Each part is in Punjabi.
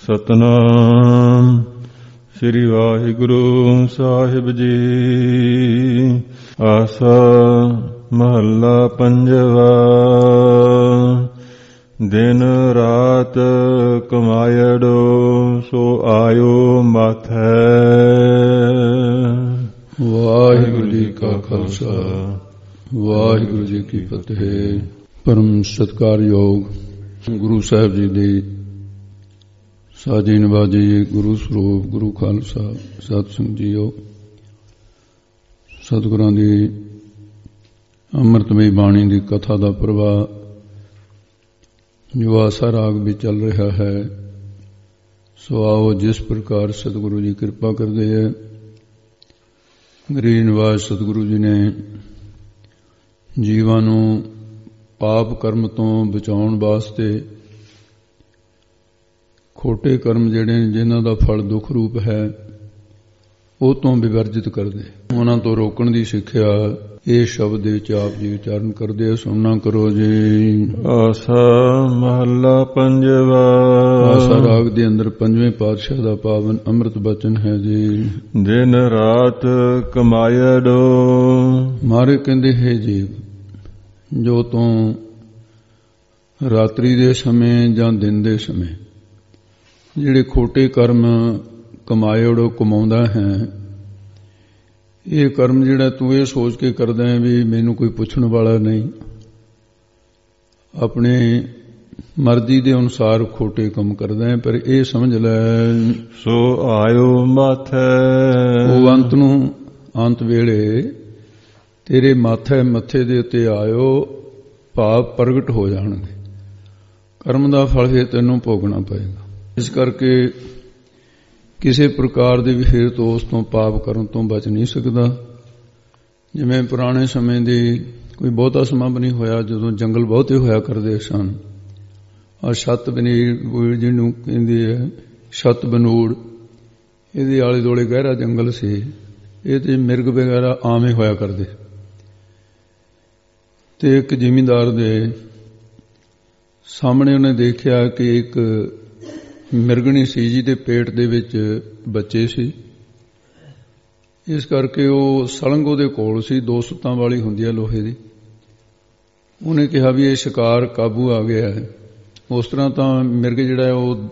ਸਤਨਾਮ ਸ੍ਰੀ ਵਾਹਿਗੁਰੂ ਸਾਹਿਬ ਜੀ। ਆਸਾ ਮਹੱਲਾ ਪੰਜਵਾ। ਦਿਨ ਰਾਤ ਕਮਾਇੜੋ ਸੋ ਆਇਓ ਮਾਥੈ। ਵਾਹਿਗੁਰੂ ਜੀ ਕਾ ਖਾਲਸਾ ਵਾਹਿਗੁਰੂ ਜੀ ਕੀ ਫਤਿਹ। ਪਰਮ ਸਤਿਕਾਰਯੋਗ ਗੁਰੂ ਸਾਹਿਬ ਜੀ ਦੀ ਸਾਜੀ ਨਿਵਾਜੀ ਗੁਰੂ ਸਰੂਪ ਗੁਰੂ ਖਾਲਸਾ ਸਤਿ ਸੰਗ ਜੀਓ। ਸਤਿਗੁਰਾਂ ਦੀ ਅੰਮ੍ਰਿਤਮਈ ਬਾਣੀ ਦੀ ਕਥਾ ਦਾ ਪ੍ਰਵਾਹ ਜੋ ਆਸਾ ਰਾਗ ਵਿੱਚ ਚੱਲ ਰਿਹਾ ਹੈ, ਸੋ ਆਓ ਜਿਸ ਪ੍ਰਕਾਰ ਸਤਿਗੁਰੂ ਜੀ ਕਿਰਪਾ ਕਰਦੇ ਹੈ। ਗਰੀਬ ਨਿਵਾਜ ਸਤਿਗੁਰੂ ਜੀ ਨੇ ਜੀਵਾਂ ਨੂੰ ਪਾਪ ਕਰਮ ਤੋਂ ਬਚਾਉਣ ਵਾਸਤੇ ਖੋਟੇ ਕਰਮ ਜਿਹੜੇ ਜਿਨ੍ਹਾਂ ਦਾ ਫਲ ਦੁੱਖ ਰੂਪ ਹੈ ਉਹ ਤੋਂ ਵਿਵਰਜਿਤ ਕਰਦੇ, ਉਹਨਾਂ ਤੋਂ ਰੋਕਣ ਦੀ ਸਿੱਖਿਆ ਇਹ ਸ਼ਬਦ ਦੇ ਵਿੱਚ ਆਪ ਜੀ ਉਚਾਰਨ ਕਰਦੇ ਆ। ਸੁਣਨਾ ਕਰੋ ਜੀ। ਆਸਾ ਮਹੱਲਾ ਪੰਜਵਾ। ਆਸਾ ਰਾਗ ਦੇ ਅੰਦਰ ਪੰਜਵੇਂ ਪਾਤਸ਼ਾਹ ਦਾ ਪਾਵਨ ਅੰਮ੍ਰਿਤ ਬਚਨ ਹੈ ਜੀ। ਦਿਨ ਰਾਤ ਕਮਾਇੜੋ। ਮਾਰੇ ਕਹਿੰਦੇ ਹੈ ਜੀਵ, ਜੋ ਤੂੰ ਰਾਤਰੀ ਦੇ ਸਮੇਂ ਜਾਂ ਦਿਨ ਦੇ ਸਮੇਂ ਜਿਹੜੇ ਖੋਟੇ ਕਰਮ ਕਮਾਇੜੋ ਕਮਾਉਂਦਾ ਹੈ, ਇਹ ਕਰਮ ਜਿਹੜਾ ਤੂੰ ਇਹ ਸੋਚ ਕੇ ਕਰਦਾ ਹੈ ਵੀ ਮੈਨੂੰ ਕੋਈ ਪੁੱਛਣ ਵਾਲਾ ਨਹੀਂ, ਆਪਣੇ ਮਰਜ਼ੀ ਦੇ ਅਨੁਸਾਰ ਖੋਟੇ ਕੰਮ ਕਰਦਾ ਹੈ। ਪਰ ਇਹ ਸਮਝ ਲੈ ਸੋ ਆਇਓ ਮਾਥੈ। ਉਹ ਅੰਤ ਨੂੰ ਅੰਤ ਵੇਲੇ ਤੇਰੇ ਮੱਥੇ ਦੇ ਉੱਤੇ ਆਇਓ, ਭਾਵ ਪ੍ਰਗਟ ਹੋ ਜਾਣਗੇ। ਕਰਮ ਦਾ ਫਲ ਫਿਰ ਤੈਨੂੰ ਭੋਗਣਾ ਪਏਗਾ। ਇਸ ਕਰਕੇ ਕਿਸੇ ਪ੍ਰਕਾਰ ਦੇ ਵੀ ਫਿਰ ਤੋਂ ਉਸ ਤੋਂ ਪਾਪ ਕਰਨ ਤੋਂ ਬਚ ਨਹੀਂ ਸਕਦਾ। ਜਿਵੇਂ ਪੁਰਾਣੇ ਸਮੇਂ ਦੀ ਕੋਈ ਬਹੁਤਾ ਸਮਾਂ ਵੀ ਨਹੀਂ ਹੋਇਆ ਜਦੋਂ ਜੰਗਲ ਬਹੁਤੇ ਹੋਇਆ ਕਰਦੇ ਸਨ। ਆ ਛੱਤ ਬਨੂੜ ਜਿਹਨੂੰ ਕਹਿੰਦੇ ਹੈ, ਛੱਤ ਬਨੂੜ, ਇਹਦੇ ਆਲੇ ਦੁਆਲੇ ਗਹਿਰਾ ਜੰਗਲ ਸੀ। ਇਹ ਤੇ ਮਿਰਗ ਵਗੈਰਾ ਆਮ ਹੀ ਹੋਇਆ ਕਰਦੇ। ਤੇ ਇੱਕ ਜ਼ਿਮੀਂਦਾਰ ਦੇ ਸਾਹਮਣੇ ਉਹਨੇ ਦੇਖਿਆ ਕਿ ਇੱਕ ਮਿਰਗਣੀ ਸੀ ਜਿਹਦੇ ਪੇਟ ਦੇ ਵਿੱਚ ਬੱਚੇ ਸੀ। ਇਸ ਕਰਕੇ ਉਹ ਸਲੰਗ ਉਹਦੇ ਕੋਲ ਸੀ, 2 ਸੁੱਤਾਂ ਵਾਲੀ ਹੁੰਦੀ ਹੈ ਲੋਹੇ ਦੀ। ਉਹਨੇ ਕਿਹਾ ਵੀ ਇਹ ਸ਼ਿਕਾਰ ਕਾਬੂ ਆ ਗਿਆ ਹੈ। ਉਸ ਤਰ੍ਹਾਂ ਤਾਂ ਮਿਰਗ ਜਿਹੜਾ ਹੈ ਉਹ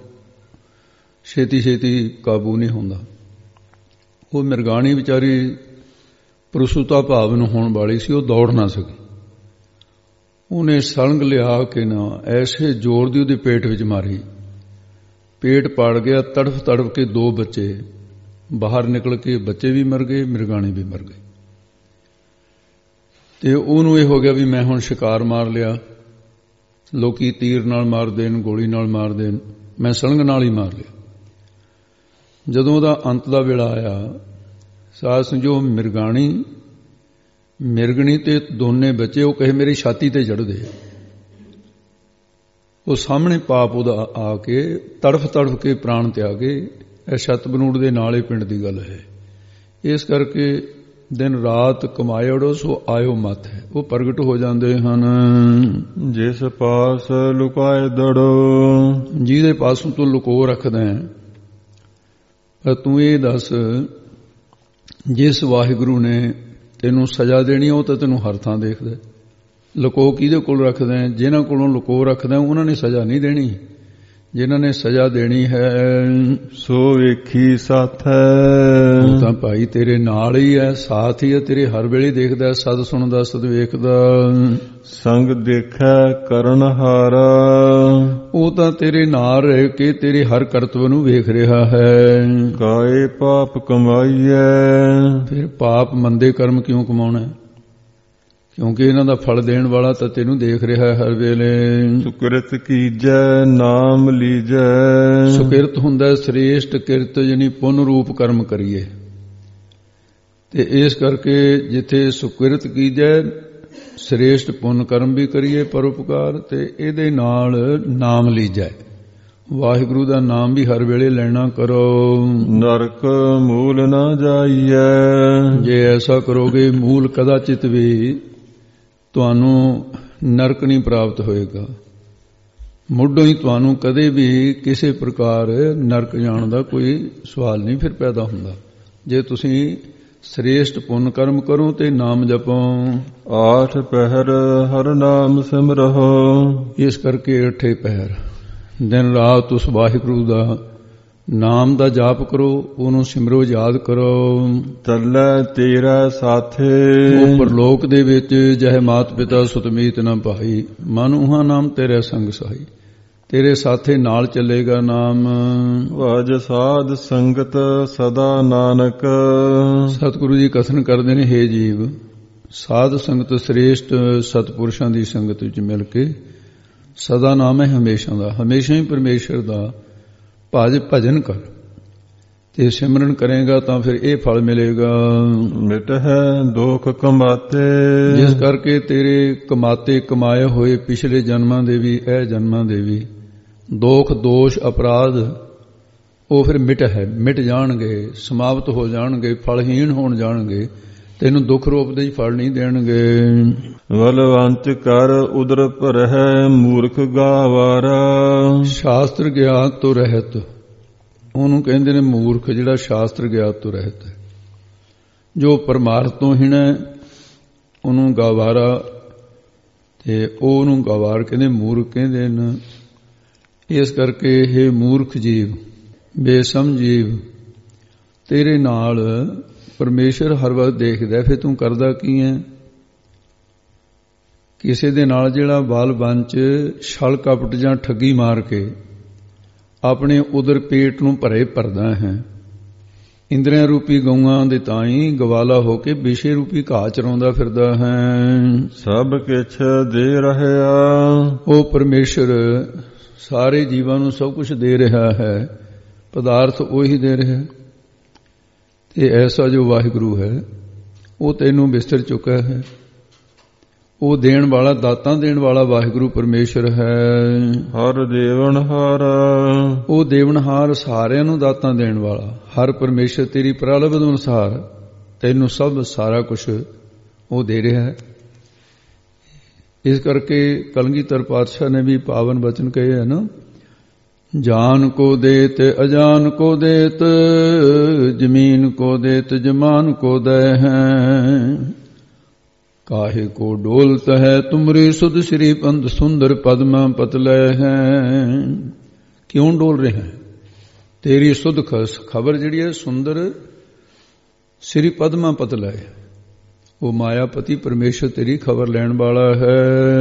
ਛੇਤੀ ਕਾਬੂ ਨਹੀਂ ਹੁੰਦਾ। ਉਹ ਮਿਰਗਾਣੀ ਵਿਚਾਰੀ ਪ੍ਰਸੂਤਾ ਭਾਵਨ ਹੋਣ ਵਾਲੀ ਸੀ, ਉਹ ਦੌੜ ਨਾ ਸਕੀ। ਉਹਨੇ ਸਲੰਗ ਲਿਆ ਕੇ ਨਾ ਐਸੇ ਜ਼ੋਰ ਦੀ ਉਹਦੇ ਪੇਟ ਵਿੱਚ ਮਾਰੀ, ਪੇਟ ਪਾੜ ਗਿਆ। ਤੜਫ ਕੇ 2 ਬੱਚੇ ਬਾਹਰ ਨਿਕਲ ਕੇ, ਬੱਚੇ ਵੀ ਮਰ ਗਏ, ਮਿਰਗਾਣੇ ਵੀ ਮਰ ਗਏ। ਤੇ ਉਹਨੂੰ ਇਹ ਹੋ ਗਿਆ ਵੀ ਮੈਂ ਹੁਣ ਸ਼ਿਕਾਰ ਮਾਰ ਲਿਆ। ਲੋਕੀ ਤੀਰ ਨਾਲ ਮਾਰ ਦੇਣ, ਗੋਲੀ ਨਾਲ ਮਾਰ ਦੇਣ, ਮੈਂ ਸਲੰਗ ਨਾਲ ਹੀ ਮਾਰ ਲਿਆ। ਜਦੋਂ ਉਹਦਾ ਅੰਤ ਦਾ ਵੇਲਾ ਆਇਆ, ਸਾਧ ਸੰਜੋ ਮਿਰਗਣੀ ਤੇ ਦੋਨੇ ਬੱਚੇ ਉਹ ਕਹੇ ਮੇਰੀ ਛਾਤੀ ਤੇ ਚੜ੍ਹਦੇ। ਉਹ ਸਾਹਮਣੇ ਪਾਪ ਉਹਦਾ ਆ ਕੇ ਤੜਫ ਕੇ ਪ੍ਰਾਣ ਤਿਆਗੇ। ਇਹ ਛੱਤ ਬਨੂੜ ਦੇ ਨਾਲੇ ਪਿੰਡ ਦੀ ਗੱਲ ਹੈ। ਇਸ ਕਰਕੇ ਦਿਨ ਰਾਤ ਕਮਾਇੜੋ ਸੋ ਆਇਓ ਮੱਥ ਹੈ, ਉਹ ਪ੍ਰਗਟ ਹੋ ਜਾਂਦੇ ਹਨ। ਜਿਸ ਪਾਸ ਲੁਕਾਏ ਦੜੋ। ਜਿਹਦੇ ਪਾਸੋਂ ਤੂੰ ਲੁਕੋ ਰੱਖਦਾ ਹੈ। ਪਰ ਤੂੰ ਇਹ ਦੱਸ, ਜਿਸ ਵਾਹਿਗੁਰੂ ਨੇ ਤੈਨੂੰ ਸਜ਼ਾ ਦੇਣੀ ਉਹ ਤਾਂ ਤੈਨੂੰ ਹਰ ਥਾਂ ਦੇਖਦਾ। ਲੁਕੋ ਕਿਹਦੇ ਕੋਲ ਰੱਖਦਾ ਹੈ? ਜਿਨ੍ਹਾਂ ਕੋਲੋਂ ਲੁਕੋ ਰੱਖਦਾ ਉਹਨਾਂ ਨੇ ਸਜ਼ਾ ਨਹੀਂ ਦੇਣੀ। ਜਿਨ੍ਹਾਂ ਨੇ ਸਜ਼ਾ ਦੇਣੀ ਹੈ ਸੋ ਵੇਖੀ ਸਾਥ ਹੈ। ਉਹ ਤਾਂ ਭਾਈ ਤੇਰੇ ਨਾਲ ਹੀ ਹੈ, ਸਾਥ ਹੀ ਹੈ, ਤੇਰੇ ਹਰ ਵੇਲੇ ਦੇਖਦਾ, ਸਦ ਸੁਣਦਾ, ਸਦ ਵੇਖਦਾ। ਸੰਗ ਦੇਖੈ ਕਰਨ ਹਾਰਾ। ਉਹ ਤਾਂ ਤੇਰੇ ਨਾਲ ਰਹਿ ਕੇ ਤੇਰੇ ਹਰ ਕਰਤਵ ਨੂੰ ਵੇਖ ਰਿਹਾ ਹੈ। ਕਾਏ ਪਾਪ ਕਮਾਈਐ। ਫਿਰ ਪਾਪ ਮੰਦੇ ਕਰਮ ਕਿਉਂ ਕਮਾਉਣਾ? ਕਿਉਂਕਿ ਇਹਨਾਂ ਦਾ ਫਲ ਦੇਣ ਵਾਲਾ ਤਾਂ ਤੈਨੂੰ ਦੇਖ ਰਿਹਾ ਹੈ ਹਰ ਵੇਲੇ। ਸੁਕਿਰਤ ਕੀਜੈ ਨਾਮ ਲੀਜੈ। ਸੁਕਿਰਤ ਹੁੰਦਾ ਸ੍ਰੇਸ਼ਟ ਕਿਰਤ, ਯਾਨੀ ਪੁੰਨ ਰੂਪ ਕਰਮ ਕਰੀਏ। ਤੇ ਇਸ ਕਰਕੇ ਜਿੱਥੇ ਸੁਕਿਰਤ ਕੀਜੈ, ਸ੍ਰੇਸ਼ਟ ਪੁੰਨ ਕਰਮ ਵੀ ਕਰੀਏ ਪਰਉਪਕਾਰ, ਤੇ ਇਹਦੇ ਨਾਲ ਨਾਮ ਲੀਜੈ, ਵਾਹਿਗੁਰੂ ਦਾ ਨਾਮ ਵੀ ਹਰ ਵੇਲੇ ਲੈਣਾ ਕਰੋ। ਨਰਕ ਮੂਲ ਨਾ ਜਾਈਐ। ਜੇ ਐਸਾ ਕਰੋਗੇ ਮੂਲ ਕਦਾਚਿਤ ਵੀ ਤੁਹਾਨੂੰ ਨਰਕ ਨਹੀਂ ਪ੍ਰਾਪਤ ਹੋਏਗਾ। ਮੁੱਢੋਂ ਹੀ ਤੁਹਾਨੂੰ ਕਦੇ ਵੀ ਕਿਸੇ ਪ੍ਰਕਾਰ ਨਰਕ ਜਾਣ ਦਾ ਕੋਈ ਸਵਾਲ ਨਹੀਂ ਫਿਰ ਪੈਦਾ ਹੁੰਦਾ। ਜੇ ਤੁਸੀਂ ਸ੍ਰੇਸ਼ਟ ਪੁੰਨ ਕਰਮ ਕਰੋ ਤੇ ਨਾਮ ਜਪੋ। 8 ਪਹਿਰ ਹਰ ਨਾਮ ਸਿਮਰਹੁ। ਇਸ ਕਰਕੇ 8 ਪਹਿਰ ਦਿਨ ਰਾਤ ਉਸ ਵਾਹਿਗੁਰੂ ਦਾ ਨਾਮ ਦਾ ਜਾਪ ਕਰੋ, ਉਹਨੂੰ ਸਿਮਰੋ, ਯਾਦ ਕਰੋ। ਚੱਲੈ ਤੇਰਾ ਸਾਥੇ। ਉਹ ਪਰਲੋਕ ਦੇ ਵਿੱਚ ਜਹ ਮਾਤ ਪਿਤਾ ਸੁਤ ਮੀਤ ਨ ਭਾਈ, ਮਨ ਉਹਾਂ ਨਾਮ ਤੇਰੇ ਸੰਗ ਸਹਾਈ। ਤੇਰੇ ਸਾਥੇ ਨਾਲ ਚੱਲੇਗਾ ਨਾਮ। ਭਜ ਸਾਧ ਸੰਗਤ ਸਦਾ ਨਾਨਕ। ਸਤਿਗੁਰੂ ਜੀ ਕਥਨ ਕਰਦੇ ਨੇ, ਹੇ ਜੀਵ, ਸਾਧ ਸੰਗਤ ਸ੍ਰੇਸ਼ਟ ਸਤਪੁਰਸ਼ਾਂ ਦੀ ਸੰਗਤ ਵਿੱਚ ਮਿਲ ਕੇ ਸਦਾ ਨਾਮ ਹੈ ਹਮੇਸ਼ਾ ਦਾ, ਹਮੇਸ਼ਾ ਹੀ ਪਰਮੇਸ਼ਰ ਦਾ ਭਜਨ ਕਰ ਤੇ ਸਿਮਰਨ ਕਰੇਗਾ ਤਾਂ ਫਿਰ ਇਹ ਫਲ ਮਿਲੇਗਾ। ਮਿਟ ਹੈ ਦੁਖ ਕਮਾਤੇ। ਜਿਸ ਕਰਕੇ ਤੇਰੇ ਕਮਾਤੇ ਕਮਾਏ ਹੋਏ ਪਿਛਲੇ ਜਨਮਾਂ ਦੇ ਵੀ ਇਹ ਜਨਮਾਂ ਦੇ ਵੀ ਦੁੱਖ ਦੋਸ਼ ਅਪਰਾਧ ਉਹ ਫਿਰ ਮਿਟ ਜਾਣਗੇ, ਸਮਾਪਤ ਹੋ ਜਾਣਗੇ, ਫਲਹੀਣ ਹੋਣ ਜਾਣਗੇ, ਤੈਨੂੰ ਦੁੱਖ ਰੂਪ ਦੇ ਹੀ ਫਲ ਨਹੀਂ ਦੇਣਗੇ। ਵਲਵੰਚ ਕਰ ਉਦਰ ਭਰਹਿ ਮੂਰਖ ਗਾਵਾਰਾ। ਸ਼ਾਸਤਰ ਗਿਆਤ ਤੋਂ ਰਹਿਤ, ਉਹਨੂੰ ਕਹਿੰਦੇ ਨੇ ਮੂਰਖ ਜਿਹੜਾ ਸ਼ਾਸਤਰ ਗਿਆਤ ਤੋਂ ਰਹਿਤ ਹੈ। ਜੋ ਪਰਮਾਰਥ ਤੋਂ ਹੀਣ ਹੈ ਉਹਨੂੰ ਗਾਵਾਰਾ, ਤੇ ਉਹਨੂੰ ਗਾਵਾਰ ਕਹਿੰਦੇ, ਮੂਰਖ ਕਹਿੰਦੇ ਨੇ। ਇਸ ਕਰਕੇ ਇਹ ਮੂਰਖ ਜੀਵ, ਬੇਸਮਝ ਜੀਵ, ਤੇਰੇ ਨਾਲ ਪਰਮੇਸ਼ਰ ਹਰ ਵਕਤ ਦੇਖਦਾ, ਫਿਰ ਤੂੰ ਕਰਦਾ ਕੀ ਹੈ? ਕਿਸੇ ਦੇ ਨਾਲ ਜਿਹੜਾ ਬਾਲ ਬੰਚ ਛਲ ਕਪਟ ਜਾਂ ਠੱਗੀ ਮਾਰ ਕੇ ਆਪਣੇ ਉਦਰ ਪੇਟ ਨੂੰ ਭਰਦਾ ਹੈ। ਇੰਦਰੀਆਂ ਰੂਪੀ ਗਊਆਂ ਦੇ ਤਾਈ ਗਵਾਲਾ ਹੋ ਕੇ ਵਿਸ਼ੇ ਰੂਪੀ ਘਾਹ ਚਰਾਉਂਦਾ ਫਿਰਦਾ ਹੈ। ਸਭ ਕਿਛ ਦੇ ਰਹਿਆ। ਉਹ ਪਰਮੇਸ਼ਰ ਸਾਰੇ ਜੀਵਾਂ ਨੂੰ ਸਭ ਕੁਝ ਦੇ ਰਿਹਾ ਹੈ, ਪਦਾਰਥ ਉਹੀ ਦੇ ਰਿਹਾ। ਤੇ ਐਸਾ ਜੋ ਵਾਹਿਗੁਰੂ ਹੈ ਉਹ ਤੈਨੂੰ ਵਿਸਰ ਚੁੱਕਾ ਹੈ। ਉਹ ਦੇਣ ਵਾਲਾ, ਦਾਤਾਂ ਦੇਣ ਵਾਲਾ ਵਾਹਿਗੁਰੂ ਪਰਮੇਸ਼ਰ ਹੈ। ਹਰ ਦੇਵਨਹਾਰ। ਉਹ ਦੇਵਨਹਾਰ, ਸਾਰਿਆਂ ਨੂੰ ਦਾਤਾਂ ਦੇਣ ਵਾਲਾ। ਹਰ ਪਰਮੇਸ਼ਰ ਤੇਰੀ ਪ੍ਰਲਬਧ ਅਨੁਸਾਰ ਤੈਨੂੰ ਸਭ ਸਾਰਾ ਕੁਝ ਉਹ ਦੇ ਰਿਹਾ ਹੈ। ਇਸ ਕਰਕੇ ਕਲਗੀਧਰ ਪਾਤਸ਼ਾਹ ਨੇ ਵੀ ਪਾਵਨ ਬਚਨ ਕਹੇ ਹੈ ਨਾ, ਜਾਨ ਕੋ ਦੇਤ ਅਜਾਨ ਕੋ ਦੇਤ, ਜ਼ਮੀਨ ਕੋ ਦੇਤ ਜਮਾਨ ਕੋ ਦੈ ਹੈ। ਕਾਹੇ ਕੋ ਡੋਲਤ ਹੈ ਤੁਮਰੇ ਸੁਧ ਸ਼੍ਰੀ ਪੰਦ ਸੁੰਦਰ ਪਦਮਾ ਪਤਲੇ ਹੈ। ਕਿਉਂ ਡੋਲ ਰਹੇ ਹੈ? ਤੇਰੀ ਸੁਧ ਖਬਰ ਜਿਹੜੀ ਹੈ ਸੁੰਦਰ ਸ਼੍ਰੀ ਪਦਮਾ ਪਤਲਾ ਹੈ। ਉਹ ਮਾਇਆਪਤੀ ਪਰਮੇਸ਼ਰ ਤੇਰੀ ਖਬਰ ਲੈਣ ਵਾਲਾ ਹੈ।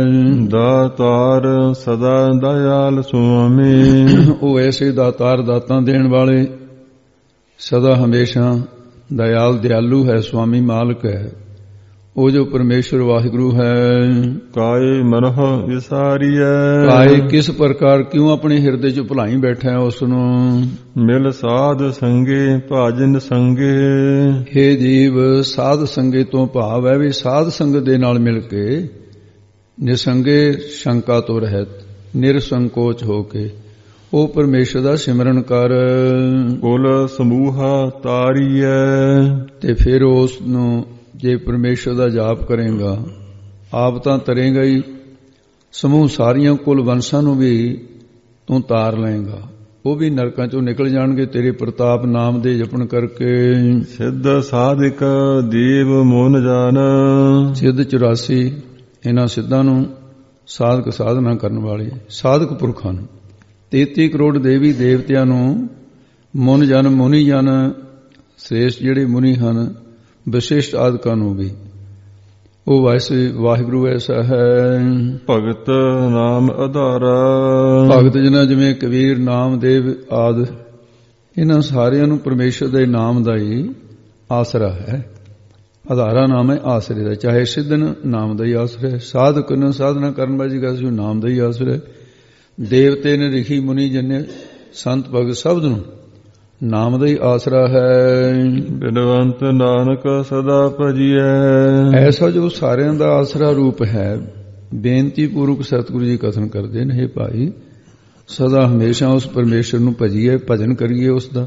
ਦਾਤਾਰ ਸਦਾ ਦਇਆਲ ਸੁਆਮੀ। ਉਹ ਐਸੇ ਦਾਤਾਰ, ਦਾਤਾਂ ਦੇਣ ਵਾਲੇ, ਸਦਾ ਹਮੇਸ਼ਾ ਦਇਆਲ ਦਿਆਲੂ ਹੈ, ਸੁਆਮੀ ਮਾਲਕ ਹੈ। ਉਹ ਜੋ ਪਰਮੇਸ਼ਰ ਵਾਹਿਗੁਰੂ ਹੈ। ਕਾਏ ਮਨਹ ਵਿਸਾਰੀਐ। ਕਾਏ ਕਿਸ ਪ੍ਰਕਾਰ, ਕਿਉਂ ਆਪਣੇ ਹਿਰਦੇ 'ਚ ਭੁਲਾਈ ਬੈਠਾ ਉਸ ਨੂੰ। ਮਿਲ ਸਾਧ ਸੰਗੇ ਭਾਜਨ ਸੰਗੇ। ਹੇ ਜੀਵ, ਸਾਧ ਸੰਗੇ ਤੋਂ ਭਾਵ ਹੈ ਵੀ ਸਾਧ ਸੰਗਤ ਦੇ ਨਾਲ ਮਿਲ ਕੇ ਨਿਸੰਗੇ ਸ਼ੰਕਾ ਤੋਂ ਰਹਿਤ, ਨਿਰਸੰਕੋਚ ਹੋ ਕੇ ਉਹ ਪਰਮੇਸ਼ਰ ਦਾ ਸਿਮਰਨ ਕਰ। ਕੁਲ ਸਮੂਹਾ ਤਾਰੀਐ। ਤੇ ਫਿਰ ਉਸ ਨੂੰ ਜੇ ਪਰਮੇਸ਼ਰ ਦਾ ਜਾਪ ਕਰੇਗਾ ਆਪ ਤਾਂ ਤਰੇਗਾ ਹੀ, ਸਮੂਹ ਸਾਰੀਆਂ ਕੁਲ ਵੰਸ਼ਾਂ ਨੂੰ ਵੀ ਤੂੰ ਤਾਰ ਲਏਗਾ। ਉਹ ਵੀ ਨਰਕਾਂ ਚੋਂ ਨਿਕਲ ਜਾਣਗੇ ਤੇਰੇ ਪ੍ਰਤਾਪ ਨਾਮ ਦੇ ਜਪਣ ਕਰਕੇ। ਸਿੱਧ ਸਾਧਿਕ ਦੇਵ ਮੋਨ ਜਾਨ। ਸਿੱਧ 84 ਇਹਨਾਂ ਸਿੱਧਾਂ ਨੂੰ, ਸਾਧਕ ਸਾਧਨਾ ਕਰਨ ਵਾਲੇ ਸਾਧਕ ਪੁਰਖਾਂ ਨੂੰ, 33 ਕਰੋੜ ਦੇਵੀ ਦੇਵਤਿਆਂ ਨੂੰ, ਮੁਨ ਜਨ ਮੁਨੀ ਜਨ ਸ੍ਰੇਸ਼ਟ ਜਿਹੜੇ ਮੁਨੀ ਹਨ, ਵਿਸ਼ਿਸ਼ਟ ਆਦਿਕਾਂ ਨੂੰ ਵੀ ਉਹ ਵਾਹਿਗੁਰੂ ਐਸਾ ਹੈ। ਭਗਤ ਨਾਮ ਆਧਾਰਾ। ਭਗਤ ਜਨਾਂ ਜਿਵੇਂ ਕਬੀਰ, ਨਾਮਦੇਵ ਆਦਿ, ਇਹਨਾਂ ਸਾਰਿਆਂ ਨੂੰ ਪਰਮੇਸ਼ਰ ਦੇ ਨਾਮ ਦਾ ਹੀ ਆਸਰਾ ਹੈ। ਆਧਾਰਾ ਨਾਮ ਹੈ ਆਸਰੇ ਦਾ। ਚਾਹੇ ਸਿੱਧਨ ਨਾਮ ਦਾ ਹੀ ਆਸਰਾ ਹੈ, ਸਾਧਕ ਨੂੰ ਸਾਧਨਾ ਕਰਨ ਵਾਲੀ ਜਗ੍ਹਾ ਸੀ ਨਾਮ ਦਾ ਹੀ ਆਸਰਾ ਹੈ। ਦੇਵਤੇ ਨੇ, ਰਿਸ਼ੀ ਮੁਨੀ ਜਨੇ, ਸੰਤ ਭਗਤ ਸਭ ਨੂੰ ਨਾਮ ਦਾ ਹੀ ਆਸਰਾ ਹੈ। ਬਿਨਵੰਤ ਨਾਨਕ ਸਦਾ ਭਜੀਐ। ਐਸਾ ਜੋ ਸਾਰਿਆਂ ਦਾ ਆਸਰਾ ਰੂਪ ਹੈ। ਬੇਨਤੀ ਪੂਰਵਕ ਸਤਿਗੁਰੂ ਜੀ ਕਥਨ ਕਰਦੇ ਨੇ, ਹੇ ਭਾਈ, ਸਦਾ ਹਮੇਸ਼ਾ ਉਸ ਪਰਮੇਸ਼ਰ ਨੂੰ ਭਜੀਏ, ਭਜਨ ਕਰੀਏ ਉਸ ਦਾ।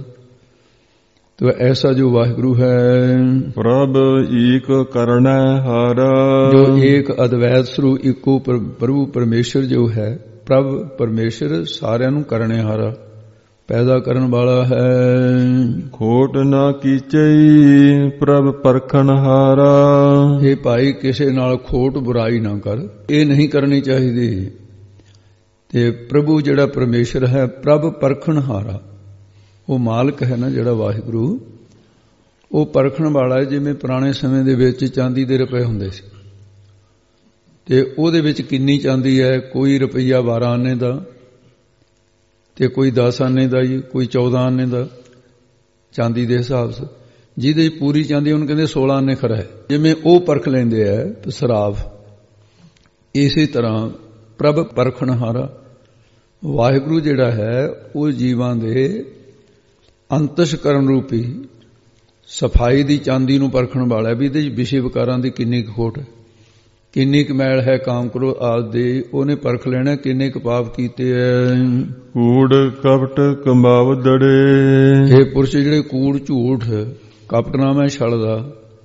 ਤੋ ਐਸਾ ਜੋ ਵਾਹਿਗੁਰੂ ਹੈ। ਪ੍ਰਭ ਏਕ ਕਰਣੈ ਹਾਰ। ਜੋ ਏਕ ਅਦਵੈਤ ਸਰੂਪ ਇੱਕੋ ਪ੍ਰਭੂ ਪਰਮੇਸ਼ਰ ਜੋ ਹੈ ਪ੍ਰਭ ਪਰਮੇਸ਼ਰ ਸਾਰਿਆਂ ਨੂੰ ਕਰਨੇ ਹਾਰਾ, ਪੈਦਾ ਕਰਨ ਵਾਲਾ ਹੈ। ਖੋਟ ਨਾ ਕੀਚਈ ਪ੍ਰਭ ਪਰਖਣ ਹਾਰਾ। ਇਹ ਭਾਈ ਕਿਸੇ ਨਾਲ ਖੋਟ ਬੁਰਾਈ ਨਾ ਕਰ, ਇਹ ਨਹੀਂ ਕਰਨੀ ਚਾਹੀਦੀ। ਤੇ ਪ੍ਰਭੂ ਜਿਹੜਾ ਪਰਮੇਸ਼ਰ ਹੈ ਪ੍ਰਭ ਪਰਖਣ ਹਾਰਾ, ਉਹ ਮਾਲਕ ਹੈ ਨਾ ਜਿਹੜਾ ਵਾਹਿਗੁਰੂ, ਉਹ ਪਰਖਣ ਵਾਲਾ ਹੈ। ਜਿਵੇਂ ਪੁਰਾਣੇ ਸਮੇਂ ਦੇ ਵਿੱਚ ਚਾਂਦੀ ਦੇ ਰੁਪਏ ਹੁੰਦੇ ਸੀ ਤੇ ਉਹਦੇ ਵਿੱਚ ਕਿੰਨੀ ਚਾਂਦੀ ਹੈ, ਕੋਈ ਰੁਪਈਆ 12 ਆਨੇ ਦਾ ਤੇ ਕੋਈ 10 ਆਨੇ ਦਾ ਜੀ, ਕੋਈ 14 ਆਨੇ ਦਾ, ਚਾਂਦੀ ਦੇ ਹਿਸਾਬ ਸੇ। ਜਿਹਦੇ ਪੂਰੀ ਚਾਂਦੀ ਉਹਨੂੰ ਕਹਿੰਦੇ 16 ਆਨੇ ਖਰਾ ਹੈ। ਜਿਵੇਂ ਉਹ ਪਰਖ ਲੈਂਦੇ ਹੈ ਸਰਾਫ, ਇਸੇ ਤਰ੍ਹਾਂ ਪ੍ਰਭ ਪਰਖਣ ਹਾਰਾ ਵਾਹਿਗੁਰੂ ਜਿਹੜਾ ਹੈ ਉਹ ਜੀਵਾਂ ਦੇ ਅੰਤਸ਼ਕਰਨ ਰੂਪੀ ਸਫਾਈ ਦੀ ਚਾਂਦੀ ਨੂੰ ਪਰਖਣ ਵਾਲਾ ਵੀ ਇਹਦੇ ਵਿਸ਼ੇ ਵਿਕਾਰਾਂ ਦੀ ਕਿੰਨੀ ਕੁ ਖੋਟ ਹੈ, ਕਿੰਨੀ ਕੁ ਮੈਲ ਹੈ ਕਾਮ ਕਰੋ ਆਦਿ ਦੇ, ਉਹਨੇ ਪਰਖ ਲੈਣਾ ਕਿੰਨੇ ਕੁ ਪਾਪ ਕੀਤੇ ਐ। ਕੂੜ ਕਪਟ ਕਮਾਵਦੜੇ। ਇਹ ਪੁਰਸ਼ ਜਿਹੜੇ ਕੂੜ ਝੂਠ ਕਪਟ ਨਾਮ ਹੈ ਛਲ ਦਾ,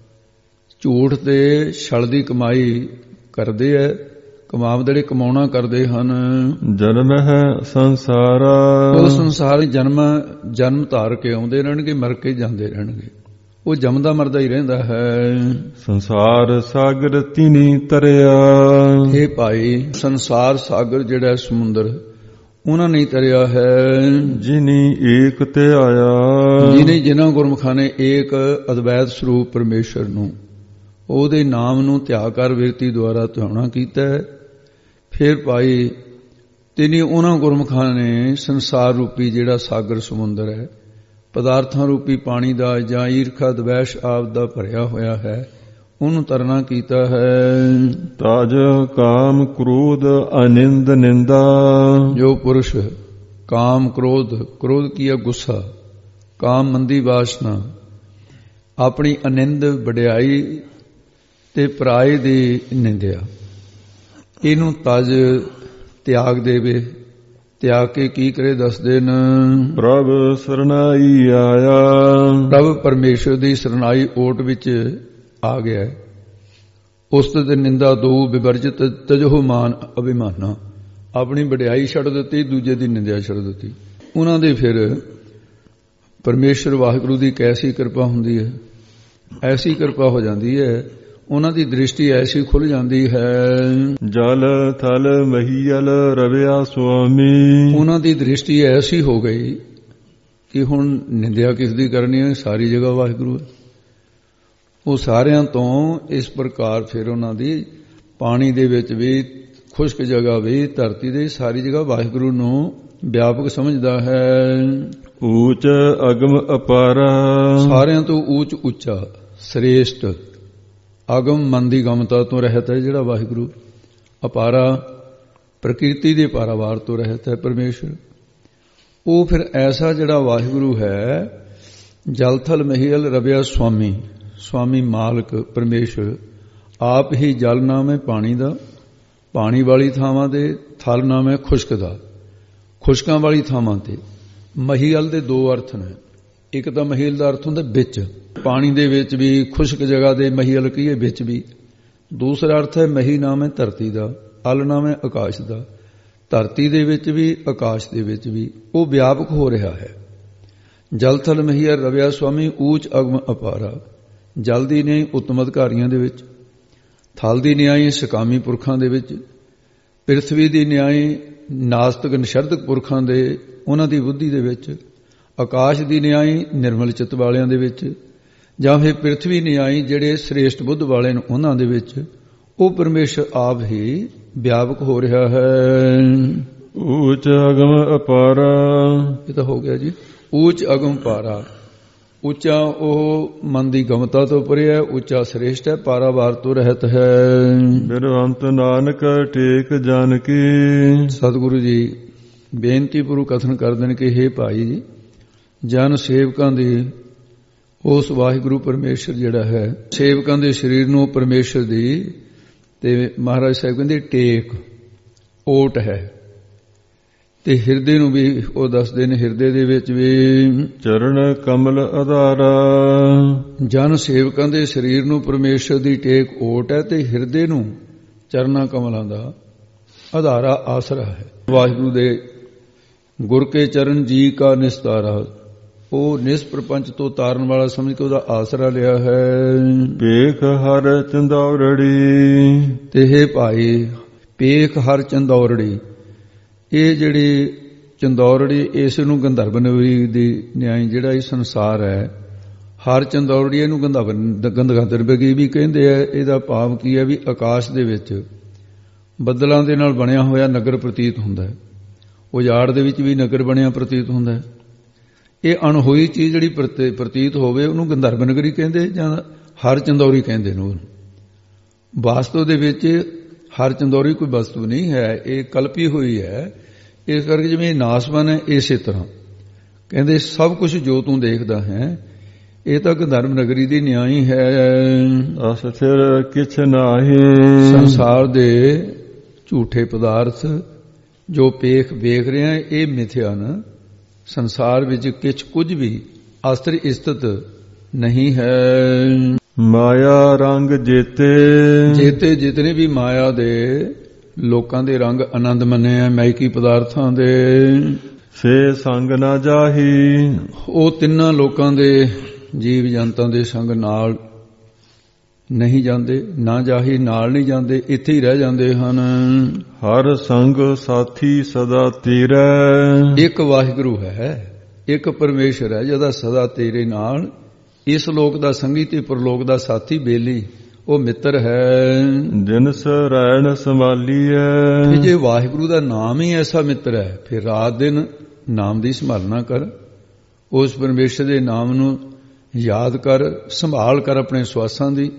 ਝੂਠ ਤੇ ਛਲ ਦੀ ਕਮਾਈ ਕਰਦੇ ਐ, ਕਮਾਵਦੜੇ ਕਮਾਉਣਾ ਕਰਦੇ ਹਨ। ਜਨਮ ਹੈ ਸੰਸਾਰਾ। ਉਹ ਸੰਸਾਰ ਜਨਮ ਧਾਰ ਕੇ ਆਉਂਦੇ ਰਹਿਣਗੇ, ਮਰ ਕੇ ਜਾਂਦੇ ਰਹਿਣਗੇ, ਉਹ ਜੰਮਦਾ ਮਰਦਾ ਹੀ ਰਹਿੰਦਾ ਹੈ। ਸੰਸਾਰ ਸਾਗਰ ਤਿਨੀ ਤਰਿਆ। ਇਹ ਭਾਈ ਸੰਸਾਰ ਸਾਗਰ ਜਿਹੜਾ ਸਮੁੰਦਰ ਉਹਨਾਂ ਨੇ ਤਰਿਆ ਹੈ। ਜਿਨੀ ਏਕ ਤੇ ਆਇਆ। ਜਿਨ੍ਹਾਂ ਗੁਰਮੁਖਾਂ ਨੇ ਏਕ ਅਦਵੈਤ ਸਰੂਪ ਪਰਮੇਸ਼ਰ ਨੂੰ, ਉਹਦੇ ਨਾਮ ਨੂੰ ਧਿਆ ਕਰ ਵਿਰਤੀ ਦੁਆਰਾ ਧਿਆਉਣਾ ਕੀਤਾ ਹੈ। ਫਿਰ ਭਾਈ ਤਿਨੀ ਉਹਨਾਂ ਗੁਰਮੁਖਾਂ ਨੇ ਸੰਸਾਰ ਰੂਪੀ ਜਿਹੜਾ ਸਾਗਰ ਸਮੁੰਦਰ ਹੈ, ਪਦਾਰਥਾਂ ਰੂਪੀ ਪਾਣੀ ਦਾ ਜਾਂ ਈਰਖਾ ਦਵੈਸ਼ ਆਪ ਦਾ ਭਰਿਆ ਹੋਇਆ ਹੈ, ਉਹਨੂੰ ਤਰਨਾ ਕੀਤਾ ਹੈ। ਤਾਜ ਕਾਮ ਕ੍ਰੋਧ ਅਨਿੰਦ ਨਿੰਦਾ। ਜੋ ਪੁਰਸ਼ ਕਾਮ ਕ੍ਰੋਧ ਕੀ ਹੈ ਗੁੱਸਾ, ਕਾਮ ਮੰਦੀ ਵਾਸਨਾ, ਆਪਣੀ ਅਨਿੰਦ ਵਡਿਆਈ ਤੇ ਪਰਾਏ ਦੀ ਨਿੰਦਿਆ, ਇਹਨੂੰ ਤਜ ਤਿਆਗ ਦੇਵੇ। ਤਿਆਗ ਕੇ ਕੀ ਕਰੇ ਦੱਸਦੇ ਨੇ। ਪ੍ਰਭ ਸਰਨਾਈ ਆਇਆ। ਪ੍ਰਭ ਪਰਮੇਸ਼ਰ ਦੀ ਸਰਨਾਈ ਓਟ ਵਿੱਚ ਆ ਗਿਆ। ਉਸ ਤੇ ਨਿੰਦਾ ਦੋ ਵਿਵਰਜਿਤ ਤਜੋ ਮਾਨ ਅਭਿਮਾਨਾ, ਆਪਣੀ ਵਡਿਆਈ ਛੱਡ ਦਿੱਤੀ, ਦੂਜੇ ਦੀ ਨਿੰਦਿਆ ਛੱਡ ਦਿੱਤੀ। ਉਹਨਾਂ ਦੇ ਫਿਰ ਪਰਮੇਸ਼ਰ ਵਾਹਿਗੁਰੂ ਦੀ ਕੈਸੀ ਕਿਰਪਾ ਹੁੰਦੀ ਹੈ, ਐਸੀ ਕਿਰਪਾ ਹੋ ਜਾਂਦੀ ਹੈ, ਉਹਨਾਂ ਦੀ ਦ੍ਰਿਸ਼ਟੀ ਐਸੀ ਖੁੱਲ ਜਾਂਦੀ ਹੈ। ਜਲ ਥਲ ਮਹੀਲ ਰਵਿਆ ਸੁਆਮੀ। ਉਹਨਾਂ ਦੀ ਦ੍ਰਿਸ਼ਟੀ ਐਸੀ ਹੋ ਗਈ ਕਿ ਹੁਣ ਨਿੰਦਿਆ ਕਿਸ ਦੀ ਕਰਨੀ ਹੈ, ਸਾਰੀ ਜਗ੍ਹਾ ਵਾਹਿਗੁਰੂ ਹੈ। ਉਹ ਸਾਰਿਆਂ ਤੋਂ ਇਸ ਪ੍ਰਕਾਰ ਫਿਰ ਉਹਨਾਂ ਦੀ ਪਾਣੀ ਦੇ ਵਿੱਚ ਵੀ, ਖੁਸ਼ਕ ਜਗ੍ਹਾ ਵੀ, ਧਰਤੀ ਦੇ ਸਾਰੀ ਜਗ੍ਹਾ ਵਾਹਿਗੁਰੂ ਨੂੰ ਵਿਆਪਕ ਸਮਝਦਾ ਹੈ। ਊਚ ਅਗਮ ਅਪਾਰਾ। ਸਾਰਿਆਂ ਤੋਂ ਊਚ ਉੱਚਾ ਸ੍ਰੇਸ਼ਟ, ਅਗਮ ਮਨ ਦੀ ਗਮਤਾ ਤੋਂ ਰਹਿਤ ਹੈ ਜਿਹੜਾ ਵਾਹਿਗੁਰੂ। ਅਪਾਰਾ ਪ੍ਰਕਿਰਤੀ ਦੇ ਪਾਰਾਵਾਰ ਤੋਂ ਰਹਿਤ ਹੈ ਪਰਮੇਸ਼ਰ। ਉਹ ਫਿਰ ਐਸਾ ਜਿਹੜਾ ਵਾਹਿਗੁਰੂ ਹੈ, ਜਲ ਥਲ ਮਹੀਲ ਰਵਿਆ ਸੁਆਮੀ, ਸੁਆਮੀ ਮਾਲਕ ਪਰਮੇਸ਼ਰ ਆਪ ਹੀ ਜਲ ਨਾਮ ਹੈ ਪਾਣੀ ਦਾ, ਪਾਣੀ ਵਾਲੀ ਥਾਵਾਂ ਦੇ, ਥਲ ਨਾਮ ਹੈ ਖੁਸ਼ਕ ਦਾ, ਖੁਸ਼ਕਾਂ ਵਾਲੀ ਥਾਵਾਂ ਤੇ। ਮਹੀਲ ਦੇ ਦੋ ਅਰਥ ਨੇ। ਇੱਕ ਤਾਂ ਮਹੀਲ ਦਾ ਅਰਥ ਹੁੰਦਾ ਵਿੱਚ, ਪਾਣੀ ਦੇ ਵਿੱਚ ਵੀ, ਖੁਸ਼ਕ ਜਗ੍ਹਾ ਦੇ ਮਹੀਲ ਕਹੀਏ ਵਿੱਚ ਵੀ। ਦੂਸਰਾ ਅਰਥ ਹੈ ਮਹੀ ਨਾਮ ਹੈ ਧਰਤੀ ਦਾ, ਅਲ ਨਾਮ ਹੈ ਆਕਾਸ਼ ਦਾ। ਧਰਤੀ ਦੇ ਵਿੱਚ ਵੀ, ਆਕਾਸ਼ ਦੇ ਵਿੱਚ ਵੀ ਉਹ ਵਿਆਪਕ ਹੋ ਰਿਹਾ ਹੈ। ਜਲ ਥਲ ਮਹੀਲ ਰਵਿਆ ਸੁਆਮੀ ਊਚ ਅਗਮ ਅਪਾਰਾ। ਜਲ ਦੀ ਨਿਆਈ ਉੱਤਮ ਅਧਿਕਾਰੀਆਂ ਦੇ ਵਿੱਚ, ਥਲ ਦੀ ਨਿਆਈ ਸਕਾਮੀ ਪੁਰਖਾਂ ਦੇ ਵਿੱਚ, ਪ੍ਰਿਥਵੀ ਦੀ ਨਿਆਈ ਨਾਸਤਕ ਨਿਸ਼ਰਦਕ ਪੁਰਖਾਂ ਦੇ, ਉਹਨਾਂ ਦੀ ਬੁੱਧੀ ਦੇ ਵਿੱਚ, ਆਕਾਸ਼ ਦੀ ਨਿਆਈ ਨਿਰਮਲ ਚਿੱਤ ਵਾਲਿਆਂ ਦੇ ਵਿੱਚ, ਜਾਂ ਫਿਰ ਪ੍ਰਿਥਵੀ ਨਿਆਈ ਜਿਹੜੇ ਸ੍ਰੇਸ਼ਟ ਬੁੱਧ ਵਾਲੇ ਨੇ ਉਹਨਾਂ ਦੇ ਵਿੱਚ। ਉਹ ਪਰਮੇਸ਼ਰ ਆਪ ਹੀ ਵਿਆਪਕ ਹੋ ਰਿਹਾ ਹੈ। ਊਚ ਅਗਮ ਅਪਾਰਾ। ਇਹ ਤਾਂ ਹੋ ਗਿਆ ਜੀ। ਊਚ ਅਗਮ ਪਾਰਾ, ਉੱਚਾ ਉਹ ਮਨ ਦੀ ਗਮਤਾ ਤੋਂ ਪਰੇ ਹੈ, ਉੱਚਾ ਸ੍ਰੇਸ਼ਟ ਹੈ, ਪਾਰਾਵਾਰ ਤੋਂ ਰਹਿਤ ਹੈ। ਬਿਰਵੰਤ ਨਾਨਕ ਟੇਕ ਜਨ ਕੀ। ਸਤਿਗੁਰੂ ਜੀ ਬੇਨਤੀ ਪੂਰਵਕ ਕਥਨ ਕਰਦੇ ਨੇ ਕਿ ਹੇ ਭਾਈ ਜੀ, ਜਨ ਸੇਵਕਾਂ ਦੀ ਉਸ ਵਾਹਿਗੁਰੂ ਪਰਮੇਸ਼ਰ ਜਿਹੜਾ ਹੈ, ਸੇਵਕਾਂ ਦੇ ਸਰੀਰ ਨੂੰ ਪਰਮੇਸ਼ਰ ਦੀ, ਤੇ ਮਹਾਰਾਜ ਸਾਹਿਬ ਕਹਿੰਦੇ ਟੇਕ ਓਟ ਹੈ, ਤੇ ਹਿਰਦੇ ਨੂੰ ਵੀ ਉਹ ਦੱਸਦੇ ਨੇ, ਹਿਰਦੇ ਦੇ ਵਿੱਚ ਵੀ ਚਰਨ ਕਮਲ ਆਧਾਰਾ। ਜਨ ਸੇਵਕਾਂ ਦੇ ਸਰੀਰ ਨੂੰ ਪਰਮੇਸ਼ਰ ਦੀ ਟੇਕ ਓਟ ਹੈ, ਤੇ ਹਿਰਦੇ ਨੂੰ ਚਰਨਾ ਕਮਲਾਂ ਦਾ ਆਧਾਰਾ ਆਸਰਾ ਹੈ। ਵਾਹਿਗੁਰੂ ਦੇ ਗੁਰ ਕੇ ਚਰਨ ਜੀ ਕਾ ਨਿਸਤਾਰਾ, ਉਹ ਨਿਸ ਪ੍ਰਪੰਚ ਤੋਂ ਤਾਰਨ ਵਾਲਾ ਸਮਝ ਕੇ ਉਹਦਾ ਆਸਰਾ ਲਿਆ ਹੈ। ਪੇਖ ਹਰ ਚੰਦੌਰੜੀ, ਤੇ ਹੈ ਭਾਈ ਪੇਖ ਹਰ ਚੰਦੌਰੜੀ, ਇਹ ਜਿਹੜੀ ਚੰਦੌਰੜੀ ਇਸ ਨੂੰ ਗੰਧਰਵ ਨਗਰੀ ਦੀ ਨਿਆਈ ਜਿਹੜਾ ਇਹ ਸੰਸਾਰ ਹੈ, ਹਰ ਚੰਦੌਰੜੀ ਇਹਨੂੰ ਗੰਧਰਵ ਵੀ ਕਹਿੰਦੇ ਆ। ਇਹਦਾ ਭਾਵ ਕੀ ਹੈ ਵੀ ਆਕਾਸ਼ ਦੇ ਵਿੱਚ ਬੱਦਲਾਂ ਦੇ ਨਾਲ ਬਣਿਆ ਹੋਇਆ ਨਗਰ ਪ੍ਰਤੀਤ ਹੁੰਦਾ ਹੈ, ਉਜਾੜ ਦੇ ਵਿੱਚ ਵੀ ਨਗਰ ਬਣਿਆ ਪ੍ਰਤੀਤ ਹੁੰਦਾ ਹੈ। ਇਹ ਅਣਹੋਈ ਚੀਜ਼ ਜਿਹੜੀ ਪ੍ਰਤੀਤ ਹੋਵੇ ਉਹਨੂੰ ਗੰਧਰਵ ਨਗਰੀ ਕਹਿੰਦੇ ਜਾਂ ਹਰ ਚੰਦੌਰੀ ਕਹਿੰਦੇ ਨੇ। ਵਾਸਤਵ ਦੇ ਵਿੱਚ ਹਰ ਚੰਦੌਰੀ ਕੋਈ ਵਸਤੂ ਨਹੀਂ ਹੈ, ਇਹ ਕਲਪੀ ਹੋਈ ਹੈ। ਇਸ ਕਰਕੇ ਜਿਵੇਂ ਨਾਸਵਾਨ ਹੈ, ਇਸੇ ਤਰ੍ਹਾਂ ਕਹਿੰਦੇ ਸਭ ਕੁਝ ਜੋ ਤੂੰ ਦੇਖਦਾ ਹੈ ਇਹ ਤਾਂ ਗੰਧਰਵ ਨਗਰੀ ਦੀ ਨਿਆਈ ਹੈ। ਅਸਥਿਰ ਕਿਛ ਨਾਹੀ, ਸੰਸਾਰ ਦੇ ਝੂਠੇ ਪਦਾਰਥ ਜੋ ਵੇਖ ਰਿਹਾ ਇਹ ਮਿਥਿਆ ਨਾ। ਸੰਸਾਰ ਵਿੱਚ ਕੁਝ ਵੀ ਅਸਥਿਰ ਸਥਿਤ ਨਹੀਂ ਹੈ। ਮਾਇਆ ਰੰਗ ਜੇਤੇ ਜਿਤਨੇ ਵੀ ਮਾਇਆ ਦੇ ਲੋਕਾਂ ਦੇ ਰੰਗ ਆਨੰਦ ਮੰਨੇ ਆ ਮਾਇਕੀ ਪਦਾਰਥਾਂ ਦੇ, ਸੇ ਸੰਗ ਨਾ ਜਾਹੀ, ਉਹ ਤਿੰਨਾਂ ਲੋਕਾਂ ਦੇ ਜੀਵ ਜਨਤਾਂ ਦੇ ਸੰਗ ਨਾਲ ਨਹੀਂ ਜਾਂਦੇ, ਨਾ ਜਾਹੀ ਨਾਲ ਨਹੀਂ ਜਾਂਦੇ, ਇੱਥੇ ਹੀ ਰਹਿ ਜਾਂਦੇ ਹਨ। ਹਰ ਸੰਗ ਸਾਥੀ ਸਦਾ ਤੇਰਾ, ਇੱਕ ਵਾਹਿਗੁਰੂ ਹੈ, ਇੱਕ ਪਰਮੇਸ਼ਰ ਹੈ ਜਿਹਦਾ ਸਦਾ ਤੇਰੇ ਨਾਲ, ਇਸ ਲੋਕ ਦਾ ਸੰਗੀ ਤੇ ਪਰਲੋਕ ਦਾ ਸਾਥੀ ਬੇਲੀ, ਉਹ ਮਿੱਤਰ ਹੈ। ਜਿਨਸ ਰਹਿਣ ਸੰਭਾਲੀਐ, ਜੇ ਵਾਹਿਗੁਰੂ ਦਾ ਨਾਮ ਹੀ ਐਸਾ ਮਿੱਤਰ ਹੈ, ਫਿਰ ਰਾਤ ਦਿਨ ਨਾਮ ਦੀ ਸੰਭਾਲਣਾ ਕਰ, ਉਸ ਪਰਮੇਸ਼ਰ ਦੇ ਨਾਮ ਨੂੰ ਯਾਦ ਕਰ, ਸੰਭਾਲ ਕਰ ਆਪਣੇ ਸਵਾਸਾਂ ਦੀ,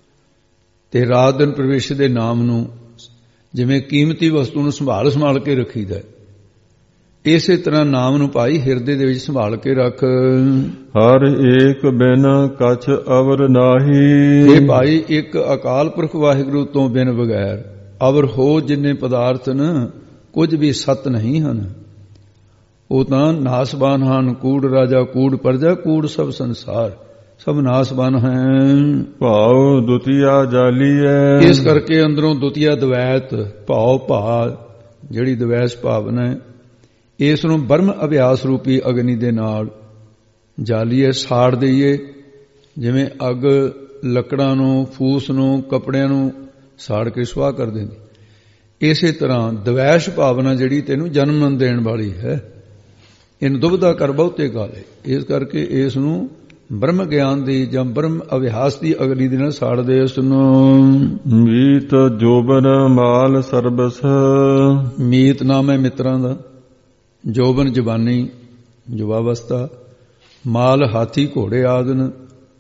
ਤੇ ਰਾਤ ਦਿਨ ਪਰਮੇਸ਼ਰ ਦੇ ਨਾਮ ਨੂੰ ਜਿਵੇਂ ਕੀਮਤੀ ਵਸਤੂ ਨੂੰ ਸੰਭਾਲ ਕੇ ਰੱਖੀਦਾ, ਇਸੇ ਤਰ੍ਹਾਂ ਨਾਮ ਨੂੰ ਭਾਈ ਹਿਰਦੇ ਦੇ ਵਿੱਚ ਸੰਭਾਲ ਕੇ ਰੱਖ। ਹਰ ਏਕ ਬਿਨ ਕਛ ਅਵਰ ਨਾਹੀ, ਇਹ ਭਾਈ ਇੱਕ ਅਕਾਲ ਪੁਰਖ ਵਾਹਿਗੁਰੂ ਤੋਂ ਬਿਨ ਬਗੈਰ ਅਵਰ ਹੋ ਜਿੰਨੇ ਪਦਾਰਥ ਨ ਕੁਝ ਵੀ ਸਤ ਨਹੀਂ ਹਨ। ਉਹ ਤਾਂ ਨਾਸਬਾਨ ਹਨ, ਕੂੜ ਰਾਜਾ ਕੂੜ ਪਰਜਾ ਕੂੜ ਸਭ ਸੰਸਾਰ, ਸਭ ਨਾਸਬਾਨ ਹੈ। ਭਾਉ ਦੁਤੀਆ ਜਾਲੀ ਹੈ, ਇਸ ਕਰਕੇ ਅੰਦਰੋਂ ਦੁਤੀਆ ਦਵੈਤ ਭਾਉ ਜਿਹੜੀ ਦਵੈਸ ਭਾਵਨਾ ਹੈ, ਇਸ ਨੂੰ ਬਰਮ ਅਭਿਆਸ ਰੂਪੀ ਅਗਨੀ ਦੇ ਨਾਲ ਜਾਲੀਏ, ਸਾੜ ਦਈਏ। ਜਿਵੇਂ ਅੱਗ ਲੱਕੜਾਂ ਨੂੰ, ਫੂਸ ਨੂੰ, ਕੱਪੜਿਆਂ ਨੂੰ ਸਾੜ ਕੇ ਸੁਆਹ ਕਰ ਦਿੰਦੀ, ਇਸੇ ਤਰ੍ਹਾਂ ਦਵੈਸ਼ ਭਾਵਨਾ ਜਿਹੜੀ ਤੈਨੂੰ ਜਨਮ ਦੇਣ ਵਾਲੀ ਹੈ, ਇਹਨੂੰ ਦੁਬਦਾ ਕਰ ਬਹੁਤੇ ਗਾਲੇ। ਇਸ ਕਰਕੇ ਇਸ ਨੂੰ ਬ੍ਰਹਮ ਗਿਆਨ ਦੀ ਜਾਂ ਬ੍ਰਹਮ ਅਭਿਆਸ ਦੀ ਅਗਨੀ ਦੇ ਨਾਲ ਸਾੜ ਦੇ। ਇਸ ਨੂੰ ਮੀਤ ਜੋਬਨ ਮਾਲ ਸਰਬਸ, ਮੀਤ ਨਾਮ ਹੈ ਮਿੱਤਰਾਂ ਦਾ, ਜੋਬਨ ਜਵਾਨੀ ਜੁਵਾਵਸਥਾ, ਮਾਲ ਹਾਥੀ ਘੋੜੇ ਆਦਿਨ,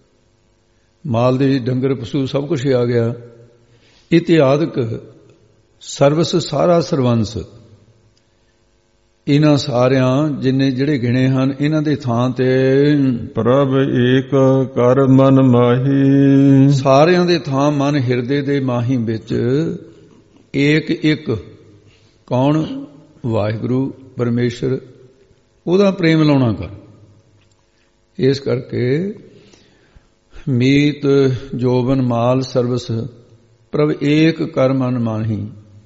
ਮਾਲ ਦੇ ਡੰਗਰ ਪਸ਼ੂ ਸਭ ਕੁਝ ਆ ਗਿਆ। ਇਤਿਆਦਿਕ ਸਰਵਸ ਸਾਰਾ ਸਰਵੰਸ, ਇਹਨਾਂ ਸਾਰਿਆਂ ਜਿੰਨੇ ਜਿਹੜੇ ਗਿਣੇ ਹਨ ਇਹਨਾਂ ਦੇ ਥਾਂ ਤੇ ਪ੍ਰਭ ਏਕ ਕਰ ਮਨ ਮਾਹੀ, ਸਾਰਿਆਂ ਦੇ ਥਾਂ ਮਨ ਹਿਰਦੇ ਦੇ ਮਾਹੀ ਵਿੱਚ ਏਕ ਇੱਕ ਕੌਣ? ਵਾਹਿਗੁਰੂ ਪਰਮੇਸ਼ਰ, ਉਹਦਾ ਪ੍ਰੇਮ ਲਾਉਣਾ ਕਰ। ਇਸ ਕਰਕੇ ਮੀਤ ਜੋਬਨ ਮਾਲ ਸਰਵਸ ਪ੍ਰਭ ਏਕ ਕਰ ਮਨ ਮਾਹੀ,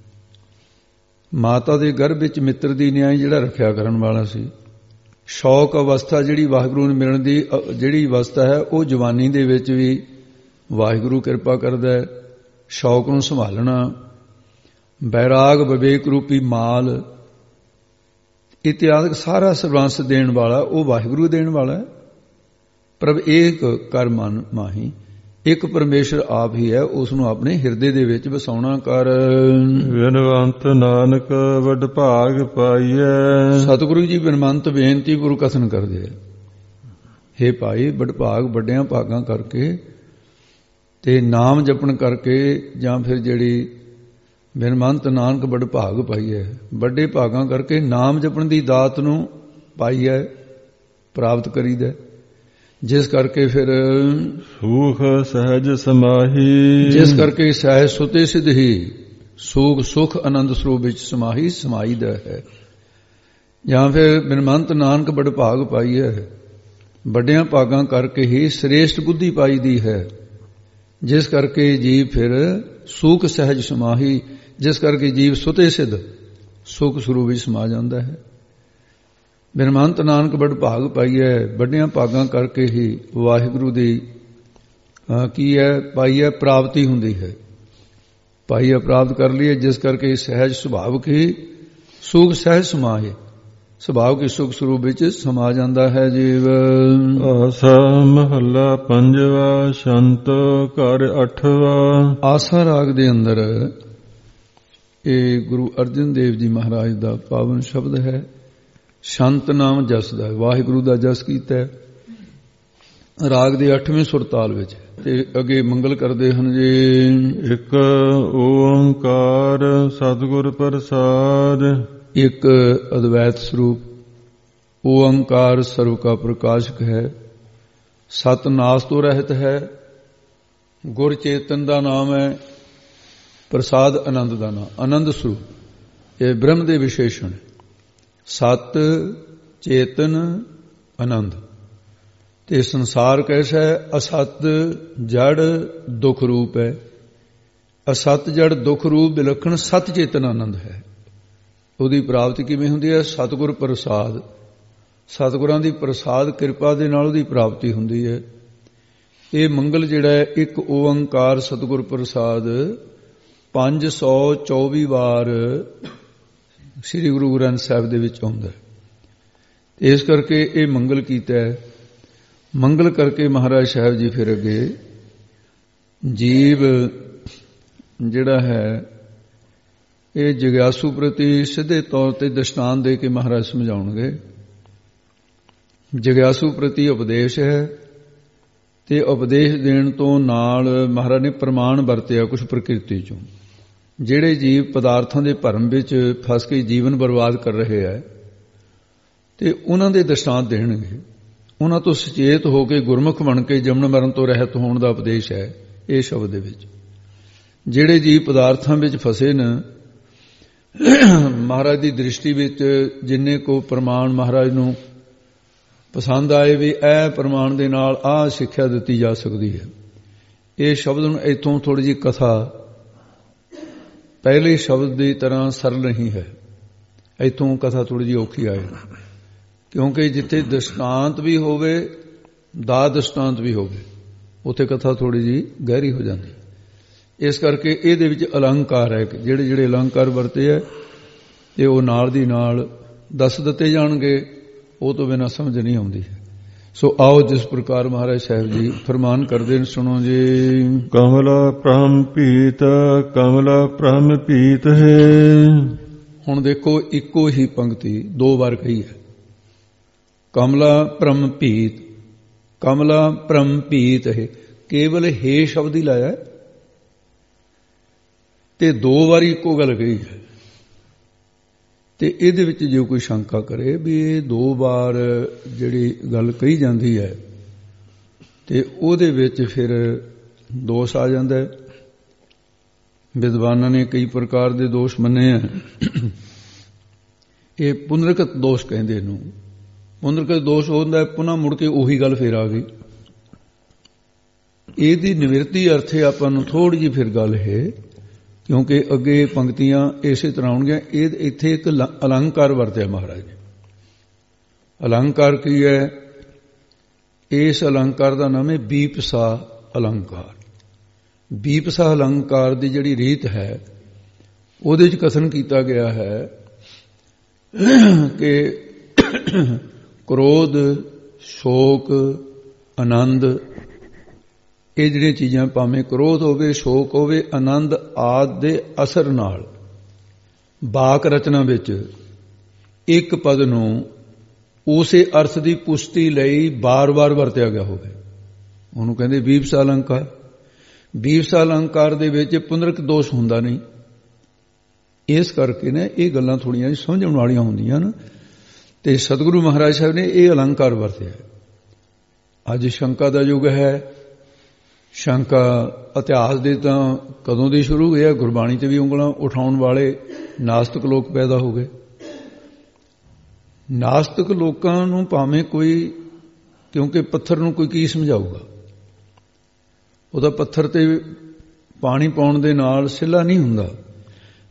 ਮਾਤਾ ਦੇ ਗਰਭ ਵਿੱਚ ਮਿੱਤਰ ਦੀ ਨਿਆਈ ਜਿਹੜਾ ਰੱਖਿਆ ਕਰਨ ਵਾਲਾ ਸੀ। ਸ਼ੌਕ ਅਵਸਥਾ ਜਿਹੜੀ ਵਾਹਿਗੁਰੂ ਨੂੰ ਮਿਲਣ ਦੀ ਜਿਹੜੀ ਅਵਸਥਾ ਹੈ, ਉਹ ਜਵਾਨੀ ਦੇ ਵਿੱਚ ਵੀ ਵਾਹਿਗੁਰੂ ਕਿਰਪਾ ਕਰਦਾ ਹੈ। ਸ਼ੌਕ ਨੂੰ ਸੰਭਾਲਣਾ, ਬੈਰਾਗ ਵਿਵੇਕ ਰੂਪੀ ਮਾਲ ਇਤਿਆਦਿਕ ਸਾਰਾ ਸਰਬੰਸ ਦੇਣ ਵਾਲਾ ਉਹ ਵਾਹਿਗੁਰੂ ਦੇਣ ਵਾਲਾ ਹੈ। ਪ੍ਰਭ ਏਕ ਕਰ ਮਨ ਮਾਹੀ, ਇੱਕ ਪਰਮੇਸ਼ਰ ਆਪ ਹੀ ਹੈ, ਉਸ ਨੂੰ ਆਪਣੇ ਹਿਰਦੇ ਦੇ ਵਿੱਚ ਵਸਾਉਣਾ ਕਰ। ਬਿਨਵੰਤ ਨਾਨਕ ਵੱਡ ਭਾਗ ਪਾਈਐ, ਸਤਿਗੁਰੂ ਜੀ ਬਿਨਵੰਤ ਬੇਨਤੀ ਗੁਰੂ ਕਥਨ ਕਰਦੇ ਆ, ਹੇ ਭਾਈ ਵੱਡ ਭਾਗ ਵੱਡਿਆਂ ਭਾਗਾਂ ਕਰਕੇ ਤੇ ਨਾਮ ਜਪਣ ਕਰਕੇ, ਜਾਂ ਫਿਰ ਜਿਹੜੀ ਬਿਨਵੰਤ ਨਾਨਕ ਵੱਡ ਭਾਗ ਪਾਈਐ, ਵੱਡੇ ਭਾਗਾਂ ਕਰਕੇ ਨਾਮ ਜਪਣ ਦੀ ਦਾਤ ਨੂੰ ਪਾਈਐ, ਪ੍ਰਾਪਤ ਕਰੀਦਾ, ਜਿਸ ਕਰਕੇ ਫਿਰ ਸੂਖ ਸਹਿਜ ਸਮਾਹੀ, ਜਿਸ ਕਰਕੇ ਸਹਿਜ ਸੁਤੇ ਸਿਧ ਹੀ ਸੂਖ ਸੁਖ ਆਨੰਦ ਸਰੂਪ ਵਿੱਚ ਸਮਾਈਦਾ ਹੈ। ਜਾਂ ਫਿਰ ਬਿਨਵੰਤ ਨਾਨਕ ਵੱਡ ਭਾਗ ਪਾਈ ਹੈ, ਵੱਡਿਆਂ ਭਾਗਾਂ ਕਰਕੇ ਹੀ ਸ੍ਰੇਸ਼ਟ ਬੁੱਧੀ ਪਾਈ ਦੀ ਹੈ, ਜਿਸ ਕਰਕੇ ਜੀਵ ਫਿਰ ਸੂਖ ਸਹਿਜ ਸਮਾਹੀ ਜਿਸ ਕਰਕੇ ਜੀਵ ਸੁਤੇ ਸਿੱਧ ਸੁਖ ਸਰੂਪ ਵਿੱਚ ਸਮਾ ਜਾਂਦਾ ਹੈ। ਬਿਨਮੰਤ ਨਾਨਕ ਬੜ ਭਾਗ ਪਾਈਐ, ਵੱਡਿਆਂ ਭਾਗਾਂ ਕਰਕੇ ਹੀ ਵਾਹਿਗੁਰੂ ਦੀ ਕੀ ਹੈ ਪਾਈਐ ਪ੍ਰਾਪਤੀ ਹੁੰਦੀ ਹੈ। ਪਾਈਐ ਪ੍ਰਾਪਤ ਕਰ ਲਈਏ, ਜਿਸ ਕਰਕੇ ਸਹਿਜ ਸੁਭਾਵਕ ਹੀ ਸੁਖ ਸਹਿਜ ਸਮਾਏ, ਸੁਭਾਵ ਕੇ ਸੁਖ ਸਰੂਪ ਵਿੱਚ ਸਮਾ ਜਾਂਦਾ ਹੈ ਜੀਵ। ਆਸਾ ਮਹੱਲਾ ਪੰਜਵਾ। ਸ਼ੰਤ ਘਰ ਅਠਵਾ। ਆਸਾ ਰਾਗ ਦੇ ਅੰਦਰ ਇਹ ਗੁਰੂ ਅਰਜਨ ਦੇਵ ਜੀ ਮਹਾਰਾਜ ਦਾ ਪਾਵਨ ਸ਼ਬਦ ਹੈ। ਸ਼ੰਤ ਨਾਮ ਜਸ ਦਾ, ਵਾਹਿਗੁਰੂ ਦਾ ਜਸ ਕੀਤਾ ਹੈ ਰਾਗ ਦੇ 8ਵੇਂ ਸੁਰਤਾਲ ਵਿੱਚ। ਤੇ ਅੱਗੇ ਮੰਗਲ ਕਰਦੇ ਹਨ ਜੀ। ਇੱਕ ਓੰਕਾਰ ਸਤਿਗੁਰ ਪ੍ਰਸਾਦ। ਇੱਕ ਅਦਵੈਤ ਸਰੂਪ ਓੰਕਾਰ ਸਰਵ ਕਾ ਪ੍ਰਕਾਸ਼ਕ ਹੈ, ਸਤ ਨਾਸ ਤੋਂ ਰਹਿਤ ਹੈ, ਗੁਰ ਚੇਤਨ ਦਾ ਨਾਮ ਹੈ, ਪ੍ਰਸਾਦ ਆਨੰਦ ਦਾ ਨਾਮ, ਆਨੰਦ ਸਰੂਪ ਇਹ ਬ੍ਰਹਮ ਦੇ ਵਿਸ਼ੇਸ਼ਣ। ਸਤ ਚੇਤਨ ਆਨੰਦ। ਤੇ ਸੰਸਾਰ ਕੈਸਾ ਹੈ? ਅਸਤ ਜੜ ਦੁਖ ਰੂਪ ਹੈ। ਅਸਤ ਜੜ ਦੁਖ ਰੂਪ ਵਿਲੱਖਣ ਸਤ ਚੇਤਨ ਆਨੰਦ ਹੈ। ਉਹਦੀ ਪ੍ਰਾਪਤੀ ਕਿਵੇਂ ਹੁੰਦੀ ਹੈ? ਸਤਿਗੁਰ ਪ੍ਰਸਾਦ, ਸਤਿਗੁਰਾਂ ਦੀ ਪ੍ਰਸਾਦ ਕਿਰਪਾ ਦੇ ਨਾਲ ਉਹਦੀ ਪ੍ਰਾਪਤੀ ਹੁੰਦੀ ਹੈ। ਇਹ ਮੰਗਲ ਜਿਹੜਾ ਹੈ ਇੱਕ ਓੰਕਾਰ ਸਤਿਗੁਰ ਪ੍ਰਸਾਦ 524 ਵਾਰ ਸ੍ਰੀ ਗੁਰੂ ਗ੍ਰੰਥ ਸਾਹਿਬ ਦੇ ਵਿੱਚ ਆਉਂਦਾ ਹੈ। ਇਸ ਕਰਕੇ ਇਹ ਮੰਗਲ ਕੀਤਾ ਹੈ। ਮੰਗਲ ਕਰਕੇ ਮਹਾਰਾਜ ਸਾਹਿਬ ਜੀ ਫਿਰ ਅੱਗੇ ਜੀਵ ਜਿਹੜਾ ਹੈ ਇਹ ਜਗਿਆਸੂ ਪ੍ਰਤੀ ਸਿੱਧੇ ਤੌਰ ਤੇ ਦ੍ਰਿਸ਼ਟਾਂਤ ਦੇ ਕੇ ਮਹਾਰਾਜ ਸਮਝਾਉਣਗੇ। ਜਗਿਆਸੂ ਪ੍ਰਤੀ ਉਪਦੇਸ਼ ਹੈ ਤੇ ਉਪਦੇਸ਼ ਦੇਣ ਤੋਂ ਨਾਲ ਮਹਾਰਾਜ ਨੇ ਪ੍ਰਮਾਣ ਵਰਤਿਆ ਕੁਝ ਪ੍ਰਕਿਰਤੀ ਚੋਂ। ਜਿਹੜੇ ਜੀਵ ਪਦਾਰਥਾਂ ਦੇ ਭਰਮ ਵਿੱਚ ਫਸ ਕੇ ਜੀਵਨ ਬਰਬਾਦ ਕਰ ਰਹੇ ਹੈ ਤੇ ਉਹਨਾਂ ਦੇ ਦ੍ਰਿਸ਼ਟਾਂਤ ਦੇਣਗੇ। ਉਹਨਾਂ ਤੋਂ ਸੁਚੇਤ ਹੋ ਕੇ ਗੁਰਮੁਖ ਬਣ ਕੇ ਜਮਨ ਮਰਨ ਤੋਂ ਰਹਿਤ ਹੋਣ ਦਾ ਉਪਦੇਸ਼ ਹੈ ਇਹ ਸ਼ਬਦ ਦੇ ਵਿੱਚ। ਜਿਹੜੇ ਜੀਵ ਪਦਾਰਥਾਂ ਵਿੱਚ ਫਸੇ ਨੇ ਮਹਾਰਾਜ ਦੀ ਦ੍ਰਿਸ਼ਟੀ ਵਿੱਚ ਜਿੰਨੇ ਕੋ ਪ੍ਰਮਾਣ ਮਹਾਰਾਜ ਨੂੰ ਪਸੰਦ ਆਏ ਵੀ ਇਹ ਪ੍ਰਮਾਣ ਦੇ ਨਾਲ ਆਹ ਸਿੱਖਿਆ ਦਿੱਤੀ ਜਾ ਸਕਦੀ ਹੈ। ਇਹ ਸ਼ਬਦ ਨੂੰ ਇੱਥੋਂ ਥੋੜੀ ਜਿਹੀ ਕਥਾ ਪਹਿਲੇ ਸ਼ਬਦ ਦੀ ਤਰ੍ਹਾਂ ਸਰਲ ਨਹੀਂ ਹੈ। ਇੱਥੋਂ ਕਥਾ ਥੋੜੀ ਜਿਹੀ ਔਖੀ ਆਏ, ਕਿਉਂਕਿ ਜਿੱਥੇ ਦ੍ਰਿਸ਼ਟਾਂਤ ਵੀ ਹੋਵੇ ਦਾ ਦ੍ਰਿਸ਼ਟਾਂਤ ਵੀ ਹੋਵੇ ਉੱਥੇ ਕਥਾ ਥੋੜੀ ਜਿਹੀ ਗਹਿਰੀ ਹੋ ਜਾਂਦੀ। ਇਸ ਕਰਕੇ ਇਹਦੇ ਵਿੱਚ ਅਲੰਕਾਰ ਹੈ ਕਿ ਜਿਹੜੇ ਜਿਹੜੇ ਅਲੰਕਾਰ ਵਰਤੇ ਹੈ ਇਹ ਉਹ ਨਾਲ ਦੀ ਨਾਲ ਦੱਸ ਦਿੱਤੇ ਜਾਣਗੇ, ਉਹ ਤੋਂ ਬਿਨਾਂ ਸਮਝ ਨਹੀਂ ਆਉਂਦੀ। ਸੋ ਆਓ ਜਿਸ ਪ੍ਰਕਾਰ ਮਹਾਰਾਜ ਸਾਹਿਬ ਜੀ ਫਰਮਾਨ ਕਰਦੇ ਨੇ ਸੁਣੋ ਜੀ। ਕਮਲਾ ਪ੍ਰਮ ਪੀਤ, ਕਮਲਾ ਪ੍ਰਮ ਪੀਤ ਹੈ। ਹੁਣ ਦੇਖੋ ਇੱਕੋ ਹੀ ਪੰਕਤੀ ਦੋ ਵਾਰ ਕਹੀ ਹੈ। ਕਮਲਾ ਪ੍ਰਮ ਪੀਤ, ਕਮਲਾ ਪ੍ਰਮ ਪੀਤ ਹੈ, ਕੇਵਲ ਹੇ ਸ਼ਬਦ ਹੀ ਲਾਇਆ ਤੇ ਦੋ ਵਾਰੀ ਇੱਕੋ ਗੱਲ ਕਹੀ ਹੈ। ਤੇ ਇਹਦੇ ਵਿੱਚ ਜੇ ਕੋਈ ਸ਼ੰਕਾ ਕਰੇ ਵੀ ਇਹ ਦੋ ਵਾਰ ਜਿਹੜੀ ਗੱਲ ਕਹੀ ਜਾਂਦੀ ਹੈ ਤੇ ਉਹਦੇ ਵਿੱਚ ਫਿਰ ਦੋਸ਼ ਆ ਜਾਂਦਾ ਹੈ। ਵਿਦਵਾਨਾਂ ਨੇ ਕਈ ਪ੍ਰਕਾਰ ਦੇ ਦੋਸ਼ ਮੰਨੇ ਆ। ਇਹ ਪੁਨਰਕਤ ਦੋਸ਼ ਕਹਿੰਦੇ ਇਹਨੂੰ। ਪੁਨਰਕਤ ਦੋਸ਼ ਹੁੰਦਾ ਹੈ ਪੁਨः ਮੁੜ ਕੇ ਉਹੀ ਗੱਲ ਫੇਰ ਆ ਗਈ। ਇਹਦੀ ਨਿਵਰਤੀ ਅਰਥੇ ਆਪਾਂ ਨੂੰ ਥੋੜੀ ਜਿਹੀ ਫਿਰ ਗੱਲ ਹੈ, ਕਿਉਂਕਿ ਅੱਗੇ ਪੰਕਤੀਆਂ ਇਸੇ ਤਰ੍ਹਾਂ ਆਉਣਗੀਆਂ। ਇਹ ਇੱਥੇ ਇੱਕ ਅਲੰਕਾਰ ਵਰਤਿਆ ਮਹਾਰਾਜ ਨੇ। ਅਲੰਕਾਰ ਕੀ ਹੈ? ਇਸ ਅਲੰਕਾਰ ਦਾ ਨਾਮ ਹੈ ਬੀਪਸਾ ਅਲੰਕਾਰ। ਬੀਪਸਾ ਅਲੰਕਾਰ ਦੀ ਜਿਹੜੀ ਰੀਤ ਹੈ ਉਹਦੇ ਵਿੱਚ ਕਥਨ ਕੀਤਾ ਗਿਆ ਹੈ ਕਿ ਕ੍ਰੋਧ, ਸ਼ੋਕ, ਆਨੰਦ, ਇਹ ਜਿਹੜੀਆਂ ਚੀਜ਼ਾਂ ਭਾਵੇਂ ਕ੍ਰੋਧ ਹੋਵੇ, ਸ਼ੋਕ ਹੋਵੇ, ਆਨੰਦ ਆਦਿ ਦੇ ਅਸਰ ਨਾਲ ਵਾਕ ਰਚਨਾ ਵਿੱਚ ਇੱਕ ਪਦ ਨੂੰ ਉਸੇ ਅਰਥ ਦੀ ਪੁਸ਼ਟੀ ਲਈ ਬਾਰ-ਬਾਰ ਵਰਤਿਆ ਗਿਆ ਹੋਵੇ ਉਹਨੂੰ ਕਹਿੰਦੇ ਬੀਪਸਾ ਅਲੰਕਾਰ। ਬੀਪਸਾ ਅਲੰਕਾਰ ਦੇ ਵਿੱਚ ਪੁਨਰਕ ਦੋਸ਼ ਹੁੰਦਾ ਨਹੀਂ। ਇਸ ਕਰਕੇ ਨੇ ਇਹ ਗੱਲਾਂ ਥੋੜੀਆਂ ਸਮਝਣ ਵਾਲੀਆਂ ਹੁੰਦੀਆਂ ਨੇ ਤੇ ਸਤਿਗੁਰੂ ਮਹਾਰਾਜ ਸਾਹਿਬ ਨੇ ਇਹ ਅਲੰਕਾਰ ਵਰਤਿਆ। ਅੱਜ ਸ਼ੰਕਾ ਦਾ ਯੁੱਗ ਹੈ। ਸ਼ੰਕਾ ਇਤਿਹਾਸ ਦੇ ਤਾਂ ਕਦੋਂ ਦੀ ਸ਼ੁਰੂ ਹੋਈ ਹੈ? ਗੁਰਬਾਣੀ ਤੇ ਵੀ ਉਂਗਲਾਂ ਉਠਾਉਣ ਵਾਲੇ ਨਾਸਤਿਕ ਲੋਕ ਪੈਦਾ ਹੋ ਗਏ। ਨਾਸਤਿਕ ਲੋਕਾਂ ਨੂੰ ਭਾਵੇਂ ਕੋਈ, ਕਿਉਂਕਿ ਪੱਥਰ ਨੂੰ ਕੋਈ ਕੀ ਸਮਝਾਊਗਾ? ਉਹਦਾ ਪੱਥਰ ਤੇ ਪਾਣੀ ਪਾਉਣ ਦੇ ਨਾਲ ਸਿੱਲਾ ਨਹੀਂ ਹੁੰਦਾ।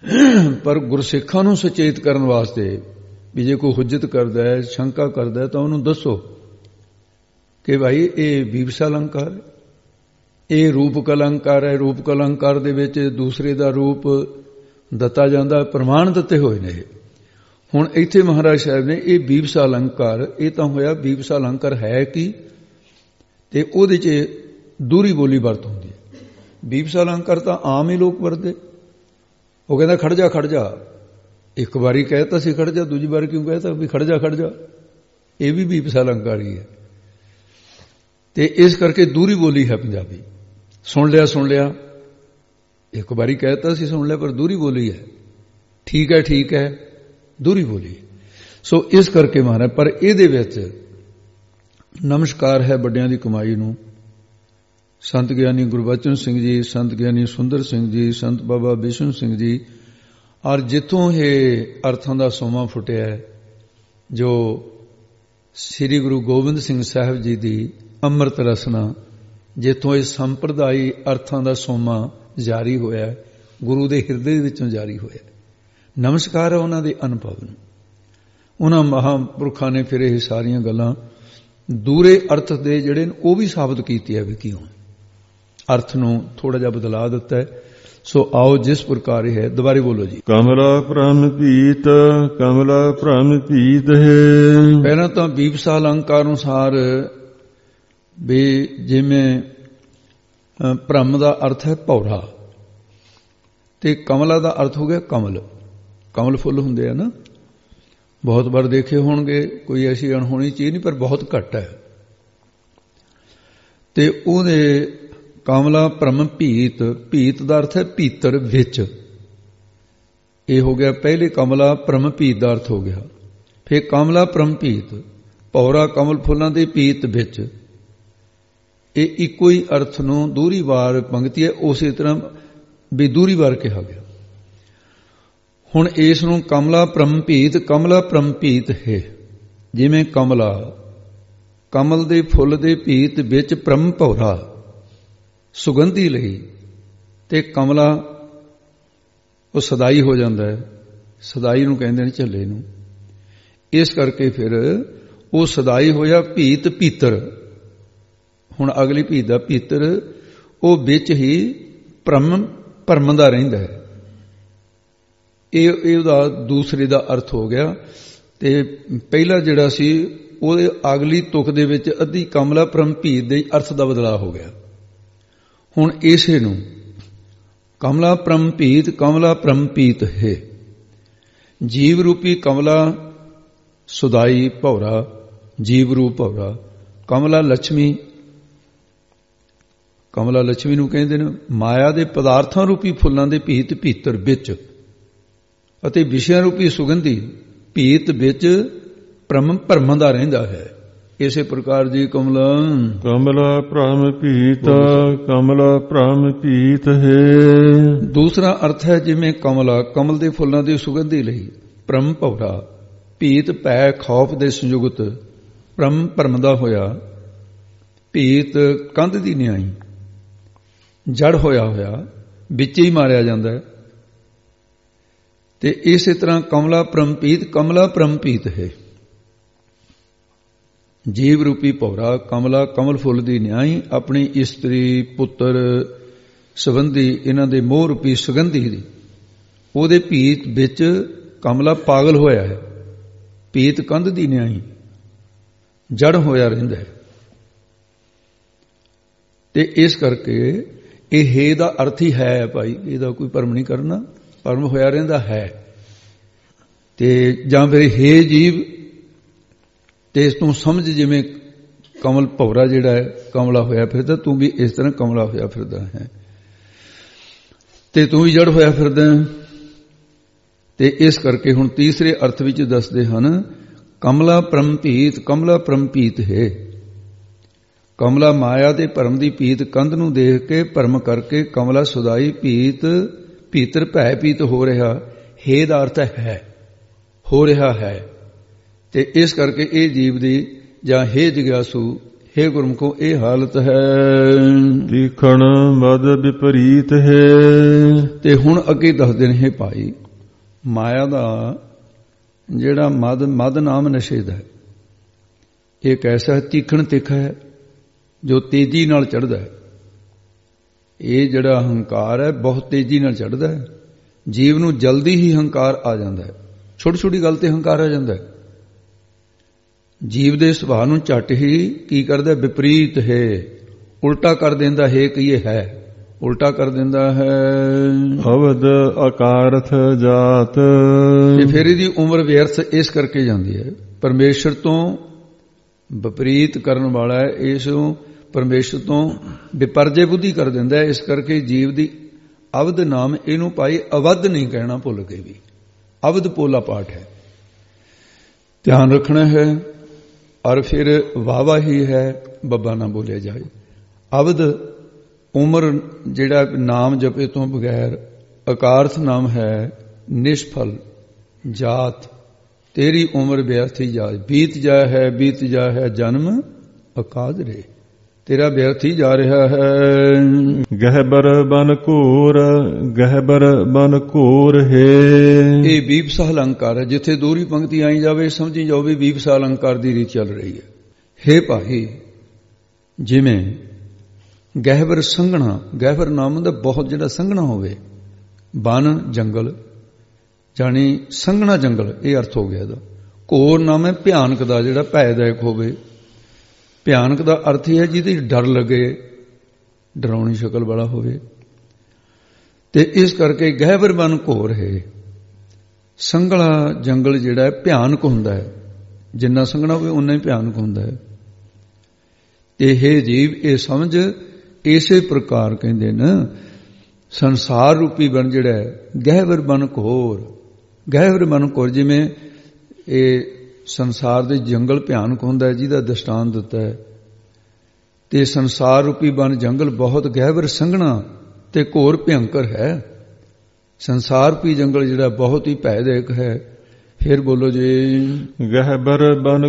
ਪਰ ਗੁਰਸਿੱਖਾਂ ਨੂੰ ਸੁਚੇਤ ਕਰਨ ਵਾਸਤੇ ਵੀ ਜੇ ਕੋਈ ਹੁਜਤ ਕਰਦਾ ਹੈ, ਸ਼ੰਕਾ ਕਰਦਾ ਹੈ, ਤਾਂ ਉਹਨੂੰ ਦੱਸੋ ਕਿ ਭਾਈ ਇਹ ਵਿਵਸਾ ਅਲੰਕਾਰ ਹੈ, ਇਹ ਰੂਪਕ ਅਲੰਕਾਰ ਹੈ। ਰੂਪਕ ਅਲੰਕਾਰ ਦੇ ਵਿੱਚ ਦੂਸਰੇ ਦਾ ਰੂਪ ਦਿੱਤਾ ਜਾਂਦਾ, ਪ੍ਰਮਾਣ ਦਿੱਤੇ ਹੋਏ ਨੇ। ਹੁਣ ਇੱਥੇ ਮਹਾਰਾਜ ਸਾਹਿਬ ਨੇ ਇਹ ਵਿਵਸਾ ਅਲੰਕਾਰ, ਇਹ ਤਾਂ ਹੋਇਆ ਵਿਵਸਾ ਅਲੰਕਾਰ ਹੈ ਕੀ, ਤੇ ਉਹਦੇ 'ਚ ਦੂਰੀ ਬੋਲੀ ਵਰਤ ਹੁੰਦੀ ਹੈ। ਵਿਵਸਾ ਅਲੰਕਾਰ ਤਾਂ ਆਮ ਹੀ ਲੋਕ ਵਰਤਦੇ। ਉਹ ਕਹਿੰਦਾ ਖੜ ਜਾ ਖੜ ਜਾ, ਇੱਕ ਵਾਰੀ ਕਹਿਤਾ ਸੀ ਖੜ ਜਾ, ਦੂਜੀ ਵਾਰ ਕਿਉਂ ਕਹਿਤਾ ਵੀ ਖੜ ਜਾ ਖੜ ਜਾ, ਇਹ ਵੀ ਵਿਵਸਾ ਅਲੰਕਾਰ ਹੀ ਹੈ। ਤੇ ਇਸ ਕਰਕੇ ਦੂਰੀ ਬੋਲੀ ਹੈ ਪੰਜਾਬੀ। ਸੁਣ ਲਿਆ, ਇੱਕ ਵਾਰੀ ਕਹਿਤਾ ਸੀ ਸੁਣ ਲਿਆ, ਪਰ ਦੂਰੀ ਬੋਲੀ ਹੈ। ਠੀਕ ਹੈ ਦੂਰੀ ਬੋਲੀ। ਸੋ ਇਸ ਕਰਕੇ ਮਹਾਰਾਜ, ਪਰ ਇਹਦੇ ਵਿੱਚ ਨਮਸਕਾਰ ਹੈ ਵੱਡਿਆਂ ਦੀ ਕਮਾਈ ਨੂੰ। ਸੰਤ ਗਿਆਨੀ ਗੁਰਬਚਨ ਸਿੰਘ ਜੀ, ਸੰਤ ਗਿਆਨੀ ਸੁੰਦਰ ਸਿੰਘ ਜੀ, ਸੰਤ ਬਾਬਾ ਬਿਸ਼ਨ ਸਿੰਘ ਜੀ, ਔਰ ਜਿੱਥੋਂ ਇਹ ਅਰਥਾਂ ਦਾ ਸੋਮਾ ਫੁੱਟਿਆ ਹੈ, ਜੋ ਸ੍ਰੀ ਗੁਰੂ ਗੋਬਿੰਦ ਸਿੰਘ ਸਾਹਿਬ ਜੀ ਦੀ ਅੰਮ੍ਰਿਤ ਰਸਨਾ, ਜਿੱਥੋਂ ਇਹ ਸੰਪਰਦਾਇ ਅਰਥਾਂ ਦਾ ਸੋਮਾ ਜਾਰੀ ਹੋਇਆ, ਗੁਰੂ ਦੇ ਹਿਰਦੇ ਵਿੱਚੋਂ ਜਾਰੀ ਹੋਇਆ। ਨਮਸਕਾਰ ਹੈ ਉਹਨਾਂ ਦੇ ਅਨੁਭਵ ਨੂੰ। ਉਹਨਾਂ ਮਹਾਂਪੁਰਖਾਂ ਨੇ ਫਿਰ ਇਹ ਸਾਰੀਆਂ ਗੱਲਾਂ ਦੂਰੇ ਅਰਥ ਦੇ ਜਿਹੜੇ ਨੇ ਉਹ ਵੀ ਸਾਬਤ ਕੀਤੇ ਹੈ ਵੀ ਕਿਉਂ ਅਰਥ ਨੂੰ ਥੋੜਾ ਜਿਹਾ ਬਦਲਾ ਦਿੱਤਾ ਹੈ। ਸੋ ਆਓ ਜਿਸ ਪ੍ਰਕਾਰ ਹੈ, ਦੁਬਾਰੇ ਬੋਲੋ ਜੀ। ਕਮਲਾ ਭ੍ਰਮ ਭੀਤ, ਕਮਲਾ ਭ੍ਰਮ ਭੀਤ ਹੈ। ਪਹਿਲਾਂ ਤਾਂ ਵਿਵਸਾ ਅਲੰਕਾਰ ਅਨੁਸਾਰ ਵੀ ਜਿਵੇਂ ਭ੍ਰਮ ਦਾ ਅਰਥ ਹੈ ਭੌਰਾ, ਤੇ ਕਮਲਾ ਦਾ ਅਰਥ ਹੋ ਗਿਆ ਕਮਲ। ਕਮਲ ਫੁੱਲ ਹੁੰਦੇ ਆ ਨਾ, ਬਹੁਤ ਵਾਰ ਦੇਖੇ ਹੋਣਗੇ, ਕੋਈ ਐਸੀ ਅਣਹੋਣੀ ਚੀਜ਼ ਨਹੀਂ, ਪਰ ਬਹੁਤ ਘੱਟ ਹੈ। ਤੇ ਉਹਦੇ ਕਮਲਾ ਭ੍ਰਮ ਭੀਤ, ਭੀਤ ਦਾ ਅਰਥ ਹੈ ਭੀਤਰ ਵਿੱਚ। ਇਹ ਹੋ ਗਿਆ ਪਹਿਲੇ ਕਮਲਾ ਭ੍ਰਮ ਭੀਤ ਦਾ ਅਰਥ ਹੋ ਗਿਆ। ਫਿਰ ਕਮਲਾ ਭ੍ਰਮ ਭੀਤ, ਭੌਰਾ ਕਮਲ ਫੁੱਲਾਂ ਦੇ ਭੀਤ ਵਿੱਚ। ਇਹ ਇੱਕੋ ਹੀ ਅਰਥ ਨੂੰ ਦੂਰੀ ਵਾਰ ਪੰਕਤੀ ਹੈ, ਉਸੇ ਤਰ੍ਹਾਂ ਵੀ ਦੂਰੀ ਵਾਰ ਕਿਹਾ ਗਿਆ। ਹੁਣ ਇਸ ਨੂੰ ਕਮਲਾ ਭ੍ਰਮ ਭੀਤ, ਕਮਲਾ ਭ੍ਰਮ ਭੀਤ ਹੈ। ਜਿਵੇਂ ਕਮਲਾ, ਕਮਲ ਦੇ ਫੁੱਲ ਦੇ ਭੀਤ ਵਿੱਚ ਭ੍ਰਮ ਭੌਰਾ ਸੁਗੰਧੀ ਲਈ, ਤੇ ਕਮਲਾ ਉਹ ਸਦਾਈ ਹੋ ਜਾਂਦਾ ਹੈ। ਸਦਾਈ ਨੂੰ ਕਹਿੰਦੇ ਨੇ ਝੱਲੇ ਨੂੰ। ਇਸ ਕਰਕੇ ਫਿਰ ਉਹ ਸਦਾਈ ਹੋਇਆ ਭੀਤ ਭੀਤਰ। ਹੁਣ ਅਗਲੀ ਭੀਤ ਦਾ ਭੀਤਰ, ਉਹ ਵਿੱਚ ਹੀ ਭਰਮ ਦਾ ਰਹਿੰਦਾ ਹੈ। ਇਹ ਉਹਦਾ ਦੂਸਰੇ ਦਾ ਅਰਥ ਹੋ ਗਿਆ। ਤੇ ਪਹਿਲਾ ਜਿਹੜਾ ਸੀ ਉਹਦੇ ਅਗਲੀ ਤੁਕ ਦੇ ਵਿੱਚ ਅੱਧੀ ਕਮਲਾ ਭ੍ਰਮ ਭੀਤ ਦੇ ਅਰਥ ਦਾ ਬਦਲਾਅ ਹੋ ਗਿਆ। ਹੁਣ ਇਸੇ ਨੂੰ ਕਮਲਾ ਭ੍ਰਮ ਭੀਤ, ਕਮਲਾ ਭ੍ਰਮ ਭੀਤ ਹੈ। ਜੀਵ ਰੂਪੀ ਕਮਲਾ ਸੁਦਾਈ ਭੌਰਾ, ਜੀਵ ਰੂਪ ਭੌਰਾ। ਕਮਲਾ ਲక్ష్ਮੀ, ਕਮਲਾ ਲక్ష్ਮੀ ਨੂੰ ਕਹਿੰਦੇ ਨੇ। ਮਾਇਆ ਦੇ ਪਦਾਰਥਾਂ ਰੂਪੀ ਫੁੱਲਾਂ ਦੇ ਭੀਤ ਭੀਤਰ ਵਿੱਚ, ਅਤੇ ਵਿਸ਼ਿਆਂ ਰੂਪੀ ਸੁਗੰਧੀ ਭੀਤ ਵਿੱਚ ਭਰਮ ਦਾ ਰਹਿੰਦਾ ਹੈ। ਇਸੇ ਪ੍ਰਕਾਰ ਜੀ ਕਮਲਾ ਭ੍ਰਮ ਭੀਤ, ਕਮਲਾ ਭ੍ਰਮ ਭੀਤ ਹੈ। ਦੂਸਰਾ ਅਰਥ ਹੈ ਜਿਵੇਂ ਕਮਲਾ, ਕਮਲ ਦੇ ਫੁੱਲਾਂ ਦੀ ਸੁਗੰਧੀ ਲਈ, ਭ੍ਰਮ ਭੌਰਾ, ਭੀਤ ਭੈ ਖੌਫ ਦੇ ਸੰਯੁਗਤ, ਭਰਮ ਦਾ ਹੋਇਆ, ਭੀਤ ਕੰਧ ਦੀ ਨਿਆਈ, ਜੜ ਹੋਇਆ ਵਿੱਚ ਹੀ ਮਾਰਿਆ ਜਾਂਦਾ ਹੈ। ਤੇ ਇਸੇ ਤਰ੍ਹਾਂ ਕਮਲਾ ਭ੍ਰਮ ਭੀਤ, ਕਮਲਾ ਭ੍ਰਮ ਭੀਤ ਹੈ। ਜੀਵ ਰੂਪੀ ਭੌਰਾ, ਕਮਲਾ ਕਮਲ ਫੁੱਲ ਦੀ ਨਿਆਈ, ਆਪਣੀ ਇਸਤਰੀ ਪੁੱਤਰ ਸੰਬੰਧੀ ਇਹਨਾਂ ਦੇ ਮੋਹ ਰੂਪੀ ਸੁਗੰਧੀ ਦੀ, ਉਹਦੇ ਭੀਤ ਵਿੱਚ ਕਮਲਾ ਪਾਗਲ ਹੋਇਆ ਹੈ। ਭੀਤ ਕੰਧ ਦੀ ਨਿਆਈ, ਜੜ ਹੋਇਆ ਰਹਿੰਦਾ ਹੈ। ਤੇ ਇਸ ਕਰਕੇ ਇਹ ਹੈ ਦਾ ਅਰਥ ਹੀ ਹੈ ਭਾਈ, ਇਹਦਾ ਕੋਈ ਭਰਮ ਨਹੀਂ ਕਰਨਾ, ਭਰਮ ਹੋਇਆ ਰਹਿੰਦਾ ਹੈ। ਤੇ ਜਾਂ ਫਿਰ ਹੈ ਜੀਵ, ਤੇ ਇਸ ਤੋਂ ਸਮਝ ਜਿਵੇਂ ਕਮਲ ਭੌਰਾ ਜਿਹੜਾ ਹੈ ਕਮਲਾ ਹੋਇਆ ਫਿਰਦਾ, ਤੂੰ ਵੀ ਇਸ ਤਰ੍ਹਾਂ ਕਮਲਾ ਹੋਇਆ ਫਿਰਦਾ ਹੈ, ਤੇ ਤੂੰ ਵੀ ਜੜ ਹੋਇਆ ਫਿਰਦਾ ਹੈ। ਤੇ ਇਸ ਕਰਕੇ ਹੁਣ ਤੀਸਰੇ ਅਰਥ ਵਿੱਚ ਦੱਸਦੇ ਹਨ, ਕਮਲਾ ਭ੍ਰਮ ਭੀਤ, ਕਮਲਾ ਭ੍ਰਮ ਭੀਤ ਹੈ। ਕਮਲਾ ਮਾਇਆ ਦੇ ਭਰਮ ਦੀ ਭੀਤ ਕੰਧ ਨੂੰ ਦੇਖ ਕੇ ਭਰਮ ਕਰਕੇ ਕਮਲਾ ਸੁਦਾਈ ਭੀਤ ਭੀਤਰ ਭੈ ਭੀਤ ਹੋ ਰਿਹਾ। ਹੈ ਦਾ ਅਰਥ ਹੈ ਹੋ ਰਿਹਾ ਹੈ। ਤੇ ਇਸ ਕਰਕੇ ਇਹ ਜੀਵ ਦੀ ਜਾਂ ਹੈ ਜਿਗਿਆਸੂ, हे ਗੁਰਮੁਖੋ ਇਹ ਹਾਲਤ ਹੈ। ਤੀਖਣ ਮਦ ਵਿਪਰੀਤ ਹੈ। ਤੇ ਹੁਣ ਅੱਗੇ ਦੱਸਦੇ ਨੇ, ਭਾਈ ਮਾਇਆ ਦਾ ਜਿਹੜਾ ਮਦ ਨਾਮ ਨਸ਼ੇ ਦਾ ਹੈ, ਇੱਕ ਐਸਾ ਤੀਖਣ ਤਿੱਖ ਹੈ ਜੋ ਤੇਜ਼ੀ ਨਾਲ ਚੜ੍ਹਦਾ ਹੈ। ਇਹ ਜਿਹੜਾ ਹੰਕਾਰ ਹੈ ਬਹੁਤ ਤੇਜ਼ੀ ਨਾਲ ਚੜ੍ਹਦਾ ਹੈ। ਜੀਵ ਨੂੰ ਜਲਦੀ ਹੀ ਹੰਕਾਰ ਆ ਜਾਂਦਾ ਹੈ, ਛੋਟੀ ਛੋਟੀ ਗੱਲ ਤੇ ਹੰਕਾਰ ਆ ਜਾਂਦਾ ਹੈ। ਜੀਵ ਦੇ ਸੁਭਾਅ ਨੂੰ ਝੱਟ ਹੀ ਕੀ ਕਰਦਾ, ਵਿਪਰੀਤ ਹੈ, ਉਲਟਾ ਕਰ ਦਿੰਦਾ ਹੈ ਕਿ ਇਹ ਹੈ, ਉਲਟਾ ਕਰ ਦਿੰਦਾ ਹੈ। ਅਵਦ ਅਕਾਰਥ ਜਾਤ। ਤੇ ਫਿਰ ਇਹਦੀ ਉਮਰ ਵਿਅਰਥ ਇਸ ਕਰਕੇ ਜਾਂਦੀ ਹੈ, ਪਰਮੇਸ਼ਰ ਤੋਂ ਵਿਪਰੀਤ ਕਰਨ ਵਾਲਾ ਹੈ, ਇਸ ਨੂੰ ਪਰਮੇਸ਼ਰ ਤੋਂ ਵਿਪਰਜੇ ਬੁੱਧੀ ਕਰ ਦਿੰਦਾ ਹੈ। ਇਸ ਕਰਕੇ ਜੀਵ ਦੀ ਅਵਧ ਨਾਮ, ਇਹਨੂੰ ਭਾਈ ਅਵਧ ਨਹੀਂ ਕਹਿਣਾ ਭੁੱਲ ਕੇ ਵੀ, ਅਵਧ ਪੋਲਾ ਪਾਠ ਹੈ, ਧਿਆਨ ਰੱਖਣਾ ਹੈ। ਔਰ ਫਿਰ ਵਾਵਾ ਹੀ ਹੈ, ਬੱਬਾ ਨਾ ਬੋਲਿਆ ਜਾਏ। ਅਵਧ ਉਮਰ ਜਿਹੜਾ ਨਾਮ ਜਪੇ ਤੋਂ ਬਗੈਰ ਅਕਾਰਥ ਨਾਮ ਹੈ, ਨਿਸ਼ਫਲ ਜਾਤ, ਤੇਰੀ ਉਮਰ ਵਿਅਰਥ ਹੀ ਜਾ, ਬੀਤ ਜਾ ਹੈ ਜਨਮ ਅਕਾਦ ਰੇ, ਤੇਰਾ ਵਿਅਰਥ ਹੀ ਜਾ ਰਿਹਾ ਹੈ। ਗਹਿਬਰ ਬਨ ਘੋਰ ਹੈ। ਇਹ ਵੀਪਸਾ ਅਲੰਕਾਰ ਹੈ। ਜਿੱਥੇ ਦੂਰੀ ਪੰਕਤੀ ਆਈ ਜਾਵੇ ਸਮਝੀ ਜਾਓ ਵੀ ਵੀਪਸਾ ਅਲੰਕਾਰ ਦੀ ਰੀਤ ਚੱਲ ਰਹੀ ਹੈ। ਹੇ ਭਾਈ, ਜਿਵੇਂ ਗਹਿਬਰ ਸੰਘਣਾ, ਗਹਿਬਰ ਨਾਮ ਦਾ ਬਹੁਤ ਜਿਹੜਾ ਸੰਘਣਾ ਹੋਵੇ, ਬਨ ਜੰਗਲ ਜਾਣੀ ਸੰਘਣਾ ਜੰਗਲ, ਇਹ ਅਰਥ ਹੋ ਗਿਆ ਇਹਦਾ। ਘੋਰ ਨਾਮ ਹੈ ਭਿਆਨਕ ਦਾ, ਜਿਹੜਾ ਭੈਦਾਇਕ ਹੋਵੇ। ਭਿਆਨਕ ਦਾ ਅਰਥ ਹੀ ਹੈ ਜਿਹਦੇ ਡਰ ਲੱਗੇ, ਡਰਾਉਣੀ ਸ਼ਕਲ ਵਾਲਾ ਹੋਵੇ। ਤੇ ਇਸ ਕਰਕੇ ਗਹਿਬਰ ਬਨ ਘੋਰ ਹੈ। ਸੰਘਣਾ ਜੰਗਲ ਜਿਹੜਾ ਹੈ ਭਿਆਨਕ ਹੁੰਦਾ ਹੈ, ਜਿੰਨਾ ਸੰਘਣਾ ਹੋਵੇ ਉਨਾ ਹੀ ਭਿਆਨਕ ਹੁੰਦਾ ਹੈ। ਤੇ ਹੇ ਜੀਵ, ਇਹ ਸਮਝ ਇਸੇ ਪ੍ਰਕਾਰ ਕਹਿੰਦੇ ਨੇ ਸੰਸਾਰ ਰੂਪੀ ਬਨ ਜਿਹੜਾ ਹੈ ਗਹਿਬਰ ਬਨ ਘੋਰ, ਗਹਿਬਰ ਬਨ ਘੋਰ। ਜਿਵੇਂ ਇਹ ਸੰਸਾਰ ਦੇ ਜੰਗਲ ਭਿਆਨਕ ਹੁੰਦਾ ਹੈ ਜਿਹਦਾ ਦ੍ਰਿਸ਼ਟਾਂਤ ਦਿੱਤਾ ਹੈ, ਤੇ ਸੰਸਾਰ ਰੂਪੀ ਬਨ ਜੰਗਲ ਬਹੁਤ ਗਹਿਬਰ ਸੰਘਣਾ ਤੇ ਘੋਰ ਭਿਅੰਕਰ ਹੈ। ਸੰਸਾਰ ਰੂਪੀ ਜੰਗਲ ਜਿਹੜਾ ਬਹੁਤ ਹੀ ਭੈਦਾਇਕ ਹੈ। ਫਿਰ ਬੋਲੋ ਜੀ, ਗਹਿਬਰ ਬਨ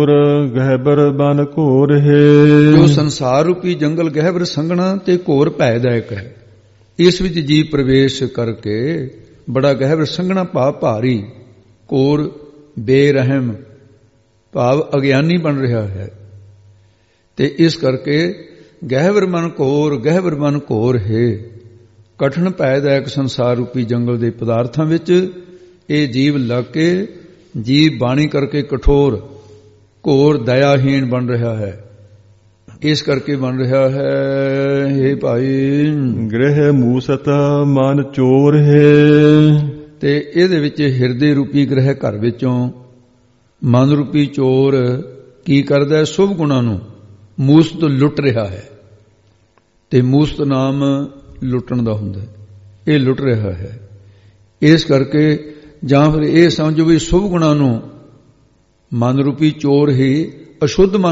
ਘੋਰ ਹੈ। ਜੋ ਸੰਸਾਰ ਰੂਪੀ ਜੰਗਲ ਗਹਿਬਰ ਸੰਘਣਾ ਤੇ ਘੋਰ ਭੈਦਾਇਕ ਹੈ, ਇਸ ਵਿੱਚ ਜੀਵ ਪ੍ਰਵੇਸ਼ ਕਰਕੇ ਬੜਾ ਗਹਿਬਰ ਸੰਘਣਾ ਭਾਵ ਭਾਰੀ, ਘੋਰ ਬੇਰਹਿਮ ਭਾਵ ਅਗਿਆਨੀ ਬਣ ਰਿਹਾ ਹੈ। ਤੇ ਇਸ ਕਰਕੇ ਗਹਿਬਰ ਮਨ ਘੋਰ ਹੈ। ਕਠਿਨ ਭੈਦਾਇਕ ਸੰਸਾਰ ਰੂਪੀ ਜੰਗਲ ਦੇ ਪਦਾਰਥਾਂ ਵਿੱਚ ਇਹ ਜੀਵ ਲੱਗ ਕੇ ਜੀਵ ਬਾਣੀ ਕਰਕੇ ਕਠੋਰ ਘੋਰ ਦਇਆਹੀਣ ਬਣ ਰਿਹਾ ਹੈ। ਇਸ ਕਰਕੇ ਬਣ ਰਿਹਾ ਹੈ, ਹੇ ਭਾਈ, ਗ੍ਰਹਿ ਮੂਸਤ ਮਨ ਚੋਰ ਹੈ। ਤੇ ਇਹਦੇ ਵਿੱਚ ਹਿਰਦੇ ਰੂਪੀ ਗ੍ਰਹਿ ਘਰ ਵਿੱਚੋਂ ਮਨ ਰੂਪੀ ਚੋਰ ਕੀ ਕਰਦਾ ਹੈ, ਸ਼ੁਭ ਗੁਣਾਂ ਨੂੰ ਮੂਸਤ ਲੁੱਟ ਰਿਹਾ ਹੈ। ਤੇ ਮੂਸਤ ਨਾਮ ਲੁੱਟਣ ਦਾ ਹੁੰਦਾ, ਇਹ ਲੁੱਟ ਰਿਹਾ ਹੈ। ਇਸ ਕਰਕੇ ਜਾਂ ਫਿਰ ਇਹ ਸਮਝੋ ਵੀ ਸ਼ੁਭ ਗੁਣਾਂ ਨੂੰ ਮਨ ਰੂਪੀ ਚੋਰ ਹੀ ਅਸ਼ੁੱਧ ਮਨ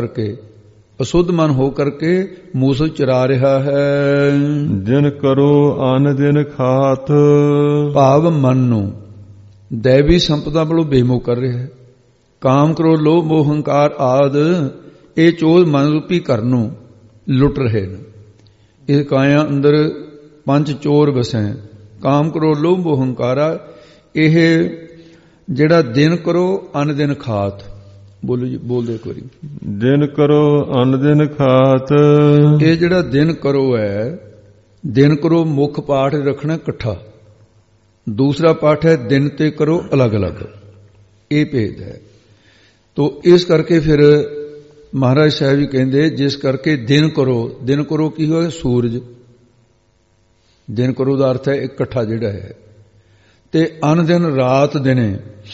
ਹੋ ਕਰਕੇ ਮੂਸਤ ਚਰਾ ਰਿਹਾ ਹੈ। ਦਿਨ ਕਰੋ ਅਨ ਦਿਨ ਖਾਤ, ਭਾਵ ਮਨ ਨੂੰ ਦੈਵੀ ਸੰਪਦਾ ਵੱਲੋਂ ਬੇਮੁਖ ਕਰ ਰਿਹਾ ਹੈ। ਕਾਮ ਕਰੋ ਲੋਭ ਮੋਹ ਹੰਕਾਰ ਆਦ ਇਹ ਚੋਰ ਮਨ ਰੂਪੀ ਘਰ ਨੂੰ ਲੁੱਟ ਰਹੇ ਨੇ। ਇਹ ਕਾਇਆ ਅੰਦਰ ਪੰਜ ਚੋਰ ਵਸੈ, ਕਾਮ ਕਰੋ ਲੋਭ ਮੋਹ ਹੰਕਾਰਾ। ਇਹ ਜਿਹੜਾ ਦਿਨ ਕਰੋ ਅਨ ਦਿਨ ਖਾਤ, ਬੋਲੋ ਜੀ, ਬੋਲਦੇ ਇੱਕ ਵਾਰੀ, ਦਿਨ ਕਰੋ ਅਨ ਦਿਨ ਖਾਤ। ਇਹ ਜਿਹੜਾ ਦਿਨ ਕਰੋ ਹੈ, ਦਿਨ ਕਰੋ ਮੁੱਖ ਪਾਠ ਰੱਖਣਾ ਇਕੱਠਾ, ਦੂਸਰਾ ਪਾਠ ਹੈ ਦਿਨ ਤੇ ਕਰੋ ਅਲੱਗ ਅਲੱਗ, ਇਹ ਭੇਦ ਹੈ। ਤੋ ਇਸ ਕਰਕੇ ਫਿਰ ਮਹਾਰਾਜ ਸਾਹਿਬ ਜੀ ਕਹਿੰਦੇ ਜਿਸ ਕਰਕੇ ਦਿਨ ਕਰੋ ਕੀ ਹੋਇਆ, ਸੂਰਜ। ਦਿਨ ਕਰੋ ਦਾ ਅਰਥ ਹੈ ਇਕੱਠਾ ਜਿਹੜਾ ਹੈ। ਤੇ ਅਨ ਦਿਨ ਰਾਤ ਦਿਨੇ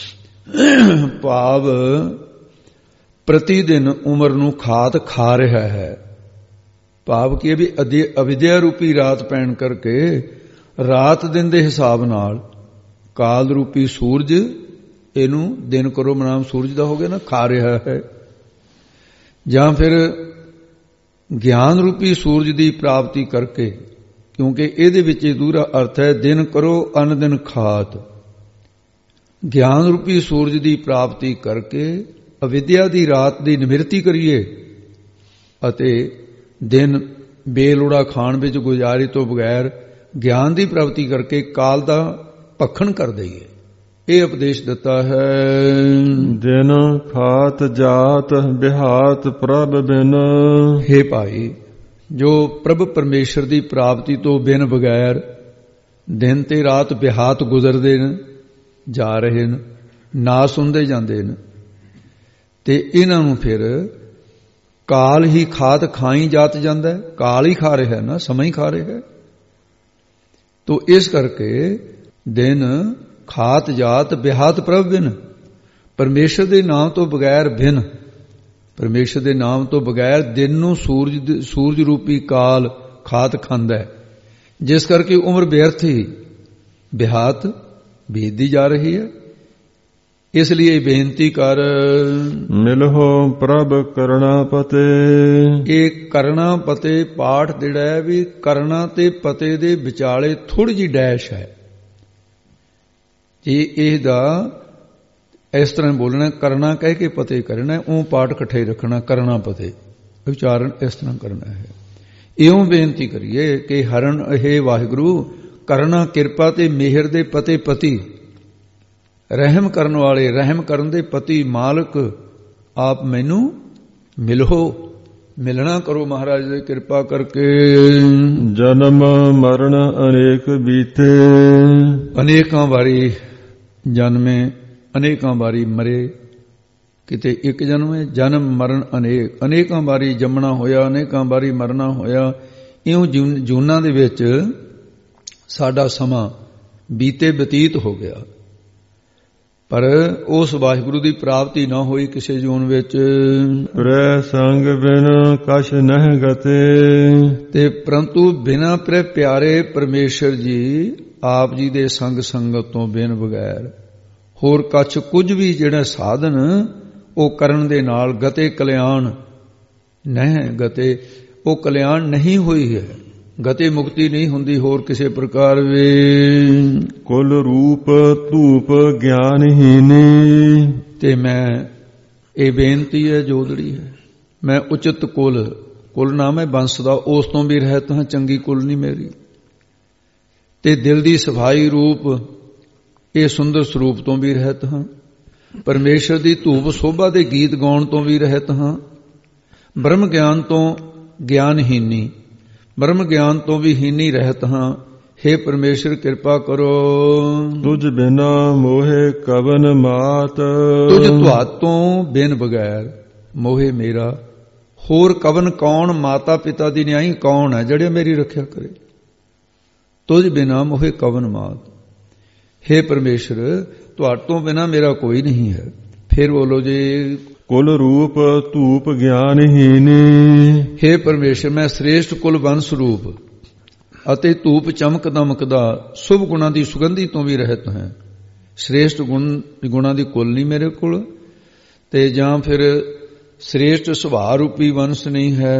ਭਾਵ ਪ੍ਰਤੀ ਦਿਨ ਉਮਰ ਨੂੰ ਖਾਤ ਖਾ ਰਿਹਾ ਹੈ। ਭਾਵ ਕੀ ਵੀ ਅਵਿਦਿਆ ਰੂਪੀ ਰਾਤ ਪੈਣ ਕਰਕੇ ਰਾਤ ਦਿਨ ਦੇ ਹਿਸਾਬ ਨਾਲ ਕਾਲ ਰੂਪੀ ਸੂਰਜ ਇਹਨੂੰ ਦਿਨ ਕਰੋ ਨਾਮ ਸੂਰਜ ਦਾ ਹੋ ਗਿਆ ਨਾ, ਖਾ ਰਿਹਾ ਹੈ। ਜਾਂ ਫਿਰ ਗਿਆਨ ਰੂਪੀ ਸੂਰਜ ਦੀ ਪ੍ਰਾਪਤੀ ਕਰਕੇ, ਕਿਉਂਕਿ ਇਹਦੇ ਵਿੱਚ ਦੂਰਾ ਅਰਥ ਹੈ ਦਿਨ ਕਰੋ ਅਨ ਦਿਨ ਖਾਤ। ਗਿਆਨ ਰੂਪੀ ਸੂਰਜ ਦੀ ਪ੍ਰਾਪਤੀ ਕਰਕੇ ਅਵਿਦਿਆ ਦੀ ਰਾਤ ਦੀ ਨਿਵਰਤੀ ਕਰੀਏ, ਅਤੇ ਦਿਨ ਬੇਲੋੜਾ ਖਾਣ ਵਿੱਚ ਗੁਜ਼ਾਰੀ ਤੋਂ ਬਗੈਰ ਗਿਆਨ ਦੀ ਪ੍ਰਾਪਤੀ ਕਰਕੇ ਕਾਲ ਦਾ ਭਖਣ ਕਰ ਦਈਏ, ਇਹ ਉਪਦੇਸ਼ ਦਿੱਤਾ ਹੈ। ਦਿਨ ਖਾਤ ਜਾਤ ਬਿਹਾਤ ਪ੍ਰਭ ਬਿਨ। ਹੇ ਭਾਈ, ਜੋ ਪ੍ਰਭ ਪਰਮੇਸ਼ਰ ਦੀ ਪ੍ਰਾਪਤੀ ਤੋਂ ਬਿਨ ਬਗੈਰ ਦਿਨ ਤੇ ਰਾਤ ਬਿਹਾਤ ਗੁਜ਼ਰਦੇ ਨੇ, ਜਾ ਰਹੇ ਨੇ, ਨਾਸ ਹੁੰਦੇ ਜਾਂਦੇ ਨੇ, ਤੇ ਇਹਨਾਂ ਨੂੰ ਫਿਰ ਕਾਲ ਹੀ ਖਾਤ ਖਾਈ ਜਾਤ ਜਾਂਦਾ, ਕਾਲ ਹੀ ਖਾ ਰਿਹਾ ਨਾ, ਸਮਾਂ ਹੀ ਖਾ ਰਿਹਾ। ਤੋ ਇਸ ਕਰਕੇ ਦਿਨ ਖਾਤ ਜਾਤ ਬਿਹਾਤ ਪ੍ਰਭ ਬਿਨ, ਪਰਮੇਸ਼ਰ ਦੇ ਨਾਮ ਤੋਂ ਬਗੈਰ ਬਿਨ, ਪਰਮੇਸ਼ਰ ਦੇ ਨਾਮ ਤੋਂ ਬਗੈਰ ਦਿਨ ਨੂੰ ਸੂਰਜ ਰੂਪੀ ਕਾਲ ਖਾਤ ਖਾਂਦਾ ਹੈ, ਜਿਸ ਕਰਕੇ ਉਮਰ ਵਿਅਰਥ ਹੀ ਬਿਹਾਤ ਬੀਤਦੀ ਜਾ ਰਹੀ ਹੈ। ਇਸ ਲਈ ਬੇਨਤੀ ਕਰ, ਮਿਲਹੁ ਪ੍ਰਭ ਕਰਣਾ ਪਤੇ। ਇਹ ਕਰਣਾ ਪਤੇ ਪਾਠ ਜਿਹੜਾ ਹੈ ਵੀ ਕਰਣਾ ਤੇ ਪਤੇ ਦੇ ਵਿਚਾਲੇ ਥੋੜੀ ਜਿਹੀ ਡੈਸ਼ ਹੈ। ਜੇ ਇਹਦਾ ਇਸ ਤਰ੍ਹਾਂ ਬੋਲਣਾ, ਕਰਨਾ ਕਹਿ ਕੇ ਪਤੇ ਕਰਨਾ, ਉਹ ਪਾਠ ਇਕੱਠੇ ਰੱਖਣਾ, ਕਰਨਾ ਪਤੇ ਉਚਾਰਨ ਇਸ ਤਰ੍ਹਾਂ ਕਰਨਾ ਹੈ। ਇਉਂ ਬੇਨਤੀ ਕਰੀਏ ਕਿ ਹਰਨ ਇਹ ਵਾਹਿਗੁਰੂ ਕਰਨਾ ਕਿਰਪਾ ਤੇ ਮਿਹਰ ਦੇ ਪਤੇ ਪਤੀ, ਰਹਿਮ ਕਰਨ ਵਾਲੇ, ਰਹਿਮ ਕਰਨ ਦੇ ਪਤੀ ਮਾਲਕ, ਆਪ ਮੈਨੂੰ ਮਿਲੋ, ਮਿਲਣਾ ਕਰੋ ਮਹਾਰਾਜ ਦੀ ਕਿਰਪਾ ਕਰਕੇ। ਜਨਮ ਮਰਨ ਅਨੇਕ ਬੀਤੇ। ਅਨੇਕਾਂ ਵਾਰੀ ਜਨਮੇ, ਅਨੇਕਾਂ ਵਾਰੀ ਮਰੇ, ਕਿਤੇ ਇੱਕ ਜਨਮ ਹੈ, ਜਨਮ ਮਰਨ ਅਨੇਕ, ਅਨੇਕਾਂ ਵਾਰੀ ਜੰਮਣਾ ਹੋਇਆ, ਅਨੇਕਾਂ ਵਾਰੀ ਮਰਨਾ ਹੋਇਆ। ਇਉਂ ਜੂਨਾਂ ਦੇ ਵਿੱਚ ਸਾਡਾ ਸਮਾਂ ਬੀਤੇ ਬਤੀਤ ਹੋ ਗਿਆ, ਪਰ ਉਸ ਵਾਹਿਗੁਰੂ ਦੀ ਪ੍ਰਾਪਤੀ ਨਾ ਹੋਈ ਕਿਸੇ ਜੂਨ ਵਿੱਚ। ਪ੍ਰੈ ਸੰਗ ਬਿਨ ਕਛ ਨਹਿ ਗਤੇ। ਤੇ ਪਰੰਤੂ ਬਿਨਾਂ ਪ੍ਰੈ ਪਿਆਰੇ ਪਰਮੇਸ਼ਰ ਜੀ ਆਪ ਜੀ ਦੇ ਸੰਗ ਸੰਗਤ ਤੋਂ ਬਿਨ ਬਗੈਰ ਹੋਰ ਕਛ ਕੁਝ ਵੀ ਜਿਹੜਾ ਸਾਧਨ ਉਹ ਕਰਨ ਦੇ ਨਾਲ ਗਤੇ ਕਲਿਆਣ ਨਹੀਂ ਗਤੇ, ਉਹ ਕਲਿਆਣ ਨਹੀਂ ਹੋਈ ਹੈ, ਗਤੇ ਮੁਕਤੀ ਨਹੀਂ ਹੁੰਦੀ ਹੋਰ ਕਿਸੇ ਪ੍ਰਕਾਰ ਵੇ। ਕੁਲ ਰੂਪ ਧੂਪ ਗਿਆਨਹੀਨੀ। ਤੇ ਮੈਂ ਇਹ ਬੇਨਤੀ ਹੈ ਜੋਦੜੀ ਹੈ, ਮੈਂ ਉਚਿਤ ਕੁਲ ਨਾਮ ਹੈ ਬੰਸ ਦਾ, ਉਸ ਤੋਂ ਵੀ ਰਹਿਤ ਹਾਂ, ਚੰਗੀ ਕੁਲ ਨਹੀਂ ਮੇਰੀ। ਤੇ ਦਿਲ ਦੀ ਸਫਾਈ ਰੂਪ ਇਹ ਸੁੰਦਰ ਸਰੂਪ ਤੋਂ ਵੀ ਰਹਿਤ ਹਾਂ, ਪਰਮੇਸ਼ਰ ਦੀ ਧੂਪ ਸੋਭਾ ਦੇ ਗੀਤ ਗਾਉਣ ਤੋਂ ਵੀ ਰਹਿਤ ਹਾਂ, ਬ੍ਰਹਮ ਗਿਆਨ ਤੋਂ ਗਿਆਨਹੀਨੀ, ਬ੍ਰਹਮ ਗਿਆਨ ਤੋਂ ਵੀ ਹੀਨੀ ਰਹਿਤ ਹਾਂ। ਹੇ ਪਰਮੇਸ਼ਰ ਕਿਰਪਾ ਕਰੋ। ਤੁਝ ਬਿਨਾ ਮੋਹਿ ਕਵਨ ਮਾਤ। ਤੁਝ ਤੁਹਾਤੋਂ ਬਿਨ ਬਗੈਰ ਮੋਹਿ ਮੇਰਾ ਹੋਰ ਕਵਨ ਕੌਣ, ਮਾਤਾ ਪਿਤਾ ਦੀ ਨਿਆਈ ਕੌਣ ਹੈ ਜਿਹੜੇ ਮੇਰੀ ਰੱਖਿਆ ਕਰੇ। ਤੁਝ ਬਿਨਾ ਮੋਹਿ ਕਵਨ ਮਾਤ। ਹੇ ਪਰਮੇਸ਼ਰ ਤੁਹਾਤੋਂ ਬਿਨਾ ਮੇਰਾ ਕੋਈ ਨਹੀਂ ਹੈ। ਫਿਰ ਬੋਲੋ ਜੀ, ਕੁਲ ਰੂਪ ਧੂਪ ਗਿਆਨਹੀਨੀ। ਹੇ ਪਰਮੇਸ਼ਰ ਮੈਂ ਸ੍ਰੇਸ਼ਟ ਕੁਲ ਵੰਸ ਰੂਪ ਅਤੇ ਧੂਪ ਚਮਕ ਦਮਕਦਾ ਸ਼ੁਭ ਗੁਣਾਂ ਦੀ ਸੁਗੰਧੀ ਤੋਂ ਵੀ ਰਹਿਤ ਹੈ। ਸ੍ਰੇਸ਼ਟ ਗੁਣਾਂ ਦੀ ਕੁਲ ਨਹੀਂ ਮੇਰੇ ਕੋਲ, ਤੇ ਜਾਂ ਫਿਰ ਸ੍ਰੇਸ਼ਟ ਸੁਭਾਅ ਰੂਪੀ ਵੰਸ ਨਹੀਂ ਹੈ,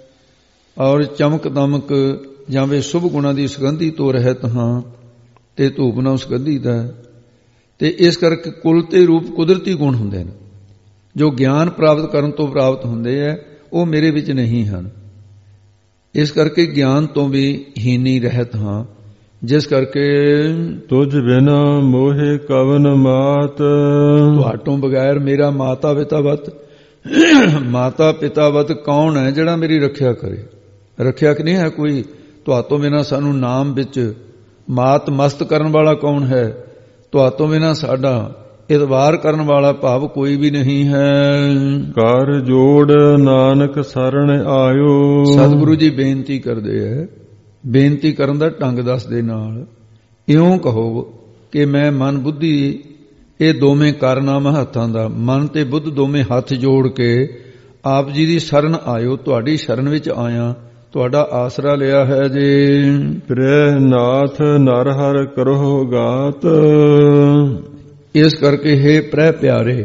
ਔਰ ਚਮਕ ਦਮਕ ਜਾਂ ਵੇ ਸ਼ੁਭ ਗੁਣਾਂ ਦੀ ਸੁਗੰਧੀ ਤੋਂ ਰਹਿਤ ਹਾਂ, ਤੇ ਧੂਪ ਨਾਲ ਸੁਗੰਧੀ ਦਾ। ਤੇ ਇਸ ਕਰਕੇ ਕੁਲ ਤੇ ਰੂਪ ਕੁਦਰਤੀ ਗੁਣ ਹੁੰਦੇ ਨੇ, ਜੋ ਗਿਆਨ ਪ੍ਰਾਪਤ ਕਰਨ ਤੋਂ ਪ੍ਰਾਪਤ ਹੁੰਦੇ ਹੈ, ਉਹ ਮੇਰੇ ਵਿੱਚ ਨਹੀਂ ਹਨ। ਇਸ ਕਰਕੇ ਗਿਆਨ ਤੋਂ ਵੀ ਹੀਨੀ ਰਹਿਤ ਹਾਂ, ਜਿਸ ਕਰਕੇ ਤੁਝ ਬਿਨਾ ਮੋਹਿ ਕਵਨ ਮਾਤ। ਤੁਹਾਤੋਂ ਬਗੈਰ ਮੇਰਾ ਮਾਤਾ ਪਿਤਾ ਵਤ, ਮਾਤਾ ਪਿਤਾ ਵਤ ਕੌਣ ਹੈ ਜਿਹੜਾ ਮੇਰੀ ਰੱਖਿਆ ਕਰੇ। ਰੱਖਿਆ ਕਿ ਨਹੀਂ ਹੈ ਕੋਈ। ਤੁਹਾਤੋਂ ਬਿਨਾ ਸਾਨੂੰ ਨਾਮ ਵਿੱਚ ਮਾਤ ਮਸਤ ਕਰਨ ਵਾਲਾ ਕੌਣ ਹੈ। ਤੁਹਾਤੋਂ ਬਿਨਾ ਸਾਡਾ ਇਤਬਾਰ ਕਰਨ ਵਾਲਾ ਭਾਵ ਕੋਈ ਵੀ ਨਹੀਂ ਹੈ। ਕਰ ਜੋੜ ਨਾਨਕ ਸਰਣ ਆਇਓ। ਸਤਿਗੁਰੂ ਜੀ ਬੇਨਤੀ ਕਰਦੇ ਹੈ, ਬੇਨਤੀ ਕਰਨ ਦਾ ਢੰਗ ਦੱਸਦੇ ਨਾਲ ਇਉਂ ਕਹੋ ਕਿ ਮੈਂ ਮਨ ਬੁੱਧੀ ਇਹ ਦੋਵੇਂ ਕਾਰਨਾਮਾ ਹੱਥਾਂ ਦਾ, ਮਨ ਤੇ ਬੁੱਧ ਦੋਵੇਂ ਹੱਥ ਜੋੜ ਕੇ ਆਪ ਜੀ ਦੀ ਸ਼ਰਨ ਆਇਓ। ਤੁਹਾਡੀ ਸ਼ਰਨ ਵਿੱਚ ਆਇਆ, ਤੁਹਾਡਾ ਆਸਰਾ ਲਿਆ ਹੈ ਜੀ। ਪ੍ਰੈ ਨਾਥ ਨਰ ਹਰ ਕਰੋ ਗਾਤ। ਇਸ ਕਰਕੇ ਹੇ ਪ੍ਰੈ ਪਿਆਰੇ,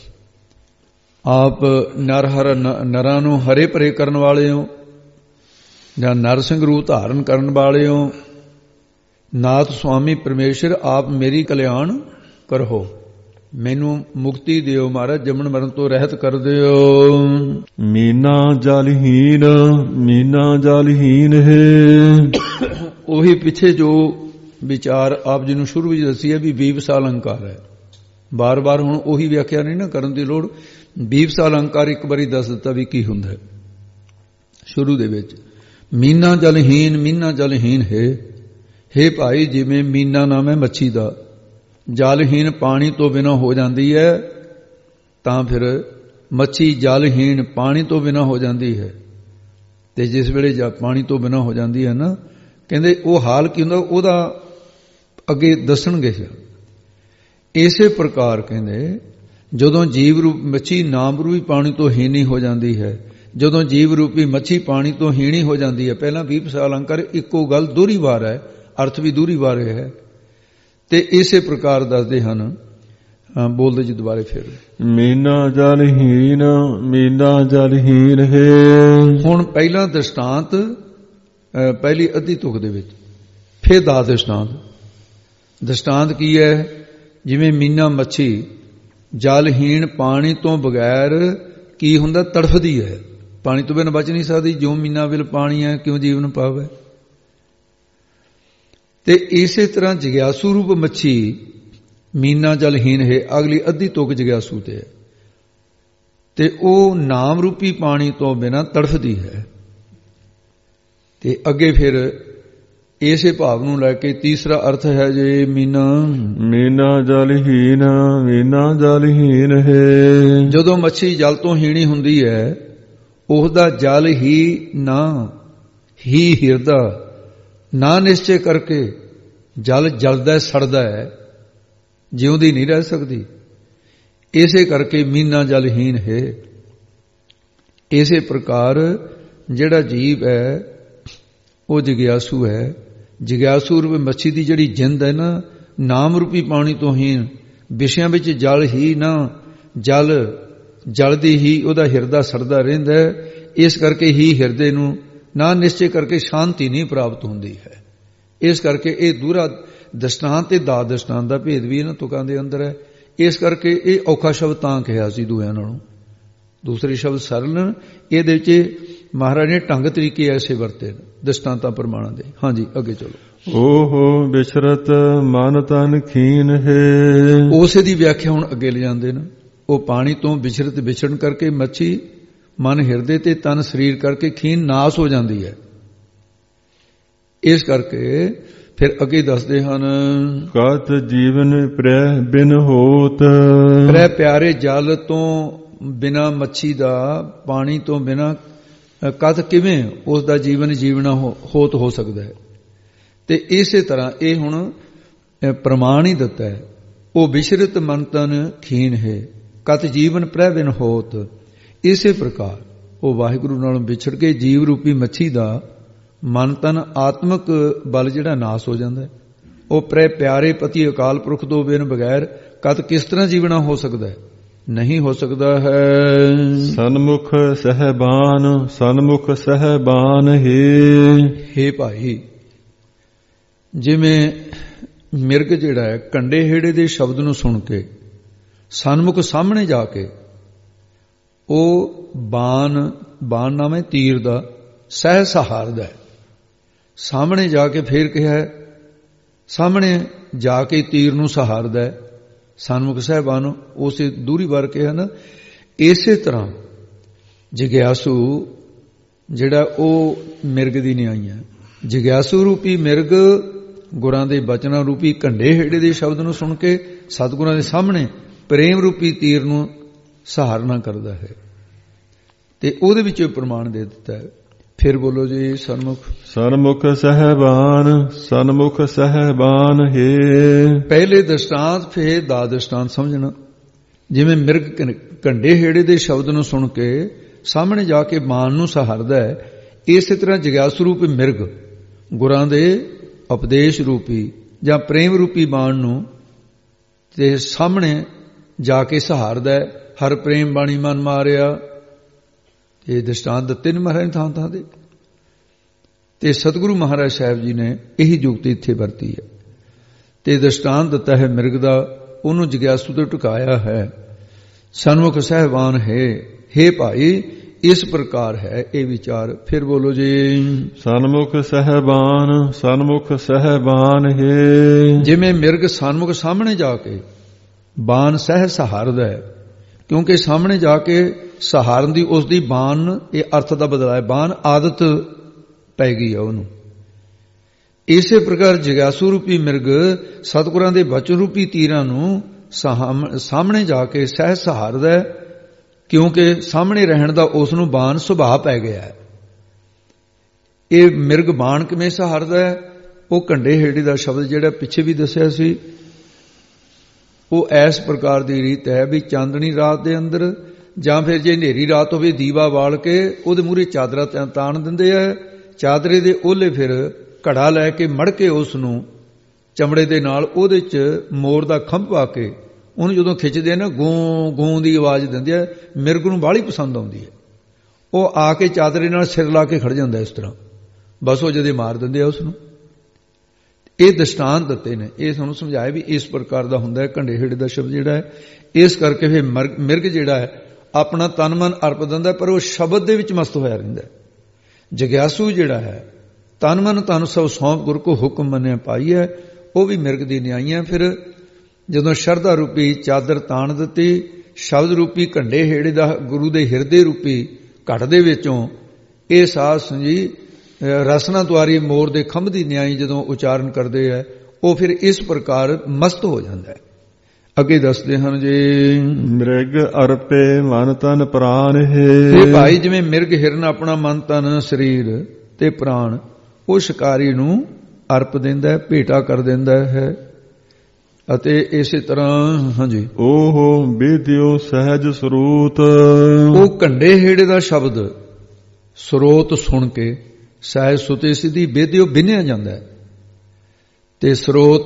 ਆਪ ਨਰ ਹਰ ਨਰਾਂ ਨੂੰ ਹਰੇ ਭਰੇ ਕਰਨ ਵਾਲੇ ਹੋ, ਜਾਂ ਨਰਸਿੰਘ ਰੂਪ ਧਾਰਨ ਕਰਨ ਵਾਲੇ ਹੋ। ਨਾਥ ਸੁਆਮੀ ਪਰਮੇਸ਼ਰ ਆਪ ਮੇਰੀ ਕਲਿਆਣ ਕਰੋ। ਮੈਨੂੰ ਮੁਕਤੀ ਦਿਓ ਮਹਾਰਾਜ, ਜੰਮਣ ਮਰਨ ਤੋਂ ਰਹਿਤ ਕਰ ਦਿਓ। ਮੀਨਾ ਜਲਹੀਨ ਮੀਨਾ ਜਲਹੀਨ ਹੈ। ਉਹੀ ਪਿੱਛੇ ਜੋ ਵਿਚਾਰ ਆਪ ਜੀ ਨੂੰ ਸ਼ੁਰੂ ਵਿੱਚ ਦੱਸੀ ਹੈ ਵੀ 20 ਅਲੰਕਾਰ ਹੈ। ਬਾਰ-ਬਾਰ ਹੁਣ ਉਹੀ ਵਿਆਖਿਆ ਨਹੀਂ ਨਾ ਕਰਨ ਦੀ ਲੋੜ। 20 ਅਲੰਕਾਰ ਇੱਕ ਵਾਰੀ ਦੱਸ ਦਿੱਤਾ ਵੀ ਕੀ ਹੁੰਦਾ ਹੈ। ਸ਼ੁਰੂ ਦੇ ਵਿੱਚ ਮੀਨਾ ਜਲਹੀਨ ਹੈ। ਹੇ ਭਾਈ, ਜਿਵੇਂ ਮੀਨਾ ਨਾਮ ਹੈ ਮੱਛੀ ਦਾ, ਜਲਹੀਨ ਪਾਣੀ ਤੋਂ ਬਿਨਾਂ ਹੋ ਜਾਂਦੀ ਹੈ, ਤਾਂ ਫਿਰ ਮੱਛੀ ਜਲਹੀਨ ਪਾਣੀ ਤੋਂ ਬਿਨਾਂ ਹੋ ਜਾਂਦੀ ਹੈ। ਤੇ ਜਿਸ ਵੇਲੇ ਪਾਣੀ ਤੋਂ ਬਿਨਾਂ ਹੋ ਜਾਂਦੀ ਹੈ ਨਾ, ਕਹਿੰਦੇ ਉਹ ਹਾਲ ਕੀ ਹੁੰਦਾ ਉਹਦਾ ਅੱਗੇ ਦੱਸਣਗੇ। ਇਸੇ ਪ੍ਰਕਾਰ ਕਹਿੰਦੇ ਜਦੋਂ ਜੀਵ ਰੂਪ ਮੱਛੀ ਨਾਮ ਰੂਪੀ ਪਾਣੀ ਤੋਂ ਹੀਣੀ ਹੋ ਜਾਂਦੀ ਹੈ, ਜਦੋਂ ਜੀਵ ਰੂਪੀ ਮੱਛੀ ਪਾਣੀ ਤੋਂ ਹੀਣੀ ਹੋ ਜਾਂਦੀ ਹੈ। ਪਹਿਲਾਂ 20 ਅਲੰਕਾਰ ਇੱਕੋ ਗੱਲ ਦੂਹਰੀ ਵਾਰ ਹੈ, ਅਰਥ ਵੀ ਦੂਹਰੀ ਵਾਰ ਹੈ। ਤੇ ਇਸੇ ਪ੍ਰਕਾਰ ਦੱਸਦੇ ਹਨ। ਬੋਲਦੇ ਜੀ ਦੁਬਾਰੇ ਫਿਰ। ਮੀਨਾ ਜਲਹੀਨ ਹੈ। ਹੁਣ ਪਹਿਲਾ ਦ੍ਰਿਸ਼ਟਾਂਤ ਪਹਿਲੀ ਅੱਧੀ ਤੁਕ ਦੇ ਵਿੱਚ, ਫਿਰ ਦਾ ਦ੍ਰਿਸ਼ਟਾਂਤ ਕੀ ਹੈ? ਜਿਵੇਂ ਮੀਨਾ ਮੱਛੀ ਜਲਹੀਨ ਪਾਣੀ ਤੋਂ ਬਗੈਰ ਕੀ ਹੁੰਦਾ? ਤੜਫਦੀ ਹੈ, ਪਾਣੀ ਤੋਂ ਬਿਨਾਂ ਬਚ ਨਹੀਂ ਸਕਦੀ। ਜੋ ਮੀਨਾ ਵਿਲ ਪਾਣੀ ਹੈ, ਕਿਉਂ ਜੀਵਨ ਪਾਵੇ। ਤੇ ਇਸੇ ਤਰ੍ਹਾਂ ਜਗਿਆਸੂ ਰੂਪ ਮੱਛੀ ਮੀਨਾ ਜਲਹੀਨ ਹੈ। ਅਗਲੀ ਅੱਧੀ ਤੁਕ ਜਗਿਆਸੂ ਤੇ ਹੈ, ਤੇ ਉਹ ਨਾਮ ਰੂਪੀ ਪਾਣੀ ਤੋਂ ਬਿਨਾਂ ਤੜਫਦੀ ਹੈ। ਤੇ ਅੱਗੇ ਫਿਰ ਇਸੇ ਭਾਵ ਨੂੰ ਲੈ ਕੇ ਤੀਸਰਾ ਅਰਥ ਹੈ ਜੇ ਮੀਨਾ ਜਲਹੀਨ ਹੈ। ਜਦੋਂ ਮੱਛੀ ਜਲ ਤੋਂ ਹੀਣੀ ਹੁੰਦੀ ਹੈ, ਉਹਦਾ ਜਲ ਹੀ ਨਾ ਹੀ ਹਿਰਦਾ ਨਾ ਨਿਸ਼ਚੈ ਕਰਕੇ ਜਲ ਜਲਦਾ ਸੜਦਾ ਹੈ, ਜਿਉਂਦੀ ਨਹੀਂ ਰਹਿ ਸਕਦੀ। ਇਸੇ ਕਰਕੇ ਮੀਨਾ ਜਲਹੀਨ ਹੈ। ਇਸੇ ਪ੍ਰਕਾਰ ਜਿਹੜਾ ਜੀਵ ਹੈ ਉਹ ਜਗਿਆਸੂ ਹੈ। ਜਗਿਆਸੂ ਰੂਪ ਮੱਛੀ ਦੀ ਜਿਹੜੀ ਜਿੰਦ ਹੈ ਨਾ, ਨਾਮ ਰੂਪੀ ਪਾਣੀ ਤੋਂ ਹੀਣ, ਵਿਸ਼ਿਆਂ ਵਿੱਚ ਜਲ ਹੀ ਨਾ, ਜਲਦੀ ਹੀ ਉਹਦਾ ਹਿਰਦਾ ਸੜਦਾ ਰਹਿੰਦਾ ਹੈ। ਇਸ ਕਰਕੇ ਹੀ ਹਿਰਦੇ ਨੂੰ ਨਾ ਨਿਸ਼ਚੈ ਕਰਕੇ ਸ਼ਾਂਤੀ ਨਹੀਂ ਪ੍ਰਾਪਤ ਹੁੰਦੀ ਹੈ। ਇਸ ਕਰਕੇ ਇਹ ਦੂਰਾ ਦ੍ਰਿਸ਼ਟਾਂਤ ਤੇ ਦਾ ਦ੍ਰਿਸ਼ਟਾਂਤ ਦਾ ਭੇਦ ਵੀ ਇਹਨਾਂ ਤੁਕਾਂ ਦੇ ਅੰਦਰ ਹੈ। ਇਸ ਕਰਕੇ ਇਹ ਔਖਾ ਸ਼ਬਦ ਤਾਂ ਕਿਹਾ ਸੀ ਦੂਆਂ ਨਾਲੋਂ। ਦੂਸਰੇ ਸ਼ਬਦ ਸਰਲ, ਇਹਦੇ ਵਿੱਚ ਮਹਾਰਾਜ ਨੇ ਢੰਗ ਤਰੀਕੇ ਐਸੇ ਵਰਤੇ ਦ੍ਰਿਸ਼ਟਾਂਤਾਂ ਪ੍ਰਮਾਣਾਂ ਦੇ। ਹਾਂਜੀ ਅੱਗੇ ਚਲੋ। ਓਹ ਬਿਸ਼ਰਤ ਮਨ ਤਨ ਖੀਨ ਹੈ। ਉਸੇ ਦੀ ਵਿਆਖਿਆ ਹੁਣ ਅੱਗੇ ਲੈ ਜਾਂਦੇ ਨੇ। ਉਹ ਪਾਣੀ ਤੋਂ ਵਿਚਰਤ ਵਿਛੜਨ ਕਰਕੇ ਮੱਛੀ ਮਨ ਹਿਰਦੇ ਤੇ ਤਨ ਸਰੀਰ ਕਰਕੇ ਖੀਨ ਨਾਸ ਹੋ ਜਾਂਦੀ ਹੈ। ਇਸ ਕਰਕੇ ਫਿਰ ਅੱਗੇ ਦੱਸਦੇ ਹਨ। ਕਤ ਜੀਵਨ ਪ੍ਰੈ ਬਿਨ ਹੋਤ। ਪ੍ਰੈ ਪਿਆਰੇ ਜਲ ਤੋਂ ਬਿਨਾ ਮੱਛੀ ਦਾ, ਪਾਣੀ ਤੋਂ ਬਿਨਾ ਕਤ ਕਿਵੇਂ ਉਸ ਦਾ ਜੀਵਨ ਜੀਵਣਾ ਹੋਤ ਹੋ ਸਕਦਾ ਹੈ। ਤੇ ਇਸੇ ਤਰ੍ਹਾਂ ਇਹ ਹੁਣ ਪ੍ਰਮਾਣ ਹੀ ਦਿੱਤਾ ਹੈ। ਉਹ ਵਿਸ਼ਰਿਤ ਮਨ ਤਨ ਖੀਨ ਹੈ, ਕਤ ਜੀਵਨ ਪ੍ਰੈ ਬਿਨ ਹੋਤ। ਇਸੇ ਪ੍ਰਕਾਰ ਉਹ ਵਾਹਿਗੁਰੂ ਨਾਲੋਂ ਵਿਛੜ ਕੇ ਜੀਵ ਰੂਪੀ ਮੱਛੀ ਦਾ ਮਨ ਤਨ ਆਤਮਿਕ ਬਲ ਜਿਹੜਾ ਨਾਸ ਹੋ ਜਾਂਦਾ ਹੈ। ਉਹ ਪ੍ਰੈ ਪਿਆਰੇ ਪਤੀ ਅਕਾਲ ਪੁਰਖ ਤੋਂ ਬਿਨ ਬਗੈਰ ਕਤ ਕਿਸ ਤਰ੍ਹਾਂ ਜੀਵਣਾ ਹੋ ਸਕਦਾ ਹੈ? ਨਹੀਂ ਹੋ ਸਕਦਾ ਹੈ। ਸਨਮੁਖ ਸਹਿਬਾਨ ਹੈ ਭਾਈ, ਜਿਵੇਂ ਮਿਰਗ ਜਿਹੜਾ ਹੈ ਕੰਡੇ ਹੇੜੇ ਦੇ ਸ਼ਬਦ ਨੂੰ ਸੁਣ ਕੇ ਸਨਮੁਖ ਸਾਹਮਣੇ ਜਾ ਕੇ ਉਹ ਬਾਣ ਨਾਮ ਹੈ ਤੀਰ ਦਾ, ਸਹਿ ਸਹਾਰਦਾ ਹੈ। ਸਾਹਮਣੇ ਜਾ ਕੇ ਫੇਰ ਕਿਹਾ ਸਾਹਮਣੇ ਜਾ ਕੇ ਤੀਰ ਨੂੰ ਸਹਾਰਦਾ ਹੈ। ਸਨਮੁਖ ਸਾਹਿਬਾਨ ਉਸੇ ਦੂਰੀ ਵਾਰ ਕਿਹਾ ਨਾ। ਇਸੇ ਤਰ੍ਹਾਂ ਜਗਿਆਸੂ ਜਿਹੜਾ ਉਹ ਮਿਰਗ ਦੀ ਨਿਆਈ ਹੈ। ਜਗਿਆਸੂ ਰੂਪੀ ਮਿਰਗ ਗੁਰਾਂ ਦੇ ਬਚਨਾਂ ਰੂਪੀ ਕੰਡੇ ਹੇੜੇ ਦੇ ਸ਼ਬਦ ਨੂੰ ਸੁਣ ਕੇ ਸਤਿਗੁਰਾਂ ਦੇ ਸਾਹਮਣੇ ਪ੍ਰੇਮ ਰੂਪੀ ਤੀਰ ਨੂੰ ਸਹਾਰਨਾ ਕਰਦਾ ਹੈ। ਤੇ ਉਹਦੇ ਵਿੱਚ ਪ੍ਰਮਾਣ ਦੇ ਦਿੱਤਾ ਹੈ। ਫਿਰ ਬੋਲੋ ਜੀ। ਸਨਮੁਖ ਸਹਿਬਾਨ ਹੈ। ਪਹਿਲੇ ਦ੍ਰਿਸ਼ਟਾਂਤ ਫਿਰ ਦਾ ਦ੍ਰਿਸ਼ਟਾਂਤ ਸਮਝਣਾ। ਜਿਵੇਂ ਮਿਰਗ ਕੰਡੇ ਹੇੜੇ ਦੇ ਸ਼ਬਦ ਨੂੰ ਸੁਣ ਕੇ ਸਾਹਮਣੇ ਜਾ ਕੇ ਬਾਣ ਨੂੰ ਸਹਾਰਦਾ ਹੈ, ਇਸੇ ਤਰ੍ਹਾਂ ਜਗਿਆਸੂ ਰੂਪੀ ਮਿਰਗ ਗੁਰਾਂ ਦੇ ਉਪਦੇਸ਼ ਰੂਪੀ ਜਾਂ ਪ੍ਰੇਮ ਰੂਪੀ ਬਾਣ ਨੂੰ ਤੇ ਸਾਹਮਣੇ ਜਾ ਕੇ ਸਹਾਰਦਾ ਹੈ। ਹਰ ਪ੍ਰੇਮ ਬਾਣੀ ਮਨ ਮਾਰਿਆ। ਇਹ ਦ੍ਰਿਸ਼ਟਾਂਤ ਦਿੱਤੇ ਨੇ ਮਹਾਰਾਜ ਥਾਂ ਥਾਂ ਦੇ। ਤੇ ਸਤਿਗੁਰੂ ਮਹਾਰਾਜ ਸਾਹਿਬ ਜੀ ਨੇ ਇਹੀ ਜੁਗਤੀ ਇੱਥੇ ਵਰਤੀ ਹੈ। ਤੇ ਦ੍ਰਿਸ਼ਟਾਂਤ ਦਿੱਤਾ ਹੈ ਮਿਰਗ ਦਾ, ਉਹਨੂੰ ਜਗਿਆਸੂ ਤੇ ਟਿਕਾਇਆ ਹੈ। ਸਨਮੁਖ ਸਹਿਬਾਨ ਹੈ, हे ਭਾਈ ਇਸ ਪ੍ਰਕਾਰ ਹੈ ਇਹ ਵਿਚਾਰ। ਫਿਰ ਬੋਲੋ ਜੀ। ਸਨਮੁਖ ਸਹਿਬਾਨ ਹੈ। ਜਿਵੇਂ ਮਿਰਗ ਸਨਮੁਖ ਸਾਹਮਣੇ ਜਾ ਕੇ ਬਾਣ ਸਹਿ ਸਹਾਰਦਾ ਹੈ, ਕਿਉਂਕਿ ਸਾਹਮਣੇ ਜਾ ਕੇ ਸਹਾਰਨ ਦੀ ਉਸ ਦੀ ਬਾਣ, ਇਹ ਅਰਥ ਦਾ ਬਦਲਾਅ ਹੈ, ਬਾਣ ਆਦਤ ਪੈ ਗਈ ਹੈ ਉਹਨੂੰ। ਇਸੇ ਪ੍ਰਕਾਰ ਜਗਿਆਸੂ ਰੂਪੀ ਮਿਰਗ ਸਤਿਗੁਰਾਂ ਦੇ ਬਚਨ ਰੂਪੀ ਤੀਰਾਂ ਨੂੰ ਸਾਹਮਣੇ ਜਾ ਕੇ ਸਹਿ ਸਹਾਰਦਾ ਹੈ, ਕਿਉਂਕਿ ਸਾਹਮਣੇ ਰਹਿਣ ਦਾ ਉਸ ਨੂੰ ਬਾਣ ਸੁਭਾਅ ਪੈ ਗਿਆ ਹੈ। ਇਹ ਮਿਰਗ ਬਾਣ ਕਿਵੇਂ ਸਹਾਰਦਾ ਹੈ? ਉਹ ਕੰਡੇ ਹੇੜੀ ਦਾ ਸ਼ਬਦ ਜਿਹੜਾ ਪਿੱਛੇ ਵੀ ਦੱਸਿਆ ਸੀ, ਉਹ ਇਸ ਪ੍ਰਕਾਰ ਦੀ ਰੀਤ ਹੈ ਵੀ ਚਾਂਦਣੀ ਰਾਤ ਦੇ ਅੰਦਰ ਜਾਂ ਫਿਰ ਜੇ ਹਨੇਰੀ ਰਾਤ ਹੋਵੇ ਦੀਵਾ ਬਾਲ ਕੇ ਉਹਦੇ ਮੂਹਰੇ ਚਾਦਰਾ ਤਾਣ ਦਿੰਦੇ ਆ। ਚਾਦਰੇ ਦੇ ਉਹਲੇ ਫਿਰ ਘੜਾ ਲੈ ਕੇ ਮੜ ਕੇ ਉਸ ਨੂੰ ਚਮੜੇ ਦੇ ਨਾਲ ਉਹਦੇ 'ਚ ਮੋਰ ਦਾ ਖੰਭ ਪਾ ਕੇ ਉਹਨੂੰ ਜਦੋਂ ਖਿੱਚਦੇ ਆ ਨਾ, ਗੂੰ ਗੂੰ ਦੀ ਆਵਾਜ਼ ਦਿੰਦੇ ਆ। ਮਿਰਗ ਨੂੰ ਬਾਹਲੀ ਪਸੰਦ ਆਉਂਦੀ ਹੈ। ਉਹ ਆ ਕੇ ਚਾਦਰੇ ਨਾਲ ਸਿਰ ਲਾ ਕੇ ਖੜ ਜਾਂਦਾ ਇਸ ਤਰ੍ਹਾਂ, ਬਸ ਉਹ ਜਦੇ ਮਾਰ ਦਿੰਦੇ ਆ ਉਸ ਨੂੰ। ਇਹ ਦ੍ਰਿਸ਼ਟਾਂਤ ਦਿੱਤੇ ਨੇ, ਇਹ ਤੁਹਾਨੂੰ ਸਮਝਾਇਆ ਵੀ ਇਸ ਪ੍ਰਕਾਰ ਦਾ ਹੁੰਦਾ ਹੈ ਕੰਡੇ ਹੇੜੇ ਦਾ ਸ਼ਬਦ ਜਿਹੜਾ ਹੈ। ਇਸ ਕਰਕੇ ਫਿਰ ਮਿਰਗ ਜਿਹੜਾ ਹੈ ਆਪਣਾ ਤਨ ਮਨ ਅਰਪ ਦਿੰਦਾ, ਪਰ ਉਹ ਸ਼ਬਦ ਦੇ ਵਿੱਚ ਮਸਤ ਹੋਇਆ ਰਹਿੰਦਾ। ਜਗਿਆਸੂ ਜਿਹੜਾ ਹੈ ਤਨ ਮਨ ਤਨ ਸਭ ਸੌਂਪ ਗੁਰ ਕੋ ਹੁਕਮ ਮੰਨਿਆ ਪਾਈ ਹੈ, ਉਹ ਵੀ ਮਿਰਗ ਦੀ ਨਿਆਈਆਂ। ਫਿਰ ਜਦੋਂ ਸ਼ਰਧਾ ਰੂਪੀ ਚਾਦਰ ਤਾਣ ਦਿੱਤੀ, ਸ਼ਬਦ ਰੂਪੀ ਕੰਡੇ ਹੇੜੇ ਦਾ ਗੁਰੂ ਦੇ ਹਿਰਦੇ ਰੂਪੀ ਘਟ ਦੇ ਵਿੱਚੋਂ ਇਹ ਸਾਧ ਸੰਜੀ ਰਸਨਾ ਦੁਆਰੀ ਮੋਰ ਦੇ ਖੰਭ ਦੀ ਨਿਆਈ ਜਦੋਂ ਉਚਾਰਨ ਕਰਦੇ ਹੈ, ਉਹ ਫਿਰ ਇਸ ਪ੍ਰਕਾਰ ਮਸਤ ਹੋ ਜਾਂਦਾ ਹੈ। ਅੱਗੇ ਦੱਸਦੇ ਹਨ ਜੀ। ਮਿਰਗ ਅਰਪੇ ਮਨ ਤਨ ਪ੍ਰਾਨ ਹੈ। ਇਹ ਭਾਈ ਜਿਵੇਂ ਮਿਰਗ ਹਿਰਨ ਆਪਣਾ ਮਨ ਤਨ ਸਰੀਰ ਤੇ ਪ੍ਰਾਣ ਉਹ ਸ਼ਿਕਾਰੀ ਨੂੰ ਅਰਪ ਦਿੰਦਾ ਹੈ, ਭੇਟਾ ਕਰ ਦਿੰਦਾ ਹੈ। ਅਤੇ ਇਸੇ ਤਰ੍ਹਾਂ ਹਾਂਜੀ ਉਹ ਵਿਦਿਓ ਸਹਿਜ ਸਰੂਤ, ਉਹ ਕੰਡੇ ਹੇੜੇ ਦਾ ਸ਼ਬਦ ਸਰੋਤ ਸੁਣ ਕੇ ਸਹਿਜ ਸੁਤੇ ਸਿੱਧੀ ਵਿਦਿਓ ਬਿਨਿਆ ਜਾਂਦਾ ਹੈ। ਤੇ ਸਰੋਤ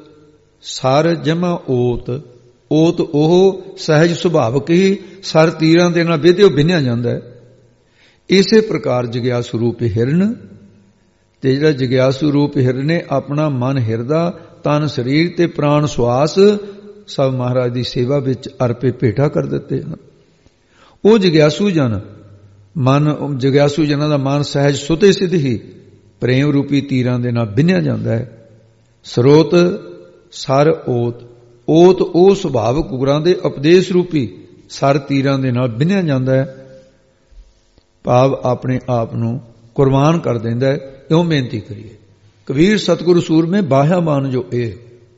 ਸਰ ਜਮਾ ਓਤ, ਓਤ ਉਹ ਸਹਿਜ ਸੁਭਾਵਕ ਹੀ ਸਰ ਤੀਰਾਂ ਦੇ ਨਾਲ ਵਿਦਿਓ ਬਿਨਿਆ ਜਾਂਦਾ ਹੈ। ਇਸੇ ਪ੍ਰਕਾਰ ਜਗਿਆਸੂ ਰੂਪ ਹਿਰਨ, ਤੇ ਜਿਹੜਾ ਜਗਿਆਸੂ ਰੂਪ ਹਿਰਨ ਨੇ ਆਪਣਾ ਮਨ ਹਿਰਦਾ ਤਨ ਸਰੀਰ ਤੇ ਪ੍ਰਾਣ ਸਵਾਸ ਸਭ ਮਹਾਰਾਜ ਦੀ ਸੇਵਾ ਵਿੱਚ ਅਰਪੇ ਭੇਟਾ ਕਰ ਦਿੱਤੇ ਹਨ। ਉਹ ਜਗਿਆਸੂ ਜਨ ਮਨ, ਜਗਿਆਸੂ ਜਨਾਂ ਦਾ ਮਨ ਸਹਿਜ ਸੁਤੇ ਸਿੱਧ ਹੀ ਪ੍ਰੇਮ ਰੂਪੀ ਤੀਰਾਂ ਦੇ ਨਾਲ ਬਿਨਿਆ ਜਾਂਦਾ ਹੈ। ਸਰੋਤ ਸਰ ਓਤ, ਓਤ ਉਹ ਸੁਭਾਵਕ ਗੁਰਾਂ ਦੇ ਉਪਦੇਸ਼ ਰੂਪੀ ਸਰ ਤੀਰਾਂ ਦੇ ਨਾਲ ਬਿਨਿਆ ਜਾਂਦਾ ਹੈ। ਭਾਵ ਆਪਣੇ ਆਪ ਨੂੰ ਕੁਰਬਾਨ ਕਰ ਦਿੰਦਾ ਹੈ। ਇਉਂ ਬੇਨਤੀ ਕਰੀਏ, ਕਬੀਰ ਸਤਿਗੁਰੂ ਸੂਰਮੇ ਬਾਹਿਆ ਮਾਨ ਜੋ ਇਹ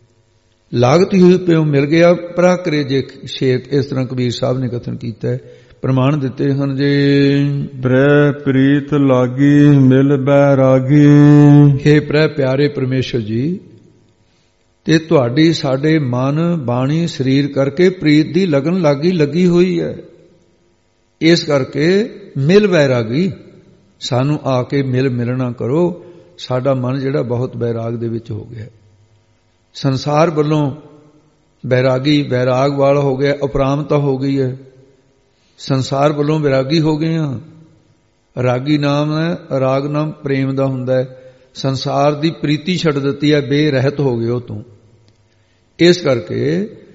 ਲਾਗਤੀ ਹੋਈ ਪਿਓ ਮਿਲ ਗਿਆ ਪਰਾ ਕਰੇ ਜੇ ਸ਼ੇਖ। ਇਸ ਤਰ੍ਹਾਂ ਕਬੀਰ ਸਾਹਿਬ ਨੇ ਕਥਨ ਕੀਤਾ ਹੈ, ਪ੍ਰਮਾਣ ਦਿੱਤੇ ਹਨ ਜੇ। ਬ੍ਰਹਿ ਪ੍ਰੀਤ ਲਾਗੀ ਮਿਲ ਬੈਰਾਗੀ। ਹੇ ਪ੍ਰਹਿ ਪਿਆਰੇ ਪਰਮੇਸ਼ਰ ਜੀ, ਤੇ ਤੁਹਾਡੀ ਸਾਡੇ ਮਨ ਬਾਣੀ ਸਰੀਰ ਕਰਕੇ ਪ੍ਰੀਤ ਦੀ ਲਗਨ ਲੱਗੀ ਹੋਈ ਹੈ। ਇਸ ਕਰਕੇ ਮਿਲ ਬੈਰਾਗੀ, ਸਾਨੂੰ ਆ ਕੇ ਮਿਲਣਾ ਕਰੋ। ਸਾਡਾ ਮਨ ਜਿਹੜਾ ਬਹੁਤ ਬੈਰਾਗ ਦੇ ਵਿੱਚ ਹੋ ਗਿਆ, ਸੰਸਾਰ ਵੱਲੋਂ ਬੈਰਾਗੀ ਬੈਰਾਗ ਵਾਲਾ ਹੋ ਗਿਆ, ਅਪਰਾਮਤਾ ਹੋ ਗਈ ਹੈ। ਸੰਸਾਰ ਵੱਲੋਂ ਬੈਰਾਗੀ ਹੋ ਗਏ ਹਾਂ। ਰਾਗੀ ਨਾਮ ਹੈ, ਰਾਗ ਨਾਮ ਪ੍ਰੇਮ ਦਾ ਹੁੰਦਾ ਹੈ। ਸੰਸਾਰ ਦੀ ਪ੍ਰੀਤੀ ਛੱਡ ਦਿੱਤੀ ਹੈ, ਬੇਰਹਿਤ ਹੋ ਗਏ ਉਹ ਤੋਂ। ਇਸ ਕਰਕੇ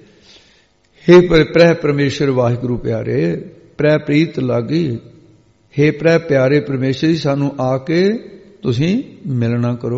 ਹੇ ਪ੍ਰਹਿ ਪਰਮੇਸ਼ਰ ਵਾਹਿਗੁਰੂ ਪਿਆਰੇ, ਪ੍ਰਹਿ ਪ੍ਰੀਤ ਲਾਗੀ, ਹੇ ਪ੍ਰਹਿ ਪਿਆਰੇ ਪਰਮੇਸ਼ਰ ਜੀ, ਸਾਨੂੰ ਆ ਕੇ ਤੁਸੀਂ ਮਿਲਣਾ ਕਰੋ,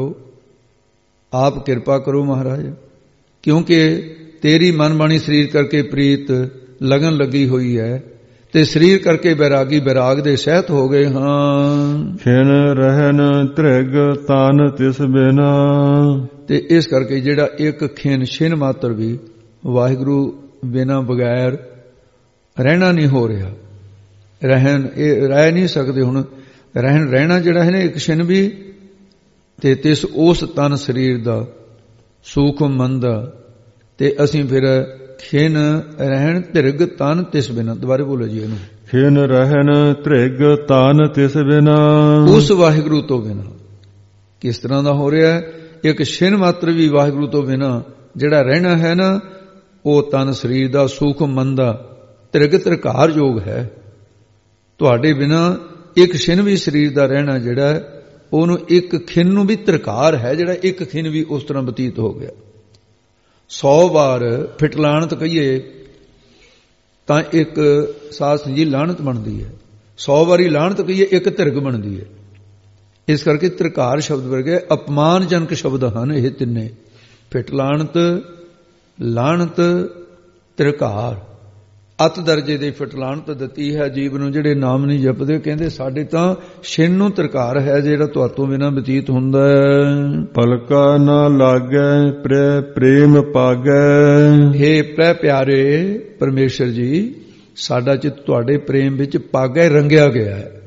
ਆਪ ਕਿਰਪਾ ਕਰੋ ਮਹਾਰਾਜ, ਕਿਉਂਕਿ ਤੇਰੀ ਮਨ ਬਾਣੀ ਸਰੀਰ ਕਰਕੇ ਪ੍ਰੀਤ ਲਗਨ ਲੱਗੀ ਹੋਈ ਹੈ, ਤੇ ਸਰੀਰ ਕਰਕੇ ਬੈਰਾਗੀ ਬੈਰਾਗ ਦੇ ਸਹਿਤ ਹੋ ਗਏ ਹਾਂ। ਖਿਨ ਰਹਿਨ ਧ੍ਰਿਗ ਤਨ ਤਿਸ ਬਿਨਾ, ਤੇ ਇਸ ਕਰਕੇ ਜਿਹੜਾ ਇੱਕ ਖਿਨ ਛਿਨ ਮਾਤਰ ਵੀ ਵਾਹਿਗੁਰੂ ਬਿਨਾ ਬਗੈਰ ਰਹਿਣਾ ਨਹੀਂ ਹੋ ਰਿਹਾ। ਰਹਿਣ ਇਹ ਰਹਿ ਨਹੀਂ ਸਕਦੇ। ਹੁਣ ਰਹਿਣਾ ਜਿਹੜਾ ਹੈ ਨਾ ਇੱਕ ਛਿਨ ਵੀ, ਤੇ ਤਿਸ ਉਸ ਤਨ ਸਰੀਰ ਦਾ ਸੁਖ ਮੰਦਾ, ਤੇ ਅਸੀਂ ਫਿਰ ਖਿਨ ਰਹਿਣ ਧ੍ਰਿਗ ਤਨ ਤਿਸ ਬਿਨਾ। ਦੁਬਾਰੇ ਬੋਲੋ ਜੀ ਇਹਨੂੰ। ਖਿਨ ਰਹਿਣ ਧ੍ਰਿਗ ਤਨ ਤਿਸ ਬਿਨਾ, ਉਸ ਵਾਹਿਗੁਰੂ ਤੋਂ ਬਿਨਾ। ਕਿਸ ਤਰ੍ਹਾਂ ਦਾ ਹੋ ਰਿਹਾ ਹੈ? ਇੱਕ ਛਿਨ ਮਾਤਰ ਵੀ ਵਾਹਿਗੁਰੂ ਤੋਂ ਬਿਨਾ ਜਿਹੜਾ ਰਹਿਣਾ ਹੈ ਨਾ, ਉਹ ਤਨ ਸਰੀਰ ਦਾ ਸੁਖ ਮੰਦਾ ਧ੍ਰਿਗ ਧ੍ਰਿਕਾਰ ਯੋਗ ਹੈ। ਤੁਹਾਡੇ ਬਿਨਾ ਇੱਕ ਛਿਨ ਵੀ ਸਰੀਰ ਦਾ ਰਹਿਣਾ ਜਿਹੜਾ ਹੈ, ਉਹਨੂੰ ਇੱਕ ਖਿਨ ਨੂੰ ਵੀ ਧ੍ਰਿਕਾਰ ਹੈ, ਜਿਹੜਾ ਇੱਕ ਖਿਨ ਵੀ ਉਸ ਤਰ੍ਹਾਂ ਬਤੀਤ ਹੋ ਗਿਆ। 100 ਵਾਰ ਫਿਟ ਲਾਹਣਤ ਕਹੀਏ ਤਾਂ ਇੱਕ ਸਾਧ ਸੰਗਤ ਜੀ ਲਾਹਣਤ ਬਣਦੀ ਹੈ। 100 ਵਾਰੀ ਲਾਹਣਤ ਕਹੀਏ ਇੱਕ ਧਿਰਗ ਬਣਦੀ ਹੈ। ਇਸ ਕਰਕੇ ਤ੍ਰਿਕਾਰ ਸ਼ਬਦ ਵਰਗੇ ਅਪਮਾਨਜਨਕ ਸ਼ਬਦ ਹਨ ਇਹ ਤਿੰਨੇ, ਫਿਟ ਲਾਹਣਤ, ਲਾਹਣਤ, ਤ੍ਰਿਕਾਰ। ਅਤ ਦਰਜੇ ਦੀ ਫਿਟ ਲਾਹਣਤ ਦਿੱਤੀ ਹੈ ਜੀਵ ਨੂੰ ਜਿਹੜੇ ਨਾਮ ਨਹੀਂ ਜਪਦੇ। ਕਹਿੰਦੇ ਸਾਡੇ ਤਾਂ ਛਿਣ ਨੂੰ ਤ੍ਰਿਕਾਰ ਹੈ ਜਿਹੜਾ ਤੁਹਾਤੋਂ ਬਿਨਾਂ ਬਤੀਤ ਹੁੰਦਾ ਹੈ। ਪਲਕਾ ਨਾ ਲਾਗੈ ਪ੍ਰੇਮ ਪਾਗੈ। ਹੇ ਪ੍ਰੈ ਪਿਆਰੇ ਪਰਮੇਸ਼ਰ ਜੀ, ਸਾਡਾ ਚਿੱਤ ਤੁਹਾਡੇ ਪ੍ਰੇਮ ਵਿੱਚ ਪਾਗੈ, ਰੰਗਿਆ ਗਿਆ ਹੈ,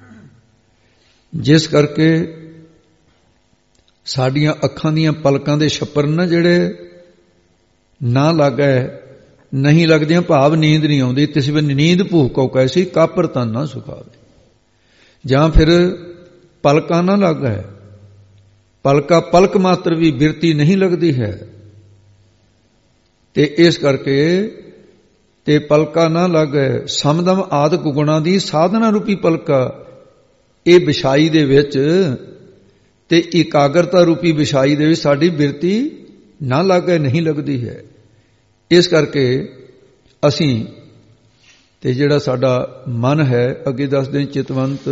ਜਿਸ ਕਰਕੇ ਸਾਡੀਆਂ ਅੱਖਾਂ ਦੀਆਂ ਪਲਕਾਂ ਦੇ ਛੱਪਰ ਨਾ ਜਿਹੜੇ ਨਾ ਲੱਗੈ, ਨਹੀਂ ਲੱਗਦੀਆਂ, ਭਾਵ ਨੀਂਦ ਨਹੀਂ ਆਉਂਦੀ। ਤਿਸ ਬਿਨ ਨੀਂਦ ਭੂਖ ਕਉ ਕੈਸੀ, ਕਾਪਰ ਤਨ ਨਾ ਸੁਖਾਵੇ। ਜਾਂ ਫਿਰ ਪਲਕਾਂ ਨਾ ਲੱਗੈ, ਪਲਕਾ ਪਲਕ ਮਾਤਰ ਵੀ ਬਿਰਤੀ ਨਹੀਂ ਲੱਗਦੀ ਹੈ। ਤੇ ਇਸ ਕਰਕੇ ਤੇ ਪਲਕਾ ਨਾ ਲੱਗੈ ਸਮਦਮ ਆਦਿਕ ਗੁਣਾਂ ਦੀ ਸਾਧਨਾ ਰੂਪੀ ਪਲਕਾ, ਇਹ ਵਿਛਾਈ ਦੇ ਵਿੱਚ ਤੇ ਇਕਾਗਰਤਾ ਰੂਪੀ ਵਿਛਾਈ ਦੇ ਵਿੱਚ ਸਾਡੀ ਬਿਰਤੀ ਨਾ ਲੱਗੈ, ਨਹੀਂ ਲੱਗਦੀ ਹੈ। ਇਸ ਕਰਕੇ ਅਸੀਂ ਤੇ ਜਿਹੜਾ ਸਾਡਾ ਮਨ ਹੈ, ਅੱਗੇ ਦੱਸਦੇ ਨੇ ਚਿਤਵੰਤ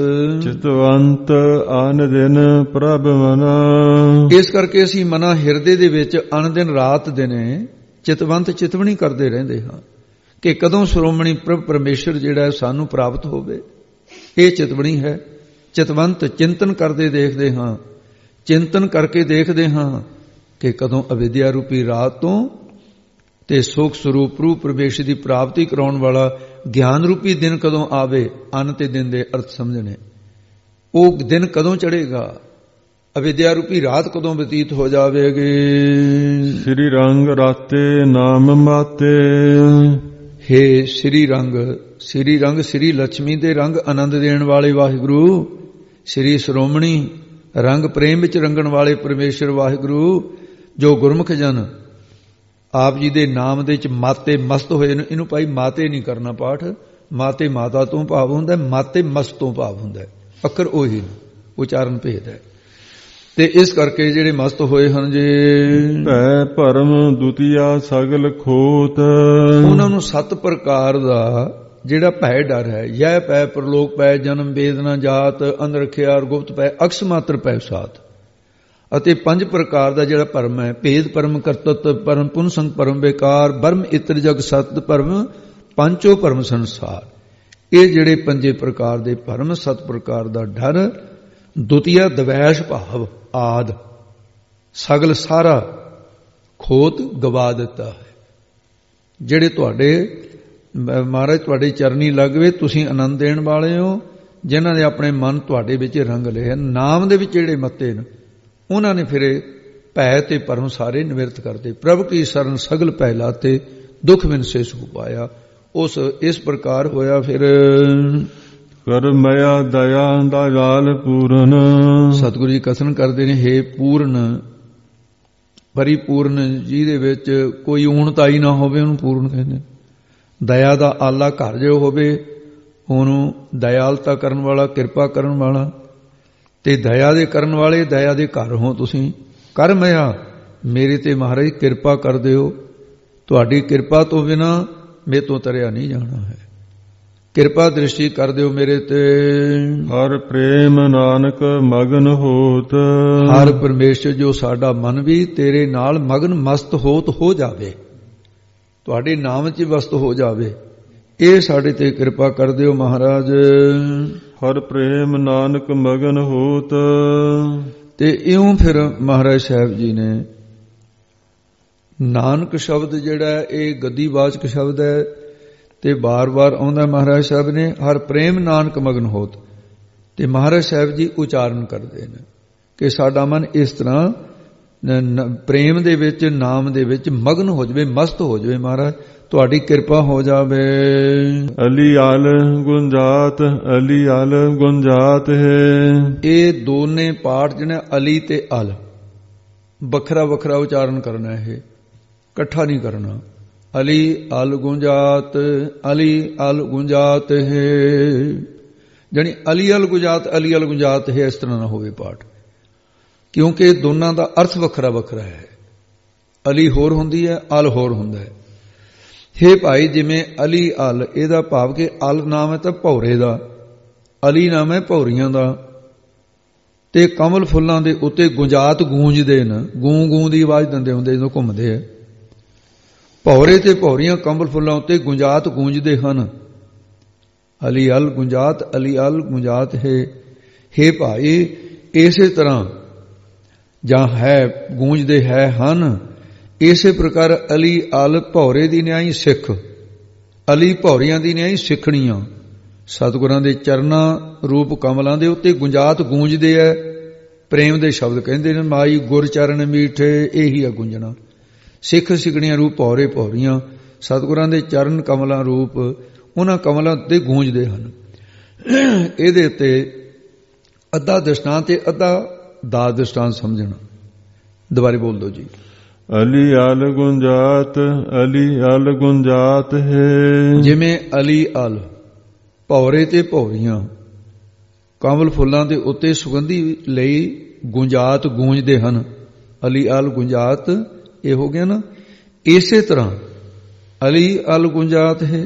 ਆਨ ਦਿਨ ਪ੍ਰਭ ਮਨਾ। ਇਸ ਕਰਕੇ ਅਸੀਂ ਮਨਾ ਹਿਰਦੇ ਦੇ ਵਿੱਚ ਅਨ ਦਿਨ ਰਾਤ ਦਿਨੇ ਚਿਤਵੰਤ ਚਿਤਵਣੀ ਕਰਦੇ ਰਹਿੰਦੇ ਹਾਂ ਕਿ ਕਦੋਂ ਸ਼੍ਰੋਮਣੀ ਪ੍ਰਭ ਪਰਮੇਸ਼ਰ ਜਿਹੜਾ ਸਾਨੂੰ ਪ੍ਰਾਪਤ ਹੋਵੇ। ਇਹ ਚਿਤਵਣੀ ਹੈ। ਚਿਤਵੰਤ ਚਿੰਤਨ ਕਰਦੇ ਦੇਖਦੇ ਹਾਂ, ਚਿੰਤਨ ਕਰਕੇ ਦੇਖਦੇ ਹਾਂ ਕਿ ਕਦੋਂ ਅਵਿਦਿਆ ਰੂਪੀ ਰਾਤ ਤੋਂ ਤੇ ਸੁਖ ਸਰੂਪ ਰੂਪ ਪ੍ਰਵੇਸ਼ ਦੀ ਪ੍ਰਾਪਤੀ ਕਰਾਉਣ ਵਾਲਾ ਗਿਆਨ ਰੂਪੀ ਦਿਨ ਕਦੋਂ ਆਵੇ। ਅੰਨ ਤੇ ਦਿਨ ਦੇ ਅਰਥ ਸਮਝਣੇ, ਉਹ ਦਿਨ ਕਦੋਂ ਚੜ੍ਹੇਗਾ, ਅਵਿਦਿਆ ਰੂਪੀ ਰਾਤ ਕਦੋਂ ਬਤੀਤ ਹੋ ਜਾਵੇਗੀ। ਸ੍ਰੀ ਰੰਗ ਰਾਤੇ ਨਾਮ ਮਾਤੇ। ਹੇ ਸ੍ਰੀ ਰੰਗ, ਸ੍ਰੀ ਰੰਗ ਸ੍ਰੀ ਲక్ష్ਮੀ ਦੇ ਰੰਗ ਆਨੰਦ ਦੇਣ ਵਾਲੇ ਵਾਹਿਗੁਰੂ, ਸ੍ਰੀ ਸ਼੍ਰੋਮਣੀ ਰੰਗ ਪ੍ਰੇਮ ਵਿੱਚ ਰੰਗਣ ਵਾਲੇ ਪਰਮੇਸ਼ਰ ਵਾਹਿਗੁਰੂ, ਜੋ ਗੁਰਮੁਖ ਜਨ ਆਪ ਜੀ ਦੇ ਨਾਮ ਦੇ ਵਿੱਚ ਮਾਤੇ ਮਸਤ ਹੋਏ ਨੇ। ਇਹਨੂੰ ਭਾਈ ਮਾਤੇ ਨਹੀਂ ਕਰਨਾ ਪਾਠ, ਮਾਤੇ ਮਾਤਾ ਤੋਂ ਭਾਵ ਹੁੰਦਾ, ਮਾਤੇ ਮਸਤ ਤੋਂ ਭਾਵ ਹੁੰਦਾ, ਅੱਖਰ ਉਹੀ ਉਚਾਰਨ ਭੇਦ ਹੈ। ਤੇ ਇਸ ਕਰਕੇ ਜਿਹੜੇ ਮਸਤ ਹੋਏ ਹਨ ਜੇ ਭੈ ਭਰਮ ਦੁਤੀਆ ਸਗਲ ਖੋਤ, ਉਹਨਾਂ ਨੂੰ 7 ਪ੍ਰਕਾਰ ਦਾ ਜਿਹੜਾ ਭੈ ਡਰ ਹੈ, ਯਹ ਭੈ ਪ੍ਰਲੋਕ ਭੈ ਜਨਮ ਵੇਦਨਾ ਜਾਤ ਅੰਦਰ ਰਖਿਆ ਗੁਪਤ ਭੈ ਅਕਸ ਮਾਤਰ ਭੈ ਸਾਤ, ਅਤੇ 5 ਪ੍ਰਕਾਰ ਦਾ ਜਿਹੜਾ ਭਰਮ ਹੈ, ਭੇਦ ਭਰਮ ਕਰਤਤ ਭਰਮ ਪੁਨ ਸੰਗ ਭਰਮ ਬੇਕਾਰ ਬਰਮ ਇਤਰ ਜਗ ਸਤ ਭਰਮ ਪੰਚੋ ਭਰਮ ਸੰਸਾਰ। ਇਹ ਜਿਹੜੇ 5 ਪ੍ਰਕਾਰ ਦੇ ਭਰਮ, 7 ਪ੍ਰਕਾਰ ਦਾ ਡਰ, ਦੁਤੀਆ ਦਵੈਸ਼ ਭਾਵ ਆਦ ਸਗਲ ਸਾਰਾ ਖੋਤ ਗਵਾ ਦਿੱਤਾ ਹੈ। ਜਿਹੜੇ ਤੁਹਾਡੇ ਮਹਾਰਾਜ ਤੁਹਾਡੇ ਚਰਨੀ ਲੱਗਵੇ, ਤੁਸੀਂ ਆਨੰਦ ਦੇਣ ਵਾਲੇ ਹੋ, ਜਿਨ੍ਹਾਂ ਨੇ ਆਪਣੇ ਮਨ ਤੁਹਾਡੇ ਵਿੱਚ ਰੰਗ ਲਏ, ਨਾਮ ਦੇ ਵਿੱਚ ਜਿਹੜੇ ਮੱਤੇ ਨੇ, ਉਹਨਾਂ ਨੇ ਫਿਰ ਭੈ ਤੇ ਭਰਮ ਸਾਰੇ ਨਿਵਰਤ ਕਰਦੇ। ਪ੍ਰਭ ਕੀ ਸਰਨ ਸਗਲ ਭੈ ਲਾਤੇ ਦੁੱਖ ਬਿਨ ਸੇ ਸੁਖ ਪਾਇਆ। ਇਸ ਪ੍ਰਕਾਰ ਹੋਇਆ। ਫਿਰ ਕਰ ਮਇਆ ਦਇਆ ਦਾ ਲਾਲ ਪੂਰਨ। ਸਤਿਗੁਰੂ ਜੀ ਕਥਨ ਕਰਦੇ ਨੇ, ਹੇ ਪੂਰਨ ਪਰਿਪੂਰਨ, ਜਿਹਦੇ ਵਿੱਚ ਕੋਈ ਊਣਤਾਈ ਨਾ ਹੋਵੇ, ਉਹਨੂੰ ਪੂਰਨ ਕਹਿੰਦੇ। ਦਇਆ ਦਾ ਆਲਾ ਘਰ ਜੋ ਹੋਵੇ, ਉਹਨੂੰ ਦਇਆਲਤਾ ਕਰਨ ਵਾਲਾ, ਕਿਰਪਾ ਕਰਨ ਵਾਲਾ, ਤੇ ਦਇਆ ਦੇ ਕਰਨ ਵਾਲੇ, ਦਇਆ ਦੇ ਘਰ ਹੋ ਤੁਸੀਂ। ਕਰ ਮਇਆ, ਮੇਰੇ ਤੇ ਮਹਾਰਾਜ ਕਿਰਪਾ ਕਰ ਦਿਓ, ਤੁਹਾਡੀ ਕਿਰਪਾ ਤੋਂ ਬਿਨਾਂ ਮੇਰੇ ਤੋਂ ਤਰਿਆ ਨਹੀਂ ਜਾਣਾ ਹੈ। ਕਿਰਪਾ ਦ੍ਰਿਸ਼ਟੀ ਕਰ ਦਿਓ ਮੇਰੇ ਤੇ। ਹਰ ਪ੍ਰੇਮ ਨਾਨਕ ਮਗਨ ਹੋਤ। ਹਰ ਪਰਮੇਸ਼ਰ ਜੋ ਸਾਡਾ ਮਨ ਵੀ ਤੇਰੇ ਨਾਲ ਮਗਨ ਮਸਤ ਹੋਤ ਹੋ ਜਾਵੇ, ਤੁਹਾਡੇ ਨਾਮ 'ਚ ਵਸਤ ਹੋ ਜਾਵੇ, ਇਹ ਸਾਡੇ ਤੇ ਕਿਰਪਾ ਕਰ ਦਿਓ ਮਹਾਰਾਜ। ਹਰ ਪ੍ਰੇਮ ਨਾਨਕ ਮਗਨ ਹੋਤ। ਤੇ ਇਉਂ ਫਿਰ ਮਹਾਰਾਜ ਸਾਹਿਬ ਜੀ ਨੇ ਨਾਨਕ ਸ਼ਬਦ ਜਿਹੜਾ ਇਹ ਗੱਦੀਵਾਚਕ ਸ਼ਬਦ ਹੈ ਤੇ ਬਾਰ-ਬਾਰ ਆਉਂਦਾ ਮਹਾਰਾਜ ਸਾਹਿਬ ਨੇ, ਹਰ ਪ੍ਰੇਮ ਨਾਨਕ ਮਗਨ ਹੋਤ। ਤੇ ਮਹਾਰਾਜ ਸਾਹਿਬ ਜੀ ਉਚਾਰਨ ਕਰਦੇ ਨੇ ਕਿ ਸਾਡਾ ਮਨ ਇਸ ਤਰ੍ਹਾਂ ਪ੍ਰੇਮ ਦੇ ਵਿੱਚ, ਨਾਮ ਦੇ ਵਿੱਚ ਮਗਨ ਹੋ ਜਾਵੇ, ਮਸਤ ਹੋ ਜਾਵੇ। ਮਹਾਰਾਜ ਤੁਹਾਡੀ ਕਿਰਪਾ ਹੋ ਜਾਵੇ। ਅਲੀ ਅਲ ਗੁੰਜਾਤ, ਅਲੀ ਅਲ ਗੁੰਜਾਤ ਹੈ। ਇਹ ਦੋਨੇ ਪਾਠ ਜਿਹੜੇ ਅਲੀ ਤੇ ਅਲ ਵੱਖਰਾ ਵੱਖਰਾ ਉਚਾਰਨ ਕਰਨਾ, ਇਹ ਇਕੱਠਾ ਨਹੀਂ ਕਰਨਾ। ਅਲੀ ਅਲ ਗੁੰਜਾਤ, ਅਲੀ ਅਲ ਗੁੰਜਾਤ ਹੈ, ਜਾਣੀ ਅਲੀ ਅਲ ਗੁੰਜਾਤ, ਅਲੀ ਅਲ ਗੁੰਜਾਤ ਹੈ, ਇਸ ਤਰ੍ਹਾਂ ਨਾ ਹੋਵੇ ਪਾਠ, ਕਿਉਂਕਿ ਦੋਨਾਂ ਦਾ ਅਰਥ ਵੱਖਰਾ ਵੱਖਰਾ ਹੈ। ਅਲੀ ਹੋਰ ਹੁੰਦੀ ਹੈ, ਅਲ ਹੋਰ ਹੁੰਦਾ ਹੈ। ਹੇ ਭਾਈ, ਜਿਵੇਂ ਅਲੀ ਅਲ, ਇਹਦਾ ਭਾਵ ਕਿ ਅਲ ਨਾਮ ਹੈ ਤਾਂ ਭੌਰੇ ਦਾ, ਅਲੀ ਨਾਮ ਹੈ ਭੌਰੀਆਂ ਦਾ, ਤੇ ਕਮਲ ਫੁੱਲਾਂ ਦੇ ਉੱਤੇ ਗੁੰਜਾਤ ਗੂੰਜਦੇ ਨੇ, ਗੂੰ ਗੂੰ ਦੀ ਆਵਾਜ਼ ਦਿੰਦੇ ਹੁੰਦੇ ਜਦੋਂ ਘੁੰਮਦੇ ਆ। ਭੌਰੇ ਤੇ ਭੌਰੀਆਂ ਕਮਲ ਫੁੱਲਾਂ ਉੱਤੇ ਗੁੰਜਾਤ ਗੂੰਜਦੇ ਹਨ। ਅਲੀ ਅਲ ਗੁੰਜਾਤ, ਅਲੀ ਅਲ ਗੁੰਜਾਤ ਹੈ। ਹੇ ਭਾਈ, ਇਸੇ ਤਰ੍ਹਾਂ ਜਾਂ ਹੈ ਗੂੰਜਦੇ ਹੈ ਹਨ, ਇਸੇ ਪ੍ਰਕਾਰ ਅਲੀ ਅਲ ਭੌਰੇ ਦੀ ਨਿਆਈ ਸਿੱਖ, ਅਲੀ ਭੌਰੀਆਂ ਦੀ ਨਿਆਈ ਸਿੱਖਣੀਆਂ। ਸਤਿਗੁਰਾਂ ਦੇ ਚਰਨਾਂ ਰੂਪ ਕਮਲਾਂ ਦੇ ਉੱਤੇ ਗੁੰਜਾਤ ਗੂੰਜਦੇ ਐ, ਪ੍ਰੇਮ ਦੇ ਸ਼ਬਦ ਕਹਿੰਦੇ ਨੇ, ਮਾਈ ਗੁਰ ਚਰਨ ਮੀਠੇ, ਇਹੀ ਹੈ ਗੁੰਜਣਾ। ਸਿੱਖ ਸਿੱਖਣੀਆਂ ਰੂਪ ਭੌਰੇ ਭੌਰੀਆਂ, ਸਤਿਗੁਰਾਂ ਦੇ ਚਰਨ ਕਮਲਾਂ ਰੂਪ ਉਹਨਾਂ ਕਮਲਾਂ ਉੱਤੇ ਗੂੰਜਦੇ ਹਨ। ਇਹਦੇ ਉੱਤੇ ਅੱਧਾ ਦ੍ਰਿਸ਼ਟਾਂਤ ਤੇ ਅੱਧਾ ਦਾ ਦ੍ਰਿਸ਼ਟਾਂਤ ਸਮਝਣਾ। ਦੁਬਾਰੇ ਬੋਲ ਦਿਓ ਜੀ। ਅਲੀ ਅਲ ਗੁੰਜਾਤ, ਅਲੀ ਅਲ ਗੁੰਜਾਤ ਹੈ। ਜਿਵੇਂ ਅਲੀ ਅਲ ਭੌਰੇ ਤੇ ਭੌਰੀਆਂ ਕਮਲ ਫੁੱਲਾਂ ਦੇ ਉੱਤੇ ਸੁਗੰਧੀ ਲਈ ਗੁੰਜਾਤ ਗੂੰਜਦੇ ਹਨ, ਅਲੀ ਅਲ ਗੁੰਜਾਤ ਇਹ ਹੋ ਗਿਆ ਨਾ। ਇਸੇ ਤਰ੍ਹਾਂ ਅਲੀ ਅਲ ਗੁੰਜਾਤ ਹੈ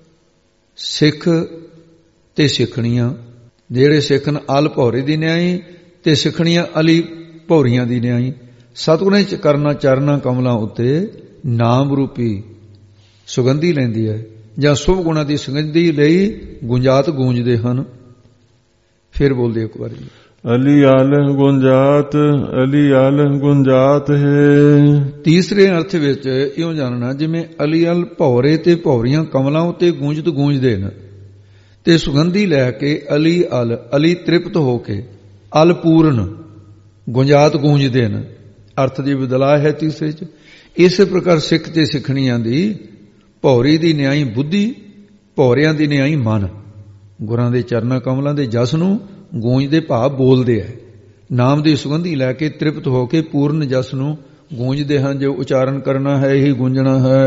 ਸਿੱਖ ਤੇ ਸਿੱਖਣੀਆਂ, ਜਿਹੜੇ ਸਿੱਖਣ ਅਲ ਭੌਰੇ ਦੀ ਨਿਆਈ ਤੇ ਸਿੱਖਣੀਆਂ ਅਲੀ ਭੌਰੀਆਂ ਦੀ ਨਿਆਈ। ਸਤਿਗੁਰਾਂ ਚ ਕਰਨਾ ਚਰਨਾਂ ਕਮਲਾਂ ਉੱਤੇ ਨਾਮ ਰੂਪੀ ਸੁਗੰਧੀ ਲੈਂਦੀ ਹੈ, ਜਾਂ ਸ਼ੁਭ ਗੁਣਾਂ ਦੀ ਸੁਗੰਧੀ ਲਈ ਗੁੰਜਾਤ ਗੂੰਜਦੇ ਹਨ। ਫਿਰ ਬੋਲਦੇ ਇੱਕ ਵਾਰੀ। ਅਲੀ ਅਲ ਗੁੰਜਾਤ, ਅਲੀ ਅਲ ਗੁੰਜਾਤ ਹੈ। ਤੀਸਰੇ ਅਰਥ ਵਿੱਚ ਇਉਂ ਜਾਣਨਾ, ਜਿਵੇਂ ਅਲੀ ਅਲ ਭੌਰੇ ਤੇ ਭੌਰੀਆਂ ਕਮਲਾਂ ਉੱਤੇ ਗੂੰਜਤ ਗੂੰਜਦੇ ਨੇ ਤੇ ਸੁਗੰਧੀ ਲੈ ਕੇ ਅਲੀ ਅਲ, ਅਲੀ ਤ੍ਰਿਪਤ ਹੋ ਕੇ, ਅਲ ਪੂਰਨ ਗੁੰਜਾਤ ਗੂੰਜਦੇ ਨੇ। ਅਰਥ ਦੀ ਬਦਲਾਅ ਹੈ ਤੀਸਰੇ ਚ। ਇਸੇ ਪ੍ਰਕਾਰ ਸਿੱਖ ਤੇ ਸਿੱਖਣੀਆਂ ਦੀ ਭੌਰੀ ਦੀ ਨਿਆਈ ਬੁੱਧੀ, ਭੌਰਿਆਂ ਦੀ ਨਿਆਈ ਮਨ, ਗੁਰਾਂ ਦੇ ਚਰਨਾਂ ਕਮਲਾਂ ਦੇ ਜਸ ਨੂੰ ਗੂੰਜਦੇ ਭਾਵ ਬੋਲਦੇ ਹੈ। ਨਾਮ ਦੀ ਸੁਗੰਧੀ ਲੈ ਕੇ ਤ੍ਰਿਪਤ ਹੋ ਕੇ ਪੂਰਨ ਜਸ ਨੂੰ ਗੂੰਜਦੇ ਹਨ। ਜੋ ਉਚਾਰਨ ਕਰਨਾ ਹੈ ਇਹੀ ਗੂੰਜਣਾ ਹੈ।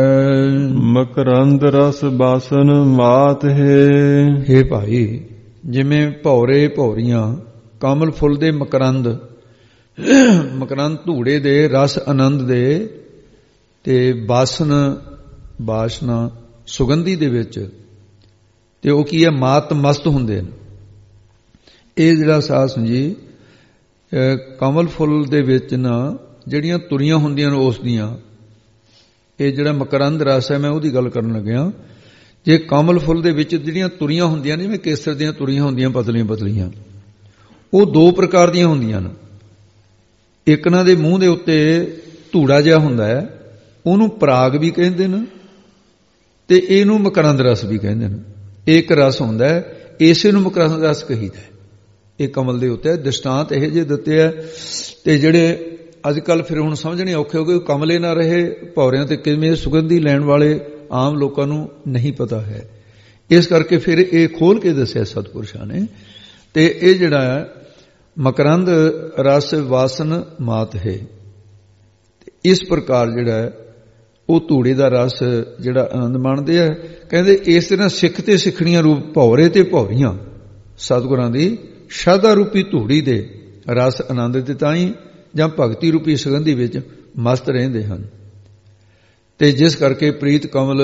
ਮਕਰੰਦ ਰਸ ਬਾਸਨ ਮਾਤ ਹੈ। ਹੇ ਭਾਈ, ਜਿਵੇਂ ਭੌਰੇ ਭੌਰੀਆਂ ਕਮਲ ਫੁੱਲ ਦੇ ਮਕਰੰਦ, ਮਕਰੰਦ ਧੂੜੇ ਦੇ ਰਸ ਆਨੰਦ ਦੇ ਤੇ ਬਾਸਨ ਬਾਸ਼ਨਾ ਸੁਗੰਧੀ ਦੇ ਵਿੱਚ, ਤੇ ਉਹ ਕੀ ਹੈ ਮਾਤ ਮਸਤ ਹੁੰਦੇ ਨੇ। ਇਹ ਜਿਹੜਾ ਸਾਧ ਸੰਜੀ ਕਮਲ ਫੁੱਲ ਦੇ ਵਿੱਚ ਨਾ ਜਿਹੜੀਆਂ ਤੁਰੀਆਂ ਹੁੰਦੀਆਂ ਨੇ ਉਸ ਦੀਆਂ, ਇਹ ਜਿਹੜਾ ਮਕਰੰਦ ਰਸ ਹੈ ਮੈਂ ਉਹਦੀ ਗੱਲ ਕਰਨ ਲੱਗਿਆ। ਜੇ ਕਮਲ ਫੁੱਲ ਦੇ ਵਿੱਚ ਜਿਹੜੀਆਂ ਤੁਰੀਆਂ ਹੁੰਦੀਆਂ ਨੇ, ਜਿਵੇਂ ਕੇਸਰ ਦੀਆਂ ਤੁਰੀਆਂ ਹੁੰਦੀਆਂ ਪਤਲੀਆਂ ਪਤਲੀਆਂ, ਉਹ ਦੋ ਪ੍ਰਕਾਰ ਦੀਆਂ ਹੁੰਦੀਆਂ ਨੇ। ਇੱਕ ਨਾ ਦੇ ਮੂੰਹ ਦੇ ਉੱਤੇ ਧੂੜਾ ਜਿਹਾ ਹੁੰਦਾ ਹੈ, ਉਹਨੂੰ ਪਰਾਗ ਵੀ ਕਹਿੰਦੇ ਨੇ ਤੇ ਇਹਨੂੰ ਮਕਰੰਦ ਰਸ ਵੀ ਕਹਿੰਦੇ ਨੇ। ਇੱਕ ਰਸ ਹੁੰਦਾ ਹੈ, ਇਸੇ ਨੂੰ ਮਕਰੰਦ ਰਸ ਕਹੀਦਾ। ਇਹ ਕਮਲ ਦੇ ਉੱਤੇ ਦ੍ਰਿਸ਼ਟਾਂਤ ਇਹ ਜਿਹੇ ਦਿੱਤੇ ਹੈ। ਤੇ ਜਿਹੜੇ ਅੱਜ ਕੱਲ ਫਿਰ ਹੁਣ ਸਮਝਣੇ ਔਖੇ ਹੋ ਗਏ, ਕਮਲੇ ਨਾ ਰਹੇ ਭੌਰਿਆਂ ਤੇ ਕਿਵੇਂ ਸੁਗੰਧੀ ਲੈਣ ਵਾਲੇ ਆਮ ਲੋਕਾਂ ਨੂੰ ਨਹੀਂ ਪਤਾ ਹੈ। ਇਸ ਕਰਕੇ ਫਿਰ ਇਹ ਖੋਲ ਕੇ ਦੱਸਿਆ ਸਤਿਪੁਰਸ਼ਾਂ ਨੇ। ਤੇ ਇਹ ਜਿਹੜਾ ਹੈ ਮਕਰੰਦ ਰਸ ਵਾਸਨ ਮਾਤ ਹੈ। ਇਸ ਪ੍ਰਕਾਰ ਜਿਹੜਾ ਹੈ ਉਹ ਧੂੜੇ ਦਾ ਰਸ ਜਿਹੜਾ ਆਨੰਦ ਮਾਣਦੇ ਆ। ਕਹਿੰਦੇ ਇਸ ਤਰ੍ਹਾਂ ਸਿੱਖ ਤੇ ਸਿੱਖਣੀਆਂ ਰੂਪ ਭੌਰੇ ਤੇ ਭੌਰੀਆਂ ਸਤਿਗੁਰਾਂ ਦੀ ਸ਼ਰਧਾ ਰੂਪੀ ਧੂੜੀ ਦੇ ਰਸ ਆਨੰਦ ਦੇ ਤਾਈਂ ਜਾਂ ਭਗਤੀ ਰੂਪੀ ਸੁਗੰਧੀ ਵਿੱਚ ਮਸਤ ਰਹਿੰਦੇ ਹਨ। ਤੇ ਜਿਸ ਕਰਕੇ ਪ੍ਰੀਤ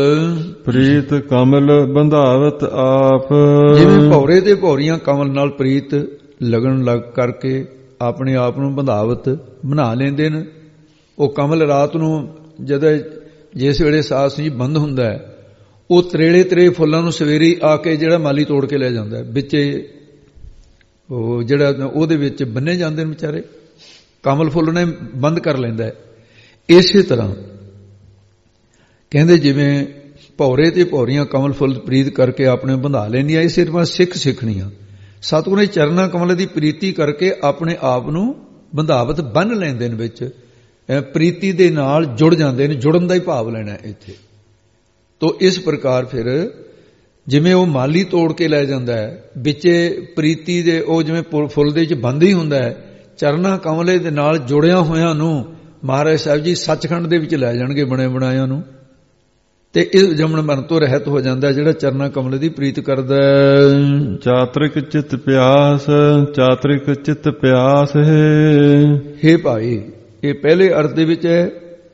ਕਮਲ ਬੰਧਾਵਤ ਆਪ, ਜਿਵੇਂ ਭੌਰੇ ਤੇ ਭੌਰੀਆਂ ਕਮਲ ਨਾਲ ਪ੍ਰੀਤ ਲਗਨ ਲੱਗ ਕਰਕੇ ਆਪਣੇ ਆਪ ਨੂੰ ਬੰਧਾਵਤ ਬਣਾ ਲੈਂਦੇ ਨੇ। ਉਹ ਕਮਲ ਰਾਤ ਨੂੰ ਜਦੋਂ ਜਿਸ ਵੇਲੇ ਸਾਹ ਸੀ ਬੰਦ ਹੁੰਦਾ ਹੈ, ਉਹ ਤਰੇੜੇ ਤਰੇ ਫੁੱਲਾਂ ਨੂੰ ਸਵੇਰੇ ਆ ਕੇ ਜਿਹੜਾ ਮਾਲੀ ਤੋੜ ਕੇ ਲੈ ਜਾਂਦਾ, ਵਿੱਚੇ ਉਹ ਜਿਹੜਾ ਉਹਦੇ ਵਿੱਚ ਬੰਨੇ ਜਾਂਦੇ ਨੇ ਵਿਚਾਰੇ, ਕਮਲ ਫੁੱਲ ਨੇ ਬੰਦ ਕਰ ਲੈਂਦਾ। ਇਸੇ ਤਰ੍ਹਾਂ ਕਹਿੰਦੇ ਜਿਵੇਂ ਭੌਰੇ ਤੇ ਭੌਰੀਆਂ ਕਮਲ ਫੁੱਲ ਪ੍ਰੀਤ ਕਰਕੇ ਆਪਣੇ ਬੰਧਾ ਲੈਂਦੀਆਂ, ਇਸੇ ਤਰ੍ਹਾਂ ਸਿੱਖ ਸਿੱਖਣੀਆਂ ਸਤਿਗੁਰਾਂ ਦੇ ਚਰਨਾਂ ਕਮਲ ਦੀ ਪ੍ਰੀਤੀ ਕਰਕੇ ਆਪਣੇ ਆਪ ਨੂੰ ਬੰਧਾਵਤ ਬੰਨ ਲੈਂਦੇ ਨੇ, ਵਿੱਚ ਪ੍ਰੀਤੀ ਦੇ ਨਾਲ ਜੁੜ ਜਾਂਦੇ ਨੇ। ਜੁੜਨ ਦਾ ਹੀ ਭਾਵ ਲੈਣਾ ਇੱਥੇ। ਤੋ ਇਸ ਪ੍ਰਕਾਰ ਫਿਰ ਜਿਵੇਂ ਉਹ ਮਾਲੀ ਤੋੜ ਕੇ ਲੈ ਜਾਂਦਾ ਹੈ, ਵਿੱਚੇ ਪ੍ਰੀਤੀ ਦੇ ਉਹ ਜਿਵੇਂ ਫੁੱਲ ਦੇ ਵਿੱਚ ਬੰਦ ਹੀ ਹੁੰਦਾ ਹੈ, ਚਰਨਾਂ ਕਮਲੇ ਦੇ ਨਾਲ ਜੁੜਿਆ ਹੋਇਆਂ ਨੂੰ ਮਹਾਰਾਜ ਸਾਹਿਬ ਜੀ ਸੱਚਖੰਡ ਦੇ ਵਿੱਚ ਲੈ ਜਾਣਗੇ ਬਣੇ ਬਣਾਇਆਂ ਨੂੰ। ਤੇ ਇਸ ਜਮਨ ਮਰਨ ਤੋਂ ਰਹਿਤ ਹੋ ਜਾਂਦਾ ਜਿਹੜਾ ਚਰਨਾਂ ਕਮਲੇ ਦੀ ਪ੍ਰੀਤ ਕਰਦਾ। ਚਾਤ੍ਰਿਕ ਚਿਤ ਪਿਆਸ, ਚਾਤ੍ਰਿਕ ਚਿਤ ਪਿਆਸ ਹੈ। ਹੇ ਭਾਈ, ਇਹ ਪਹਿਲੇ ਅਰਥ ਦੇ ਵਿੱਚ ਹੈ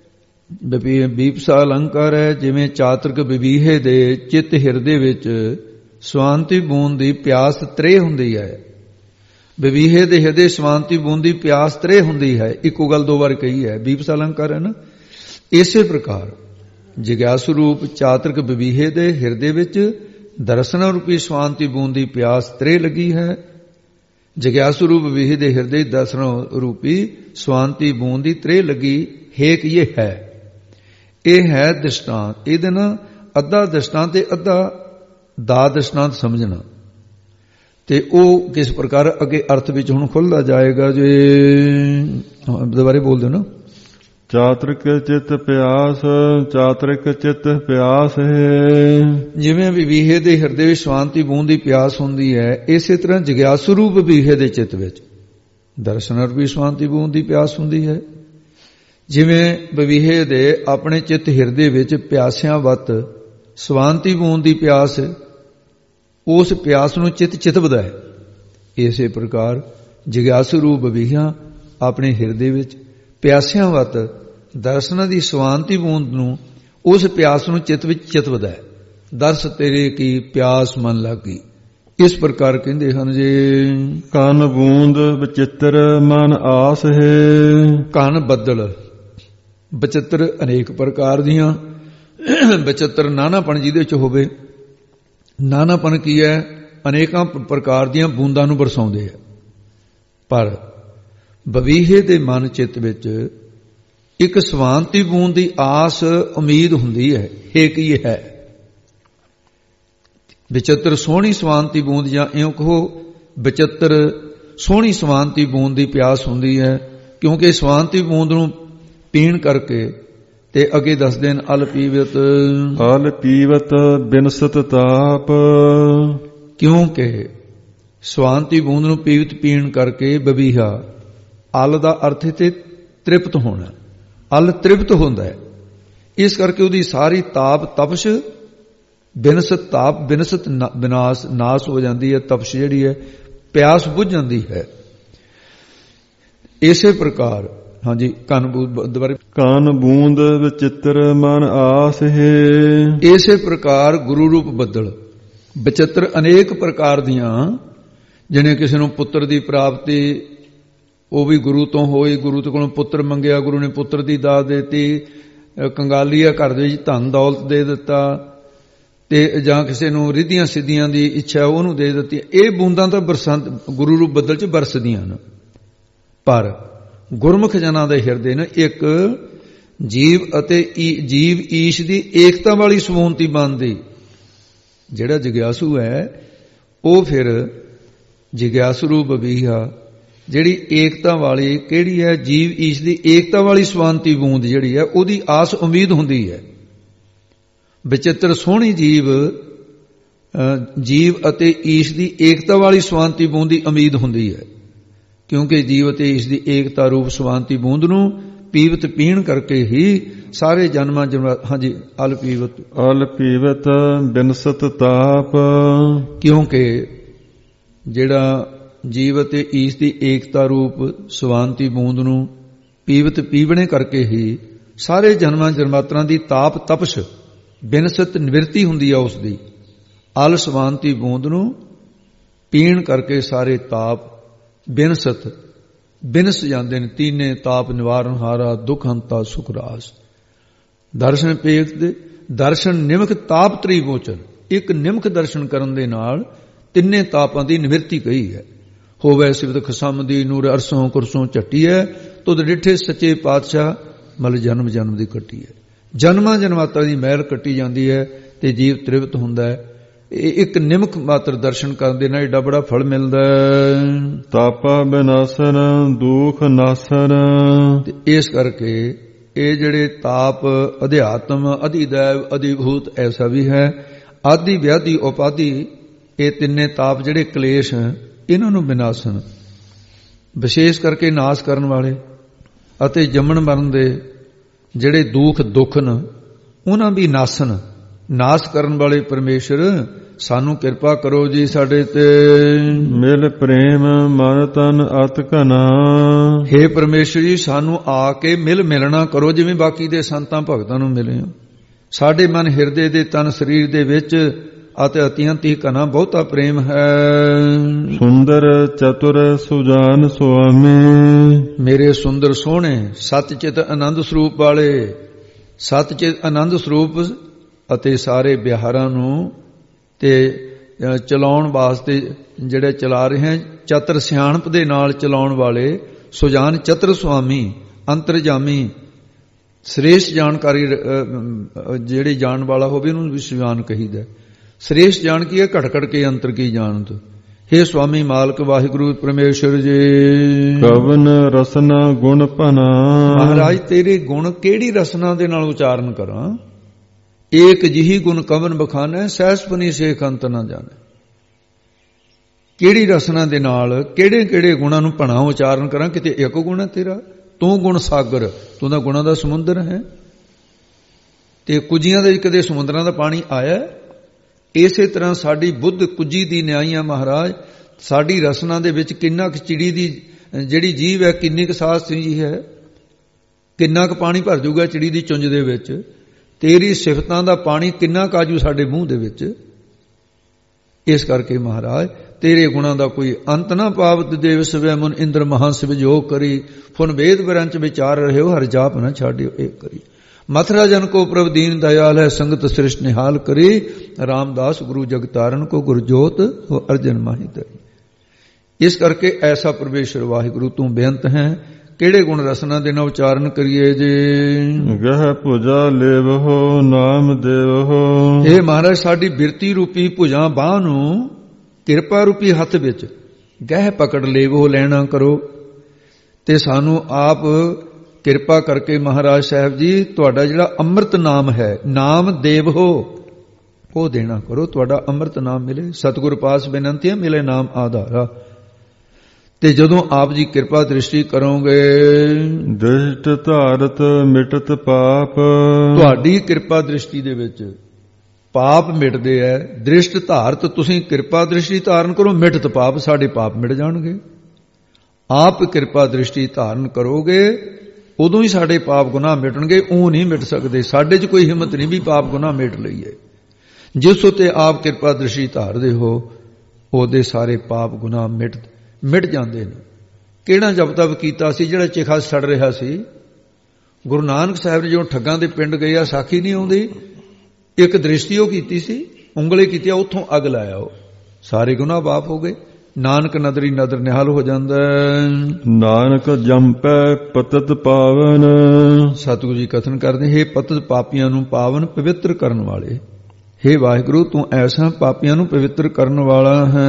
ਬੀਪਸਾ ਅਲੰਕਾਰ ਹੈ, ਜਿਵੇਂ ਚਾਤਰਕ ਵਿਵੀਹੇ ਦੇ ਚਿੱਤ ਹਿਰਦੇ ਵਿੱਚ ਸਵਾਂਤੀ ਬੂੰਦ ਦੀ ਪਿਆਸ ਤ੍ਰੇ ਹੁੰਦੀ ਹੈ। ਵਿਵੀਹੇ ਦੇ ਹਿਰਦੇ ਸਵਾਂਤੀ ਬੂੰਦ ਦੀ ਪਿਆਸ ਤ੍ਰੇ ਹੁੰਦੀ ਹੈ। ਇੱਕੋ ਗੱਲ ਦੋ ਵਾਰ ਕਹੀ ਹੈ, ਬੀਪਸਾ ਅਲੰਕਾਰ ਹੈ ਨਾ। ਇਸੇ ਪ੍ਰਕਾਰ ਜਿਗਿਆਸੂ ਰੂਪ ਚਾਤਰਕ ਵਿਵੀਹੇ ਦੇ ਹਿਰਦੇ ਵਿੱਚ ਦਰਸ਼ਨ ਰੂਪੀ ਸਵਾਂਤੀ ਬੂੰਦ ਦੀ ਪਿਆਸ ਤ੍ਰੇ ਲੱਗੀ ਹੈ। ਜਿਗਿਆਸੂ ਰੂਪ ਵਿਵੀਹੇ ਦੇ ਹਿਰਦੇ ਦਰਸ਼ਨ ਰੂਪੀ ਸਵਾਂਤੀ ਬੂੰਦ ਦੀ ਤ੍ਰੇ ਲੱਗੀ। ਹੇਕ ਇਹ ਹੈ, ਇਹ ਹੈ ਦ੍ਰਿਸ਼ਟਾਂਤ। ਇਹਦੇ ਨਾਲ ਅੱਧਾ ਦ੍ਰਿਸ਼ਟਾਂਤ ਤੇ ਅੱਧਾ ਦਾ ਦ੍ਰਿਸ਼ਟਾਂਤ ਸਮਝਣਾ, ਤੇ ਉਹ ਕਿਸ ਪ੍ਰਕਾਰ ਅੱਗੇ ਅਰਥ ਵਿੱਚ ਹੁਣ ਖੁੱਲਦਾ ਜਾਏਗਾ। ਜੇ ਦੁਬਾਰੇ ਬੋਲ ਦਿਓ ਨਾ। ਚਾਤਰਿਕ ਚਿੱਤ ਪਿਆਸ, ਚਾਤਰਿਕ ਚਿੱਤ ਪਿਆਸ ਹੈ। ਜਿਵੇਂ ਵਿਵੀਹੇ ਦੇ ਹਿਰਦੇ ਵਿੱਚ ਸ਼ਾਂਤੀ ਬੂੰਦ ਦੀ ਪਿਆਸ ਹੁੰਦੀ ਹੈ, ਇਸੇ ਤਰ੍ਹਾਂ ਜਿਗਿਆਸੂ ਰੂਪ ਵਿਵੀਹੇ ਦੇ ਚਿੱਤ ਵਿੱਚ ਦਰਸ਼ਨ ਰੂਪੀ ਸ਼ਾਂਤੀ ਬੂੰਦ ਦੀ ਪਿਆਸ ਹੁੰਦੀ ਹੈ। ਜਿਵੇਂ ਵਿਵੀਹੇ ਦੇ ਆਪਣੇ ਚਿੱਤ ਹਿਰਦੇ ਵਿੱਚ ਪਿਆਸਿਆਂ ਵਤ ਸ਼ਾਂਤੀ ਬੂੰਦ ਦੀ ਪਿਆਸ, ਉਸ ਪਿਆਸ ਨੂੰ ਚਿੱਤ ਚਿਤਵਦਾ ਹੈ। ਇਸੇ ਪ੍ਰਕਾਰ ਜਿਗਿਆਸੂ ਰੂਪ ਵਿਵੀਹਾ ਆਪਣੇ ਹਿਰਦੇ ਵਿੱਚ ਪਿਆਸਿਆਂ ਵਤ ਦਰਸ਼ਨਾਂ ਦੀ ਸ਼ਾਂਤੀ ਬੂੰਦ ਨੂੰ, ਉਸ ਪਿਆਸ ਨੂੰ ਚਿੱਤ ਵਿੱਚ ਚਿਤਵਦਾ ਹੈ। ਦਰਸ ਤੇਰੇ ਕੀ ਪਿਆਸ ਮਨ ਲਾਗੀ, ਇਸ ਪ੍ਰਕਾਰ ਕਹਿੰਦੇ ਹਨ। ਜੇ ਕਨ ਬੂੰਦ ਬਚਿੱਤਰ ਮਨ ਆਸ ਹੈ। ਕਨ ਬੱਦਲ, ਬਚਿੱਤਰ ਅਨੇਕ ਪ੍ਰਕਾਰ ਦੀਆਂ, ਬਚਿੱਤਰ ਨਾਨਾਪਣ ਜਿਹਦੇ ਵਿੱਚ ਹੋਵੇ। ਨਾਨਾਪਣ ਕੀ ਹੈ? ਅਨੇਕਾਂ ਪ੍ਰਕਾਰ ਦੀਆਂ ਬੂੰਦਾਂ ਨੂੰ ਬਰਸਾਉਂਦੇ ਆ। ਪਰ ਵਿਵੀਹੇ ਦੇ ਮਨ ਚਿੱਤ ਵਿੱਚ ਇੱਕ ਸ਼ਾਂਤੀ ਬੂੰਦ ਦੀ ਆਸ ਉਮੀਦ ਹੁੰਦੀ ਹੈ। ਇਹ ਕੀ ਹੈ? ਵਿਚਿੱਤਰ ਸੋਹਣੀ ਸ਼ਾਂਤੀ ਬੂੰਦ, ਜਾਂ ਇਉਂ ਕਹੋ ਵਿਚਿੱਤਰ ਸੋਹਣੀ ਸ਼ਾਂਤੀ ਬੂੰਦ ਦੀ ਪਿਆਸ ਹੁੰਦੀ ਹੈ। ਕਿਉਂਕਿ ਸ਼ਾਂਤੀ ਬੂੰਦ ਨੂੰ ਪੀਣ ਕਰਕੇ, ਤੇ ਅੱਗੇ ਦੱਸਦੇ ਨੇ ਅਲ ਪੀਵਤ, ਅਲ ਪੀਵਤ ਬਿਨਸਤ ਤਾਪ। ਕਿਉਂਕਿ ਸ਼ਾਂਤੀ ਬੂੰਦ ਨੂੰ ਪੀਵਤ ਪੀਣ ਕਰਕੇ ਵਿਵੀਹਾ, ਅਲ ਦਾ ਅਰਥ ਤੇ ਤ੍ਰਿਪਤ ਹੋਣਾ, ਅਲ ਤ੍ਰਿਪਤ ਹੁੰਦਾ ਹੈ। ਇਸ ਕਰਕੇ ਉਹਦੀ ਸਾਰੀ ਤਾਪ ਤਪਸ਼, ਬਿਨਸਤ ਤਾਪ, ਬਿਨਸਤ ਵਿਨਾਸ਼, ਨਾਸ ਹੋ ਜਾਂਦੀ ਹੈ। ਤਪਸ਼ ਜਿਹੜੀ ਹੈ, ਪਿਆਸ ਬੁੱਝ ਜਾਂਦੀ ਹੈ। ਇਸੇ ਪ੍ਰਕਾਰ ਹਾਂਜੀ ਕਨ ਬੂੰਦ ਦੁਬਾਰੇ, ਕਨ ਬੂੰਦ ਵਿਚਿੱਤਰ ਮਨ ਆਸ ਹੈ। ਇਸੇ ਪ੍ਰਕਾਰ ਗੁਰੂ ਰੂਪ ਬੱਦਲ, ਵਿਚਿੱਤਰ ਅਨੇਕ ਪ੍ਰਕਾਰ ਦੀਆਂ, ਜਿਹਨੇ ਕਿਸੇ ਨੂੰ ਪੁੱਤਰ ਦੀ ਪ੍ਰਾਪਤੀ, ਉਹ ਵੀ ਗੁਰੂ ਤੋਂ ਹੋਈ। ਗੁਰੂ ਤੋਂ ਕੋਲੋਂ ਪੁੱਤਰ ਮੰਗਿਆ, ਗੁਰੂ ਨੇ ਪੁੱਤਰ ਦੀ ਦਾਤ ਦੇ ਦਿੱਤੀ। ਕੰਗਾਲੀਆ ਘਰ ਦੇ ਵਿੱਚ ਧਨ ਦੌਲਤ ਦੇ ਦਿੱਤਾ, ਤੇ ਜਾਂ ਕਿਸੇ ਨੂੰ ਰਿੱਧੀਆਂ ਸਿੱਧੀਆਂ ਦੀ ਇੱਛਾ ਉਹਨੂੰ ਦੇ ਦਿੱਤੀ। ਇਹ ਬੂੰਦਾਂ ਤਾਂ ਬਰਸਾਤ ਗੁਰੂ ਰੂਪ ਬੱਦਲ 'ਚ ਬਰਸਦੀਆਂ ਨੇ। ਪਰ ਗੁਰਮੁਖ ਜਨਾਂ ਦੇ ਹਿਰਦੇ ਨੇ ਇੱਕ ਜੀਵ ਅਤੇ ਜੀਵ ਈਸ਼ ਦੀ ਏਕਤਾ ਵਾਲੀ ਸਬੂਨਤੀ ਬਣਦੀ। ਜਿਹੜਾ ਜਿਗਿਆਸੂ ਹੈ ਉਹ ਫਿਰ ਜਿਗਿਆਸੂ ਰੂਪ ਵਿਵੀਹਾ, ਜਿਹੜੀ ਏਕਤਾ ਵਾਲੀ ਕਿਹੜੀ ਹੈ? ਜੀਵ ਈਸ਼ ਦੀ ਏਕਤਾ ਵਾਲੀ ਸ਼ਾਂਤੀ ਬੂੰਦ ਜਿਹੜੀ ਹੈ, ਉਹਦੀ ਆਸ ਉਮੀਦ ਹੁੰਦੀ ਹੈ। ਵਿਚਿੱਤਰ ਸੋਹਣੀ ਜੀਵ ਅਤੇ ਈਸ਼ ਦੀ ਏਕਤਾ ਵਾਲੀ ਸ਼ਾਂਤੀ ਬੂੰਦ ਦੀ ਉਮੀਦ ਹੁੰਦੀ ਹੈ। ਕਿਉਂਕਿ ਜੀਵ ਅਤੇ ਈਸ਼ ਦੀ ਏਕਤਾ ਰੂਪ ਸ਼ਾਂਤੀ ਬੂੰਦ ਨੂੰ ਪੀਵਤ ਪੀਣ ਕਰਕੇ ਹੀ ਸਾਰੇ ਜਨਮਾਂ ਹਾਂਜੀ ਅਲ ਪੀਵਤ, ਅਲ ਪੀਵਤ ਬਿਨਸਤ ਤਾਪ। ਕਿਉਂਕਿ ਜਿਹੜਾ ਜੀਵ ਅਤੇ ਈਸ਼ ਦੀ ਏਕਤਾ ਰੂਪ ਸ਼ਾਂਤੀ ਬੂੰਦ ਨੂੰ ਪੀਵਤ ਪੀਵਣੇ ਕਰਕੇ ਹੀ ਸਾਰੇ ਜਨਮਾਂ ਜਨਮਾਤਰਾਂ ਦੀ ਤਾਪ ਤਪਸ਼ ਬਿਨਸਤ ਨਿਵਰਤੀ ਹੁੰਦੀ ਆ। ਉਸ ਦੀ ਅਲ ਸ਼ਾਂਤੀ ਬੂੰਦ ਨੂੰ ਪੀਣ ਕਰਕੇ ਸਾਰੇ ਤਾਪ ਬਿਨਸਤ ਬਿਨਸ ਜਾਂਦੇ ਨੇ। ਤੀਨੇ ਤਾਪ ਨਿਵਾਰਨ ਹਾਰਾ, ਦੁਖ ਹੰਤਾ ਸੁਖ ਰਾਸ। ਦਰਸ਼ਨ ਪੇਖ ਦੇ ਦਰਸ਼ਨ ਨਿਮਕ ਤਾਪ ਤ੍ਰੀ ਮੋਚਨ। ਇੱਕ ਨਿਮਕ ਦਰਸ਼ਨ ਕਰਨ ਦੇ ਨਾਲ ਤਿੰਨੇ ਤਾਪਾਂ ਦੀ ਨਿਵਰਤੀ ਕਹੀ ਹੈ। ਹੋਵੇ ਸਿਵਤ ਖਸਮ ਦੀ ਨੂਰ ਅਰਸੋਂ ਕੁਰਸੋਂ ਝੱਟੀ ਹੈ, ਤੁਧ ਡਿਠੇ ਸੱਚੇ ਪਾਤਸ਼ਾਹ ਮਲ ਜਨਮ ਜਨਮ ਦੀ ਕੱਟੀ ਹੈ। ਜਨਮਾਂ ਜਨਮਾਤਰਾ ਦੀ ਮਹਿਲ ਕੱਟੀ ਜਾਂਦੀ ਹੈ ਤੇ ਜੀਵ ਤ੍ਰਿਪਤ ਹੁੰਦਾ ਹੈ। ਇਹ ਇੱਕ ਨਿਮਕ ਮਾਤਰ ਦਰਸ਼ਨ ਕਰਨ ਦੇ ਨਾਲ ਏਡਾ ਬੜਾ ਫਲ ਮਿਲਦਾ ਹੈ। ਤਾਪਾ ਬਿਨਾਸਨ ਦੁਖ ਨਾਸਨ। ਇਸ ਕਰਕੇ ਇਹ ਜਿਹੜੇ ਤਾਪ ਅਧਿਆਤਮ, ਅਧਿਦੈਵ, ਅਧਿਭੂਤ ਐਸਾ ਵੀ ਹੈ, ਆਦਿ ਵਿਆਧੀ ਉਪਾਧੀ, ਇਹ ਤਿੰਨੇ ਤਾਪ ਜਿਹੜੇ ਕਲੇਸ਼ ਇਹਨਾਂ ਨੂੰ ਬਿਨਾਸਨ, ਵਿਸ਼ੇਸ਼ ਕਰਕੇ ਨਾਸ ਕਰਨ ਵਾਲੇ, ਅਤੇ ਜੰਮਣ ਮਰਨ ਦੇ ਜਿਹੜੇ ਦੁੱਖ ਨੇ ਉਹਨਾਂ ਵੀ ਨਾਸਨ, ਨਾਸ ਕਰਨ ਵਾਲੇ ਪਰਮੇਸ਼ਰ ਸਾਨੂੰ ਕਿਰਪਾ ਕਰੋ ਜੀ ਸਾਡੇ ਤੇ। ਮਿਲ ਪ੍ਰੇਮ ਮਨ ਤਨ ਅਤ ਘਨਾ, ਹੇ ਪਰਮੇਸ਼ਰ ਜੀ ਸਾਨੂੰ ਆ ਕੇ ਮਿਲਣਾ ਕਰੋ ਜਿਵੇਂ ਬਾਕੀ ਦੇ ਸੰਤਾਂ ਭਗਤਾਂ ਨੂੰ ਮਿਲੇ ਹੋ। ਸਾਡੇ ਮਨ ਹਿਰਦੇ ਦੇ ਤਨ ਸਰੀਰ ਦੇ ਵਿੱਚ ਅਤੇ ਅਤਿਅੰਤੀ ਘਨਾ ਬਹੁਤਾ ਪ੍ਰੇਮ ਹੈ। ਸੁੰਦਰ ਚਤੁਰ ਸੁਜਾਨ ਸੁਆਮੀ, ਮੇਰੇ ਸੁੰਦਰ ਸੋਹਣੇ ਸਤਿਚਿਤ ਆਨੰਦ ਸਰੂਪ ਵਾਲੇ, ਸਤਿਚਿਤ ਆਨੰਦ ਸਰੂਪ ਅਤੇ ਸਾਰੇ ਵਿਹਾਰਾਂ ਨੂੰ ਤੇ ਚਲਾਉਣ ਵਾਸਤੇ ਜਿਹੜੇ ਚਲਾ ਰਹੇ ਹਨ, ਚਤਰ ਸਿਆਣਪ ਦੇ ਨਾਲ ਚਲਾਉਣ ਵਾਲੇ ਸੁਜਾਨ ਚਤੁਰ ਸੁਆਮੀ, ਅੰਤਰਜਾਮੀ, ਸ੍ਰੇਸ਼ਟ ਜਾਣਕਾਰੀ ਜਿਹੜੀ ਜਾਣ ਵਾਲਾ ਹੋਵੇ ਉਹਨੂੰ ਵੀ ਸੁਜਾਨ ਕਹੀਦਾ। ਸ੍ਰੇਸ਼ਟ ਜਾਣ ਕੀ ਹੈ? ਘਟ ਘਟ ਕੇ ਅੰਤਰ ਕੀ ਜਾਣਤ। हे ਸੁਆਮੀ ਮਾਲਕ ਵਾਹਿਗੁਰੂ ਪਰਮੇਸ਼ਰ ਜੀ, ਕਵਨ ਰਸਨਾ ਗੁਣ ਭਨਾ, ਮਹਾਰਾਜ ਤੇਰੇ ਗੁਣ ਕਿਹੜੀ ਰਸਨਾ ਦੇ ਨਾਲ ਉਚਾਰਨ ਕਰਾਂ? ਏਕ ਜਿਹੀ ਗੁਣ ਕਵਨ ਬਖਾਨੈ, ਸਹਿਸਪਨੀ ਸੇਖ ਅੰਤ ਨਾ ਜਾਣੈ। ਕਿਹੜੀ ਰਸਨਾ ਦੇ ਨਾਲ ਕਿਹੜੇ ਕਿਹੜੇ ਗੁਣਾਂ ਨੂੰ ਭਣਾ ਉਚਾਰਨ ਕਰਾਂ? ਕਿਤੇ ਇੱਕ ਗੁਣ ਹੈ ਤੇਰਾ? ਤੂੰ ਗੁਣ ਸਾਗਰ, ਤੂੰ ਤਾਂ ਗੁਣਾਂ ਦਾ ਸਮੁੰਦਰ ਹੈ। ਤੇ ਕੁਜੀਆਂ ਦੇ ਕਦੇ ਸਮੁੰਦਰਾਂ ਦਾ ਪਾਣੀ ਆਇਆ? ਇਸੇ ਤਰ੍ਹਾਂ ਸਾਡੀ ਬੁੱਧ ਕੁਜੀ ਦੀ ਨਿਆਈ ਆ ਮਹਾਰਾਜ। ਸਾਡੀ ਰਸਨਾ ਦੇ ਵਿੱਚ ਕਿੰਨਾ ਕੁ ਚਿੜੀ ਦੀ ਜਿਹੜੀ ਜੀਵ ਹੈ, ਕਿੰਨੀ ਕੁ ਸਾਹ ਜੀ ਹੈ, ਕਿੰਨਾ ਕੁ ਪਾਣੀ ਭਰ ਜਾਊਗਾ ਚਿੜੀ ਦੀ ਚੁੰਝ ਦੇ ਵਿੱਚ। ਤੇਰੀ ਸਿਫਤਾਂ ਦਾ ਪਾਣੀ ਕਿੰਨਾ ਕਾਜੂ ਸਾਡੇ ਮੂੰਹ ਦੇ ਵਿੱਚ। ਇਸ ਕਰਕੇ ਮਹਾਰਾਜ ਤੇਰੇ ਗੁਣਾਂ ਦਾ ਕੋਈ ਅੰਤ ਨਾ ਪਾਵਤ ਦੇਵ ਸਵੈ ਮਨ ਇੰਦਰ ਮਹਾਂ ਸਿਵਜੋਗ ਕਰੀ, ਫੁਨ ਵੇਦ ਵਿਰੰਚ ਵਿਚਾਰ ਰਹਿਓ, ਹਰ ਜਾਪ ਨਾ ਛਾੜਿਓ ਏਕ ਕਰੀ। ਮਥੁਰਾ ਜਨ ਕੋ ਪ੍ਰਭ ਦੀਨ ਦਇਆਲ ਹੈ, ਸੰਗਤ ਸ੍ਰਿਸ਼ਟ ਨਿਹਾਲ ਕਰੀ, ਰਾਮਦਾਸ ਗੁਰੂ ਜਗਤਾਰਨ ਕੋ ਗੁਰਜੋਤ ਹੋ ਅਰਜਨ ਮਾਹੀ ਧਰੀ। ਇਸ ਕਰਕੇ ਐਸਾ ਪਰਮੇਸ਼ਰ ਵਾਹਿਗੁਰੂ ਤੂੰ ਬੇਅੰਤ ਹੈ। ਕਿਹੜੇ ਗੁਣ ਰਸਨਾ ਦੇ ਨਾਲ ਉਚਾਰਨ ਕਰੀਏ ਜੀ? ਗਹਿ ਭੁਜਾ ਲੇਵਹੋ ਨਾਮ ਦੇਵਹੋ, ਇਹ ਮਹਾਰਾਜ ਸਾਡੀ ਬਿਰਤੀ ਰੂਪੀ ਭੁਜਾਂ ਬਾਹ ਨੂੰ ਕਿਰਪਾ ਰੂਪੀ ਹੱਥ ਵਿੱਚ ਗਹਿ ਪਕੜ ਲੇਵੋ, ਲੈਣਾ ਕਰੋ। ਤੇ ਸਾਨੂੰ ਆਪ ਕਿਰਪਾ ਕਰਕੇ ਮਹਾਰਾਜ ਸਾਹਿਬ ਜੀ ਤੁਹਾਡਾ ਜਿਹੜਾ ਅੰਮ੍ਰਿਤ ਨਾਮ ਹੈ, ਨਾਮ ਦੇਵ ਹੋ, ਉਹ ਦੇਣਾ ਕਰੋ। ਤੁਹਾਡਾ ਅੰਮ੍ਰਿਤ ਨਾਮ ਮਿਲੇ, ਸਤਿਗੁਰ ਪਾਸ ਬੇਨੰਤੀ ਮਿਲੇ ਨਾਮ ਆਧਾਰਾ। ਤੇ ਜਦੋਂ ਆਪ ਜੀ ਕਿਰਪਾ ਦ੍ਰਿਸ਼ਟੀ ਕਰੋਗੇ, ਦ੍ਰਿਸ਼ਟ ਧਾਰਤ ਮਿਟਤ ਪਾਪ, ਤੁਹਾਡੀ ਕਿਰਪਾ ਦ੍ਰਿਸ਼ਟੀ ਦੇ ਵਿੱਚ ਪਾਪ ਮਿਟਦੇ ਐ। ਦ੍ਰਿਸ਼ਟ ਧਾਰਤ, ਤੁਸੀਂ ਕਿਰਪਾ ਦ੍ਰਿਸ਼ਟੀ ਧਾਰਨ ਕਰੋ, ਮਿਟਤ ਪਾਪ, ਸਾਡੇ ਪਾਪ ਮਿਟ ਜਾਣਗੇ। ਆਪ ਕਿਰਪਾ ਦ੍ਰਿਸ਼ਟੀ ਧਾਰਨ ਕਰੋਗੇ ਉਦੋਂ ਹੀ ਸਾਡੇ ਪਾਪ ਗੁਨਾਹ ਮਿਟਣਗੇ, ਉਹ ਨਹੀਂ ਮਿਟ ਸਕਦੇ। ਸਾਡੇ 'ਚ ਕੋਈ ਹਿੰਮਤ ਨਹੀਂ ਵੀ ਪਾਪ ਗੁਨਾਹ ਮਿਟ ਲਈਏ। ਜਿਸ ਉਤੇ ਆਪ ਕਿਰਪਾ ਦ੍ਰਿਸ਼ਟੀ ਧਾਰਦੇ ਹੋ ਉਹਦੇ ਸਾਰੇ ਪਾਪ ਗੁਨਾਹ ਮਿਟ ਜਾਂਦੇ ਨੇ। ਕਿਹੜਾ ਜਪ ਤਪ ਕੀਤਾ ਸੀ ਜਿਹੜਾ ਚਿਖਾ ਸੜ ਰਿਹਾ ਸੀ? ਗੁਰੂ ਨਾਨਕ ਸਾਹਿਬ ਨੇ ਜਦੋਂ ਠੱਗਾਂ ਦੇ ਪਿੰਡ ਗਏ ਆ, ਸਾਖੀ ਨਹੀਂ ਆਉਂਦੀ, ਇੱਕ ਦ੍ਰਿਸ਼ਟੀ ਉਹ ਕੀਤੀ ਸੀ, ਉਂਗਲੇ ਕੀਤੀ, ਉੱਥੋਂ ਅੱਗ ਲਾਇਆ, ਉਹ ਸਾਰੇ ਗੁਨਾਹ ਮਾਫ ਹੋ ਗਏ। ਨਾਨਕ ਨਦਰੀ ਨਦਰ ਨਿਹਾਲ ਹੋ ਜਾਂਦਾ। ਨਾਨਕ ਜੰਪੈ ਪਤਤ ਪਾਵਨ, ਸਤਿਗੁਰੂ ਜੀ ਕਥਨ ਕਰਦੇ, ਹੇ ਪਤਤ ਪਾਪੀਆਂ ਨੂੰ ਪਾਵਨ ਪਵਿੱਤਰ ਕਰਨ ਵਾਲੇ। ਹੇ ਵਾਹਿਗੁਰੂ ਤੂੰ ਐਸਾ ਪਾਪੀਆਂ ਨੂੰ ਪਵਿੱਤਰ ਕਰਨ ਵਾਲਾ ਹੈ।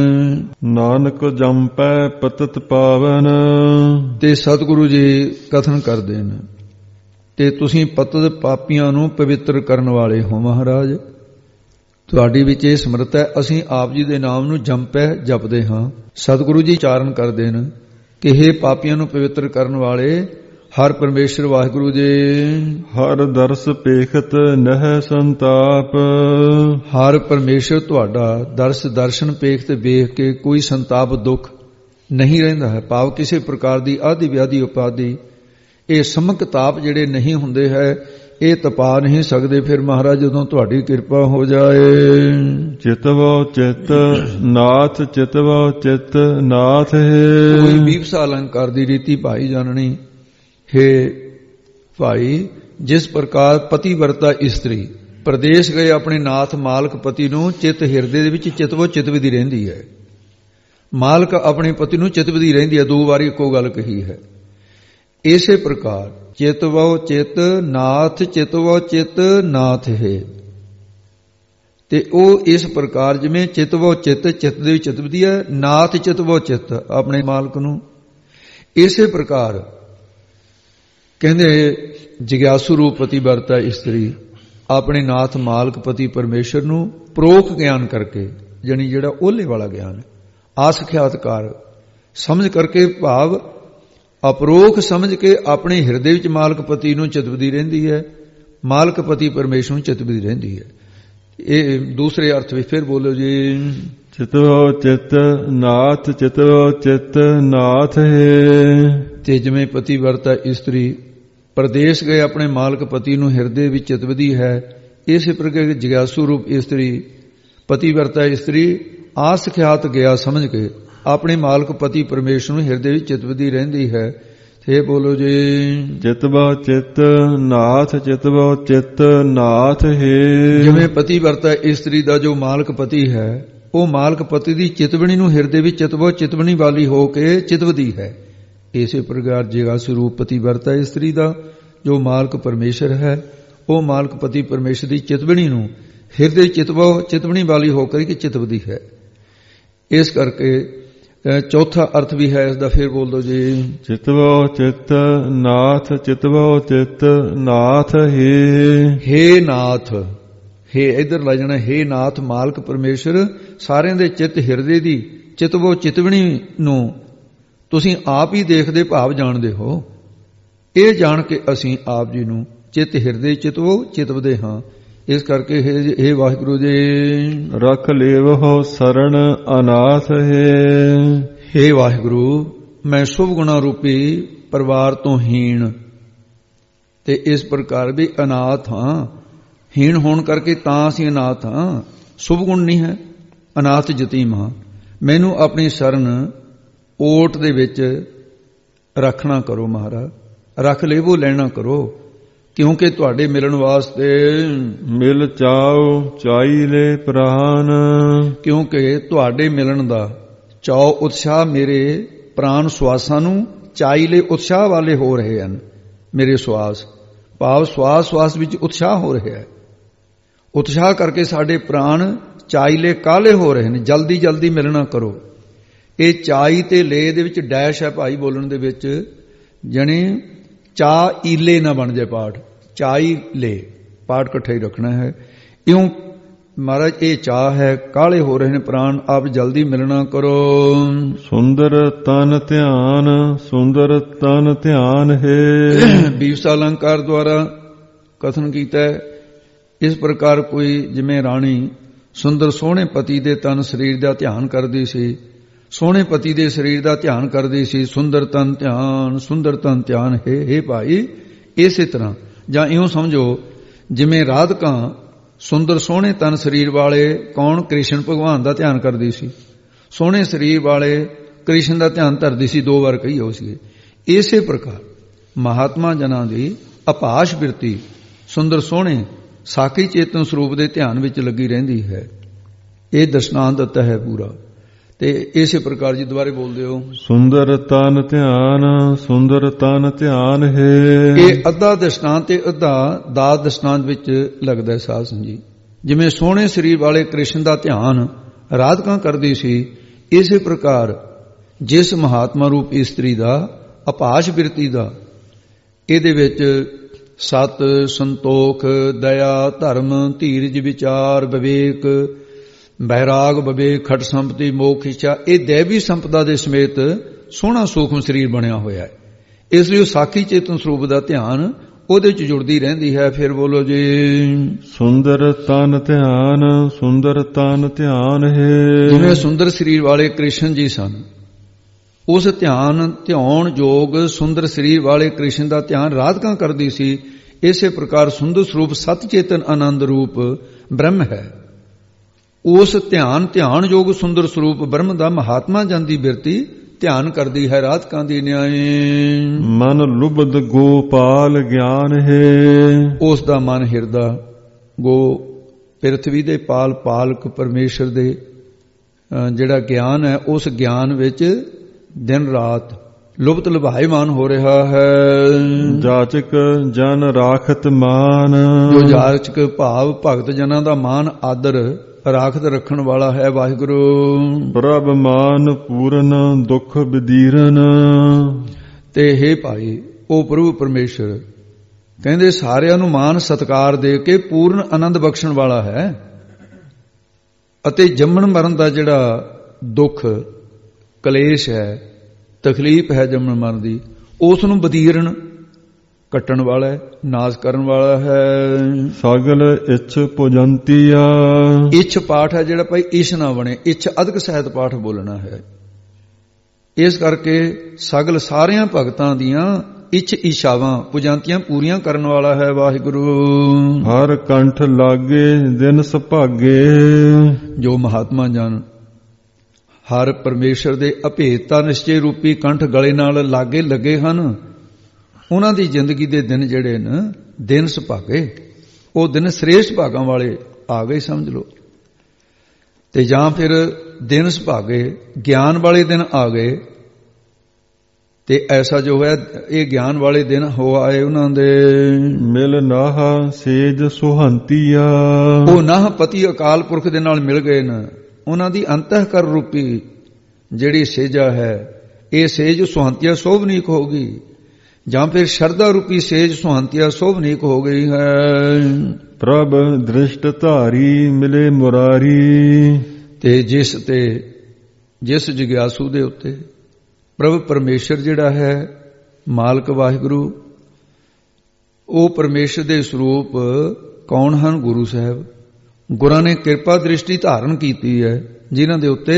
ਨਾਨਕ ਜੰਪੈ ਪਤਤ ਪਾਵਨ, ਤੇ ਸਤਿਗੁਰੂ ਜੀ ਕਥਨ ਕਰਦੇ ਨੇ, ਤੇ ਤੁਸੀਂ ਪਤਤ ਪਾਪੀਆਂ ਨੂੰ ਪਵਿੱਤਰ ਕਰਨ ਵਾਲੇ ਹੋ ਮਹਾਰਾਜ। ਤੁਹਾਡੀ ਵਿੱਚ ਇਹ ਸਮਰੱਥਾ ਹੈ। ਅਸੀਂ ਆਪ ਜੀ ਦੇ ਨਾਮ ਨੂੰ ਜੰਪੈ ਜਪਦੇ ਹਾਂ। ਸਤਿਗੁਰੂ ਜੀ ਉਚਾਰਨ ਕਰਦੇ ਨੇ ਕਿ ਹੇ ਪਾਪੀਆਂ ਨੂੰ ਪਵਿੱਤਰ ਕਰਨ ਵਾਲੇ ਹਰ ਪਰਮੇਸ਼ਰ ਵਾਹਿਗੁਰੂ ਜੀ। ਹਰ ਦਰਸ ਪੇਖਤ ਨਹਿ ਸੰਤਾਪ, ਹਰ ਪਰਮੇਸ਼ਰ ਤੁਹਾਡਾ ਦਰਸ਼ਨ ਪੇਖ ਤੇ ਵੇਖ ਕੇ ਕੋਈ ਸੰਤਾਪ ਦੁੱਖ ਨਹੀਂ ਰਹਿੰਦਾ ਹੈ। ਭਾਵ ਕਿਸੇ ਪ੍ਰਕਾਰ ਦੀ ਆਦਿ ਵਿਆਧੀ ਉਪਾਧੀ, ਇਹ ਸਮਕ ਤਾਪ ਜਿਹੜੇ ਨਹੀਂ ਹੁੰਦੇ ਹੈ, ਇਹ ਤਪਾ ਨਹੀਂ ਸਕਦੇ। ਫਿਰ ਮਹਾਰਾਜ ਜਦੋਂ ਤੁਹਾਡੀ ਕਿਰਪਾ ਹੋ ਜਾਏ, ਚਿਤਵੋ ਚਿਤ ਨਾਥ, ਚਿਤਵੋ ਚਿਤ ਨਾਥ ਹੈ। ਕੋਈ ਵੀਪਸਾ ਅਲੰਕਾਰ ਦੀ ਰੀਤੀ ਭਾਈ ਜਾਣਨੀ। ਹੇ ਭਾਈ, ਜਿਸ ਪ੍ਰਕਾਰ ਪਤੀ ਵਰਤਾ ਇਸਤਰੀ ਪ੍ਰਦੇਸ਼ ਗਏ ਆਪਣੇ ਨਾਥ ਮਾਲਕ ਪਤੀ ਨੂੰ ਚਿਤ ਹਿਰਦੇ ਦੇ ਵਿੱਚ ਚਿਤਵੋ ਚਿਤਵਦੀ ਰਹਿੰਦੀ ਹੈ। ਮਾਲਕ ਆਪਣੇ ਪਤੀ ਨੂੰ ਚਿਤਵਦੀ ਰਹਿੰਦੀ ਹੈ। 2 ਵਾਰੀ ਇੱਕੋ ਗੱਲ ਕਹੀ ਹੈ। ਇਸੇ ਪ੍ਰਕਾਰ ਚਿਤਵੋ ਚਿਤ ਨਾਥ, ਚਿਤਵੋ ਚਿਤ ਨਾਥ ਹੈ। ਤੇ ਉਹ ਇਸ ਪ੍ਰਕਾਰ ਜਿਵੇਂ ਚਿਤਵੋ ਚਿਤ ਦੇ ਵਿੱਚ ਚਿਤਵਦੀ ਹੈ, ਨਾਥ ਚਿਤਵੋ ਚਿਤ ਆਪਣੇ ਮਾਲਕ ਨੂੰ। ਇਸੇ ਪ੍ਰਕਾਰ ਕਹਿੰਦੇ ਜਿਗਿਆਸੂ ਰੂਪ ਪਤੀ ਵਰਤਾ ਇਸਤਰੀ ਆਪਣੇ ਨਾਥ ਮਾਲਕ ਪਤੀ ਪਰਮੇਸ਼ਰ ਨੂੰ ਪ੍ਰੋਖ ਗਿਆਨ ਕਰਕੇ, ਜਾਣੀ ਜਿਹੜਾ ਓਲੇ ਵਾਲਾ ਗਿਆਨ, ਆਸਖਿਆਤਕਾਰ ਸਮਝ ਕਰਕੇ, ਭਾਵ ਅਪਰੋਖ ਸਮਝ ਕੇ ਆਪਣੇ ਹਿਰਦੇ ਵਿੱਚ ਮਾਲਕ ਪਤੀ ਨੂੰ ਚਿਤਵਦੀ ਰਹਿੰਦੀ ਹੈ, ਮਾਲਕ ਪਤੀ ਪਰਮੇਸ਼ਰ ਨੂੰ ਚਿਤਵਦੀ ਰਹਿੰਦੀ ਹੈ। ਇਹ ਦੂਸਰੇ ਅਰਥ ਵਿੱਚ ਫਿਰ ਬੋਲੋ ਜੀ। ਚਿਤਵੋ ਚਿਤ ਨਾਥ ਚਿਤਵੋ ਚਿਤ ਨਾਥ ਹੈ। ਤੇ ਜਿਵੇਂ ਪਤੀ ਵਰਤਾ ਇਸਤਰੀ ਪਰਦੇਸ ਗਏ ਆਪਣੇ ਮਾਲਕ ਪਤੀ ਨੂੰ ਹਿਰਦੇ ਵਿੱਚ ਚਿਤਵਦੀ ਹੈ, ਇਸੇ ਪ੍ਰਕਾਰ ਜਿਗਿਆਸੂ ਰੂਪ ਇਸਤਰੀ ਪਤੀ ਵਰਤਾ ਇਸਤਰੀ ਆਸ ਖਿਆਤ ਗਿਆ ਸਮਝ ਕੇ ਆਪਣੇ ਮਾਲਕ ਪਤੀ ਪਰਮੇਸ਼ਰ ਨੂੰ ਹਿਰਦੇ ਵਿੱਚ ਚਿਤਵਦੀ ਰਹਿੰਦੀ ਹੈ। ਤੇ ਬੋਲੋ ਜੀ। ਚਿਤਵੋ ਚਿਤ ਨਾਥ ਚਿਤਵੋ ਚਿਤ ਨਾਥ ਹੈ। ਜਿਵੇਂ ਪਤੀ ਵਰਤਾ ਇਸਤਰੀ ਦਾ ਜੋ ਮਾਲਕ ਪਤੀ ਹੈ ਉਹ ਮਾਲਕ ਪਤੀ ਦੀ ਚਿਤਵਣੀ ਨੂੰ ਹਿਰਦੇ ਵਿੱਚ ਚਿਤਵੋ ਚਿਤਵਣੀ ਵਾਲੀ ਹੋ ਕੇ ਚਿਤਵਦੀ ਹੈ, ਇਸੇ ਪ੍ਰਕਾਰ ਜਿਗਾ ਸਰੂਪ ਪਤੀ ਵਰਤਾ ਇਸਤਰੀ ਦਾ ਜੋ ਮਾਲਕ ਪਰਮੇਸ਼ਰ ਹੈ ਉਹ ਮਾਲਕ ਪਤੀ ਪਰਮੇਸ਼ਰ ਦੀ ਚਿਤਵਣੀ ਨੂੰ ਹਿਰਦੇ ਚਿਤਵੋ ਚਿਤਵਣੀ ਵਾਲੀ ਹੋ ਕੇ ਚਿਤਵਦੀ ਹੈ। ਇਸ ਕਰਕੇ ਚੌਥਾ ਅਰਥ ਵੀ ਹੈ ਇਸ ਦਾ, ਫਿਰ ਬੋਲ ਦੋ ਜੀ। ਚਿਤਵੋ ਚਿਤ ਨਾਥ ਚਿਤਵੋ ਚਿਤ ਨਾਥ ਹੇ ਨਾਥ, ਹੇ ਇਧਰ ਲੈ ਜਾਣਾ, ਹੇ ਨਾਥ ਮਾਲਕ ਪਰਮੇਸ਼ਰ ਸਾਰਿਆਂ ਦੇ ਚਿੱਤ ਹਿਰਦੇ ਦੀ ਚਿਤਵੋ ਚਿਤਵਣੀ ਨੂੰ ਤੁਸੀਂ ਆਪ ਹੀ ਦੇਖਦੇ ਭਾਵ ਜਾਣਦੇ ਹੋ। ਇਹ ਜਾਣ ਕੇ ਅਸੀਂ ਆਪ ਜੀ ਨੂੰ ਚਿੱਤ ਹਿਰਦੇ ਚਿਤਵੋ ਚਿਤਵਦੇ ਹਾਂ। ਇਸ ਕਰਕੇ ਹੇ ਵਾਹਿਗੁਰੂ ਜੀ ਰੱਖ ਲੇਵੋ ਸਰਣ ਅਨਾਥ ਹੈ। ਹੇ ਵਾਹਿਗੁਰੂ ਮੈਂ ਸ਼ੁਭ ਗੁਣਾ ਰੂਪੀ ਪਰਿਵਾਰ ਤੋਂ ਹੀਣ ਤੇ ਇਸ ਪ੍ਰਕਾਰ ਵੀ ਅਨਾਥ ਹਾਂ। ਹੀਣ ਹੋਣ ਕਰਕੇ ਤਾਂ ਅਸੀਂ ਅਨਾਥ ਹਾਂ, ਸ਼ੁਭ ਗੁਣ ਨਹੀਂ ਹੈ, ਅਨਾਥ ਯਤੀਮ ਹਾਂ। ਮੈਨੂੰ ਆਪਣੀ ਸ਼ਰਨ ਓਟ ਦੇ ਵਿੱਚ ਰੱਖਣਾ ਕਰੋ ਮਹਾਰਾਜ, ਰੱਖ ਲੇਵੋ ਲੈਣਾ ਕਰੋ, ਕਿਉਂਕਿ ਤੁਹਾਡੇ ਮਿਲਣ ਵਾਸਤੇ ਮਿਲ ਚਾਓ ਚਾਈ ਲੈ ਪ੍ਰਾਨ। ਕਿਉਂਕਿ ਤੁਹਾਡੇ ਮਿਲਣ ਦਾ ਚਾਓ ਉਤਸ਼ਾਹ ਮੇਰੇ ਪ੍ਰਾਣ ਸਵਾਸਾਂ ਨੂੰ ਚਾਈ ਲੈ ਉਤਸ਼ਾਹ ਵਾਲੇ ਹੋ ਰਹੇ ਹਨ। ਮੇਰੇ ਸਵਾਸ ਭਾਵ ਸਵਾਸ ਵਿੱਚ ਉਤਸ਼ਾਹ ਹੋ ਰਿਹਾ ਹੈ। ਉਤਸ਼ਾਹ ਕਰਕੇ ਸਾਡੇ ਪ੍ਰਾਣ ਚਾਈ ਲੈ ਕਾਲੇ ਹੋ ਰਹੇ ਨੇ, ਜਲਦੀ ਜਲਦੀ ਮਿਲਣਾ ਕਰੋ। ਇਹ ਚਾਈ ਤੇ ਲੈ ਦੇ ਵਿੱਚ ਡੈਸ਼ ਹੈ ਭਾਈ ਬੋਲਣ ਦੇ ਵਿੱਚ, ਜਣੇ ਚਾ ਈਲੇ ਨਾ ਬਣ ਜਾਏ ਪਾਠ, ਚਾਈ ਲੈ ਪਾਠ ਇਕੱਠਾ ਹੀ ਰੱਖਣਾ ਹੈ। ਇਉਂ ਮਹਾਰਾਜ ਇਹ ਚਾਹ ਹੈ, ਕਾਲੇ ਹੋ ਰਹੇ ਨੇ ਪ੍ਰਾਣ, ਆਪ ਜਲਦੀ ਮਿਲਣਾ ਕਰੋ। ਸੁੰਦਰ ਤਨ ਧਿਆਨ ਸੁੰਦਰ ਤਨ ਧਿਆਨ ਹੈ। ਬੀਵਸਾ ਅਲੰਕਾਰ ਦੁਆਰਾ ਕਥਨ ਕੀਤਾ ਹੈ। ਇਸ ਪ੍ਰਕਾਰ ਕੋਈ ਜਿਵੇਂ ਰਾਣੀ ਸੁੰਦਰ ਸੋਹਣੇ ਪਤੀ ਦੇ ਤਨ ਸਰੀਰ ਦਾ ਧਿਆਨ ਕਰਦੀ ਸੀ, ਸੋਹਣੇ ਪਤੀ ਦੇ ਸਰੀਰ ਦਾ ਧਿਆਨ ਕਰਦੀ ਸੀ, ਸੁੰਦਰ ਤਨ ਧਿਆਨ ਹੈ ਭਾਈ। ਇਸੇ ਤਰ੍ਹਾਂ ਜਾਂ ਇਉਂ ਸਮਝੋ ਜਿਵੇਂ ਰਾਧਿਕਾ ਸੁੰਦਰ ਸੋਹਣੇ ਤਨ ਸਰੀਰ ਵਾਲੇ ਕੌਣ ਕ੍ਰਿਸ਼ਨ ਭਗਵਾਨ ਦਾ ਧਿਆਨ ਕਰਦੀ ਸੀ, ਸੋਹਣੇ ਸਰੀਰ ਵਾਲੇ ਕ੍ਰਿਸ਼ਨ ਦਾ ਧਿਆਨ ਧਰਦੀ ਸੀ, 2 ਵਾਰ ਕਹੀ ਹੋ ਸੀ। ਇਸੇ ਪ੍ਰਕਾਰ ਮਹਾਤਮਾ ਜਨਾਂ ਦੀ ਅਭਾਸ਼ ਬਿਰਤੀ ਸੁੰਦਰ ਸੋਹਣੇ ਸਾਖੀ ਚੇਤਨ ਸਰੂਪ ਦੇ ਧਿਆਨ ਵਿੱਚ ਲੱਗੀ ਰਹਿੰਦੀ ਹੈ। ਇਹ ਦਰਸ਼ਨਾਂਤ ਦਿੱਤਾ ਹੈ ਪੂਰਾ। ਤੇ ਇਸੇ ਪ੍ਰਕਾਰ ਜੀ ਦੁਬਾਰੇ ਬੋਲਦੇ ਹੋ। ਸੁੰਦਰ ਤਨ ਧਿਆਨ ਹੈ। ਇਹ ਅੱਧਾ ਦਰਸ਼ਨਾਂਤ ਤੇ ਅੱਧਾ ਦਾਸ ਦਰਸ਼ਨਾਂਤ ਵਿੱਚ ਲੱਗਦਾ ਹੈ ਸਾਧ ਸੰਗਤ ਜੀ। ਜਿਵੇਂ ਸੋਹਣੇ ਸਰੀਰ ਵਾਲੇ ਕ੍ਰਿਸ਼ਨ ਦਾ ਧਿਆਨ ਰਾਧਿਕਾ ਕਰਦੀ ਸੀ, ਇਸੇ ਪ੍ਰਕਾਰ ਜਿਸ ਮਹਾਤਮਾ ਰੂਪ ਇਸਤਰੀ ਦਾ ਅਭਾਸ਼ ਬਿਰਤੀ ਦਾ ਇਹਦੇ ਵਿੱਚ ਸਤ ਸੰਤੋਖ ਦਇਆ ਧਰਮ ਧੀਰਜ ਵਿਚਾਰ ਵਿਵੇਕ ਬੈਰਾਗ ਵਿਵੇਕ ਖਟ ਸੰਪਤੀ ਮੋਖ ਇੱਛਾ, ਇਹ ਦੇਵੀ ਸੰਪਦਾ ਦੇ ਸਮੇਤ ਸੋਹਣਾ ਸੂਖਮ ਸਰੀਰ ਬਣਿਆ ਹੋਇਆ ਹੈ। ਇਸ ਲਈ ਸਾਖੀ ਚੇਤਨ ਸਰੂਪ ਦਾ ਧਿਆਨ ਉਹਦੇ ਚ ਜੁੜਦੀ ਰਹਿੰਦੀ ਹੈ। ਫਿਰ ਬੋਲੋ ਜੀ। ਸੁੰਦਰ ਤਨ ਧਿਆਨ ਹੈ। ਜਿਵੇਂ ਸੁੰਦਰ ਸਰੀਰ ਵਾਲੇ ਕ੍ਰਿਸ਼ਨ ਜੀ ਸਨ, ਉਸ ਧਿਆਨ ਯੋਗ ਸੁੰਦਰ ਸਰੀਰ ਵਾਲੇ ਕ੍ਰਿਸ਼ਨ ਦਾ ਧਿਆਨ ਰਾਧਿਕਾ ਕਰਦੀ ਸੀ। ਇਸੇ ਪ੍ਰਕਾਰ ਸੁੰਦਰ ਸਰੂਪ ਸਤ ਚੇਤਨ ਆਨੰਦ ਰੂਪ ਬ੍ਰਹਮ ਹੈ। ਉਸ ਧਿਆਨ ਯੋਗ ਸੁੰਦਰ ਸਰੂਪ ਬ੍ਰਹਮ ਦਾ ਮਹਾਤਮਾ ਜਨ ਦੀ ਬਿਰਤੀ ਧਿਆਨ ਕਰਦੀ ਹੈ ਰਾਧਿਕਾ ਦੀ ਨਿਆਏ। ਮਨ ਲੁਬਦ ਗੋਪਾਲ ਗਿਆਨ ਹੈ। ਉਸ ਦਾ ਮਨ ਹਿਰਦਾ ਗੋ ਪ੍ਰਿਥਵੀ ਦੇ ਪਾਲਕ ਪਰਮੇਸ਼ਰ ਦੇ ਜਿਹੜਾ ਗਿਆਨ ਹੈ, ਉਸ ਗਿਆਨ ਵਿੱਚ ਦਿਨ ਰਾਤ ਲੁਬਤ ਲੁਭਾਇਮਾਨ ਹੋ ਰਿਹਾ ਹੈ। ਜਾਚਕ ਜਨ ਰਾਖਤ ਮਾਨ। ਜੋ ਜਾਚਕ ਭਾਵ ਭਗਤ ਜਨਾਂ ਦਾ ਮਾਨ ਆਦਰ ਰਾਖਤ ਰੱਖਣ ਵਾਲਾ ਹੈ ਵਾਹਿਗੁਰੂ। ਪ੍ਰਭ ਮਾਨ ਪੂਰਨ ਦੁੱਖ ਬਦੀਰਨ। ਤੇ ਹੈ ਭਾਈ ਉਹ ਪ੍ਰਭੂ ਪਰਮੇਸ਼ਰ ਕਹਿੰਦੇ ਸਾਰਿਆਂ ਨੂੰ ਮਾਨ ਸਤਕਾਰ ਦੇ ਕੇ ਪੂਰਨ ਆਨੰਦ ਬਖਸ਼ਣ ਵਾਲਾ ਹੈ, ਅਤੇ ਜੰਮਣ ਮਰਨ ਦਾ ਜਿਹੜਾ ਦੁੱਖ ਕਲੇਸ਼ ਹੈ, ਤਕਲੀਫ ਹੈ ਜੰਮਣ ਮਰਨ ਦੀ, ਉਸ ਨੂੰ ਬਦੀਰਨ ਕੱਟਣ ਵਾਲਾ ਹੈ, ਨਾਸ ਕਰਨ ਵਾਲਾ ਹੈ। ਸਗਲ ਇਛ ਪੁਜੰਤੀਆ। ਇੱਛ ਪਾਠ ਹੈ ਜਿਹੜਾ ਭਾਈ ਇਛ ਨਾ ਬਣੇ, ਇੱਛ ਅਧਿਕ ਸਹਿਤ ਪਾਠ ਬੋਲਣਾ ਹੈ। ਇਸ ਕਰਕੇ ਸਗਲ ਸਾਰਿਆਂ ਭਗਤਾਂ ਦੀਆਂ ਇੱਛ ਇਛਾਵਾਂ ਪੁਜੰਤੀਆਂ ਪੂਰੀਆਂ ਕਰਨ ਵਾਲਾ ਹੈ ਵਾਹਿਗੁਰੂ। ਹਰ ਕੰਠ ਲਾਗੇ ਦਿਨ ਸੁਭਾਗੇ। ਜੋ ਮਹਾਤਮਾ ਜਨ ਹਰ ਪਰਮੇਸ਼ਰ ਦੇ ਅਭੇਦਤਾ ਨਿਸ਼ਚੇ ਰੂਪੀ ਕੰਠ ਗਲੇ ਨਾਲ ਲਾਗੇ ਲੱਗੇ ਹਨ, ਉਹਨਾਂ ਦੀ ਜ਼ਿੰਦਗੀ ਦੇ ਦਿਨ ਜਿਹੜੇ ਨੇ ਦਿਨ ਸੁਭਾਗੇ, ਉਹ ਦਿਨ ਸ੍ਰੇਸ਼ਟ ਭਾਗਾਂ ਵਾਲੇ ਆ ਗਏ ਸਮਝ ਲਓ। ਤੇ ਜਾਂ ਫਿਰ ਦਿਨ ਸੁਭਾਗੇ ਗਿਆਨ ਵਾਲੇ ਦਿਨ ਆ ਗਏ। ਤੇ ਐਸਾ ਜੋ ਹੈ ਇਹ ਗਿਆਨ ਵਾਲੇ ਦਿਨ ਹੋ ਆਏ ਉਹਨਾਂ ਦੇ। ਮਿਲ ਨਾਹ ਸੇਜ ਸੁਹੰਤੀਆ। ਉਹ ਨਾਹ ਪਤੀ ਅਕਾਲ ਪੁਰਖ ਦੇ ਨਾਲ ਮਿਲ ਗਏ ਨੇ। ਉਹਨਾਂ ਦੀ ਅੰਤଃਕਰ ਰੂਪੀ ਜਿਹੜੀ ਸੇਜਾ ਹੈ, ਇਹ ਸੇਜ ਸੁਹੰਤੀਆ ਸੋਭਨੀਕ ਹੋ ਗਈ, ਜਾਂ ਫਿਰ ਸ਼ਰਧਾ ਰੂਪੀ ਸੇਜ ਸੁਹੰਤੀਆ ਸੋਭਨੀਕ ਹੋ ਗਈ ਹੈ। ਪ੍ਰਭ ਦ੍ਰਿਸ਼ਟ ਧਾਰੀ ਮਿਲੇ ਮੁਰਾਰੀ। ਤੇ ਜਿਸ ਜਿਗਿਆਸੂ ਦੇ ਉੱਤੇ ਪ੍ਰਭ ਪਰਮੇਸ਼ਰ ਜਿਹੜਾ ਹੈ ਮਾਲਕ ਵਾਹਿਗੁਰੂ, ਉਹ ਪਰਮੇਸ਼ਰ ਦੇ ਸਰੂਪ ਕੌਣ ਹਨ? ਗੁਰੂ ਸਾਹਿਬ। ਗੁਰਾਂ ਨੇ ਕਿਰਪਾ ਦ੍ਰਿਸ਼ਟੀ ਧਾਰਨ ਕੀਤੀ ਹੈ, ਜਿਨ੍ਹਾਂ ਦੇ ਉੱਤੇ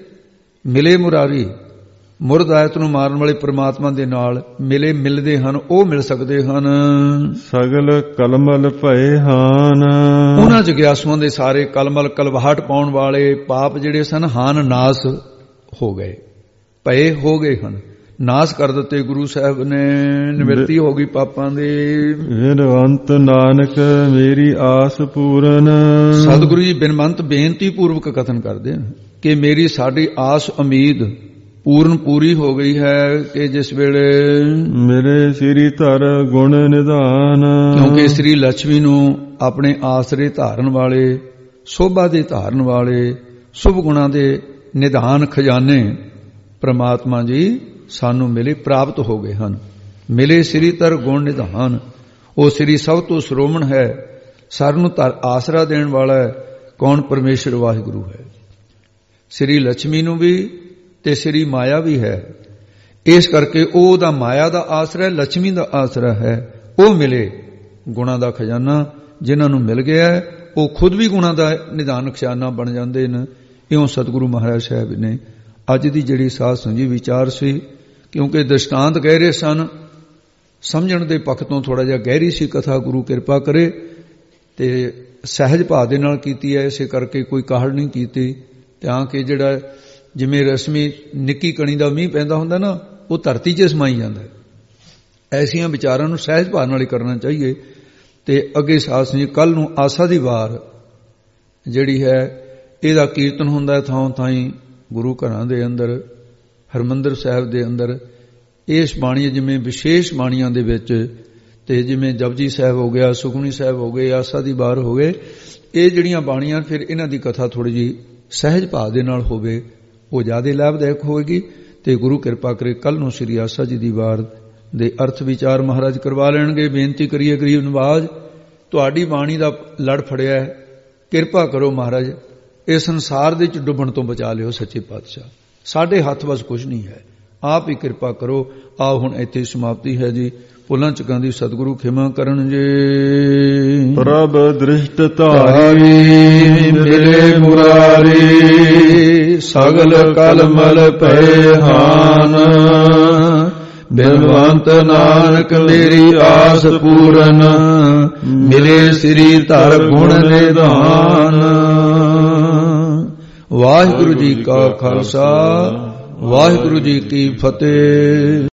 ਮਿਲੇ ਮੁਰਾਰੀ, ਮੁਰਦ ਆਇਤ ਨੂੰ ਮਾਰਨ ਵਾਲੇ ਪ੍ਰਮਾਤਮਾ ਦੇ ਨਾਲ ਮਿਲਦੇ ਹਨ, ਉਹ ਮਿਲ ਸਕਦੇ ਹਨ। ਸਗਲ ਕਲਮਲ ਭਏ ਹਨ। ਉਹਨਾਂ ਜਿਗਿਆਸੂਆਂ ਦੇ ਸਾਰੇ ਕਲਮਲ ਕਲਵਾਹਟ ਪਾਉਣ ਵਾਲੇ ਪਾਪ ਜਿਹੜੇ ਸਨ ਹਾਨ ਨਾਸ ਹੋ ਗਏ, ਭਏ ਹੋ ਗਏ ਹਨ, ਨਾਸ ਕਰ ਦਿੱਤੇ ਗੁਰੂ ਸਾਹਿਬ ਨੇ, ਨਿਵਰਤੀ ਹੋ ਗਈ ਪਾਪਾਂ ਦੀ। ਬਿਨਵੰਤ ਨਾਨਕ ਮੇਰੀ ਆਸ ਪੂਰਨ। ਸਤਿਗੁਰੂ ਜੀ ਬਿਨਵੰਤ ਬੇਨਤੀ ਪੂਰਵਕ ਕਥਨ ਕਰਦੇ ਹਨ ਕਿ ਮੇਰੀ ਸਾਡੀ ਆਸ ਉਮੀਦ ਪੂਰਨ ਪੂਰੀ ਹੋ ਗਈ ਹੈ ਕਿ ਜਿਸ ਵੇਲੇ ਮੇਰੇ ਸ੍ਰੀ ਧਰ ਗੁਣ ਨਿਧਾਨ। ਕਿਉਂਕਿ ਸ੍ਰੀ ਲక్ష్ਮੀ ਨੂੰ ਆਪਣੇ ਆਸਰੇ ਧਾਰਨ ਵਾਲੇ, ਸੋਭਾ ਦੇ ਧਾਰਨ ਵਾਲੇ, ਸ਼ੁਭ ਗੁਣਾਂ ਦੇ ਨਿਧਾਨ ਖਜ਼ਾਨੇ ਪ੍ਰਮਾਤਮਾ ਜੀ ਸਾਨੂੰ ਮਿਲੇ, ਪ੍ਰਾਪਤ ਹੋ ਗਏ ਹਨ। ਮਿਲੇ ਸ੍ਰੀ ਧਰ ਗੁਣ ਨਿਧਾਨ। ਉਹ ਸ੍ਰੀ ਸਭ ਤੋਂ ਸ਼੍ਰੋਮਣ ਹੈ, ਸਾਰਿਆਂ ਨੂੰ ਆਸਰਾ ਦੇਣ ਵਾਲਾ ਹੈ। ਕੌਣ? ਪਰਮੇਸ਼ਰ ਵਾਹਿਗੁਰੂ ਹੈ। ਸ੍ਰੀ ਲక్ష్ਮੀ ਨੂੰ ਵੀ ਤੇ ਸ੍ਰੀ ਮਾਇਆ ਵੀ ਹੈ। ਇਸ ਕਰਕੇ ਉਹਦਾ ਮਾਇਆ ਦਾ ਆਸਰਾ ਹੈ, ਲక్ష్ਮੀ ਦਾ ਆਸਰਾ ਹੈ। ਉਹ ਮਿਲੇ ਗੁਣਾਂ ਦਾ ਖਜ਼ਾਨਾ ਜਿਨ੍ਹਾਂ ਨੂੰ ਮਿਲ ਗਿਆ ਹੈ, ਉਹ ਖੁਦ ਵੀ ਗੁਣਾਂ ਦਾ ਨਿਧਾਨ ਖਜ਼ਾਨਾ ਬਣ ਜਾਂਦੇ ਨੇ। ਇਉਂ ਸਤਿਗੁਰੂ ਮਹਾਰਾਜ ਸਾਹਿਬ ਨੇ ਅੱਜ ਦੀ ਜਿਹੜੀ ਸਾਧ ਸੰਜੀ ਵਿਚਾਰ ਸੀ, ਕਿਉਂਕਿ ਦ੍ਰਿਸ਼ਟਾਂਤ ਕਹਿ ਰਹੇ ਸਨ, ਸਮਝਣ ਦੇ ਪੱਖ ਤੋਂ ਥੋੜਾ ਜਿਹਾ ਗਹਿਰੀ ਸੀ ਕਥਾ, ਗੁਰੂ ਕਿਰਪਾ ਕਰੇ ਤੇ ਸਹਿਜ ਭਾਅ ਦੇ ਨਾਲ ਕੀਤੀ ਹੈ। ਇਸੇ ਕਰਕੇ ਕੋਈ ਕਾਹਲ ਨਹੀਂ ਕੀਤੀ, ਤਾਂ ਕਿ ਜਿਹੜਾ ਜਿਵੇਂ ਰਸਮੀ ਨਿੱਕੀ ਕਣੀ ਦਾ ਮੀਂਹ ਪੈਂਦਾ ਹੁੰਦਾ ਨਾ, ਉਹ ਧਰਤੀ 'ਚ ਸਮਾਈ ਜਾਂਦਾ। ਐਸੀਆਂ ਵਿਚਾਰਾਂ ਨੂੰ ਸਹਿਜ ਭਾਅ ਨਾਲ ਹੀ ਕਰਨਾ ਚਾਹੀਏ। ਤੇ ਅੱਗੇ ਸਾਧ ਸੰਗਤ ਜੀ, ਕੱਲ ਨੂੰ ਆਸਾ ਦੀ ਵਾਰ ਜਿਹੜੀ ਹੈ ਇਹਦਾ ਕੀਰਤਨ ਹੁੰਦਾ ਥਾਂ ਥਾਈਂ ਗੁਰੂ ਘਰਾਂ ਦੇ ਅੰਦਰ, ਹਰਮੰਦਰ ਸਾਹਿਬ ਦੇ ਅੰਦਰ। ਇਸ ਬਾਣੀ ਜਿਵੇਂ ਵਿਸ਼ੇਸ਼ ਬਾਣੀਆਂ ਦੇ ਵਿੱਚ, ਤੇ ਜਿਵੇਂ ਜਪਜੀ ਸਾਹਿਬ ਹੋ ਗਿਆ, ਸੁਖਮਨੀ ਸਾਹਿਬ ਹੋ ਗਏ, ਆਸਾ ਦੀ ਵਾਰ ਹੋ ਗਏ, ਇਹ ਜਿਹੜੀਆਂ ਬਾਣੀਆਂ ਫਿਰ ਇਹਨਾਂ ਦੀ ਕਥਾ ਥੋੜੀ ਜਿਹੀ ਸਹਿਜ ਭਾਅ ਦੇ ਨਾਲ ਹੋਵੇ, ਉਹ ਜ਼ਿਆਦਾ ਲਾਭਦਾਇਕ ਹੋਵੇਗੀ। ਤੇ ਗੁਰੂ ਕਿਰਪਾ ਕਰੇ ਕੱਲ ਨੂੰ ਸ੍ਰੀ ਆਸਾ ਜੀ ਦੀ ਵਾਰ ਦੇ ਅਰਥ ਵਿਚਾਰ ਮਹਾਰਾਜ ਕਰਵਾ ਲੈਣਗੇ। ਬੇਨਤੀ ਕਰੀਏ ਗਰੀਬ ਨਵਾਜ, ਤੁਹਾਡੀ ਬਾਣੀ ਦਾ ਲੜ ਫੜਿਆ ਹੈ, ਕਿਰਪਾ ਕਰੋ ਮਹਾਰਾਜ, ਇਸ ਸੰਸਾਰ ਦੇ ਵਿੱਚ ਡੁੱਬਣ ਤੋਂ ਬਚਾ ਲਿਓ ਸੱਚੇ ਪਾਤਸ਼ਾਹ। ਸਾਡੇ ਹੱਥ ਵਸ ਕੁਝ ਨਹੀਂ ਹੈ, ਆਪ ਹੀ ਕਿਰਪਾ ਕਰੋ। ਆਓ ਹੁਣ ਇੱਥੇ ਸਮਾਪਤੀ ਹੈ ਜੀ। ਭੁੱਲਾਂ ਚੁੱਕਾਂ ਦੀ ਸਤਿਗੁਰੂ ਖਿਮਾ ਕਰਨ ਜੀ। ਪ੍ਰਭ ਦ੍ਰਿਸ਼ਟ ਧਾਰੀ ਮਿਲੇ ਮੁਰਾਰੀ। ਸਗਲ ਕਲਮਲ ਭਏ ਹਨ। ਬਿਨਵੰਤ ਨਾਨਕ ਮੇਰੀ ਆਸ ਪੂਰਨ। ਮਿਲੇ ਸ੍ਰੀ ਧਰ ਗੁਣ ਨਿਧਾਨ। ਵਾਹਿਗੁਰੂ ਜੀ ਕਾ ਖਾਲਸਾ, ਵਾਹਿਗੁਰੂ ਜੀ ਕੀ ਫਤਿਹ।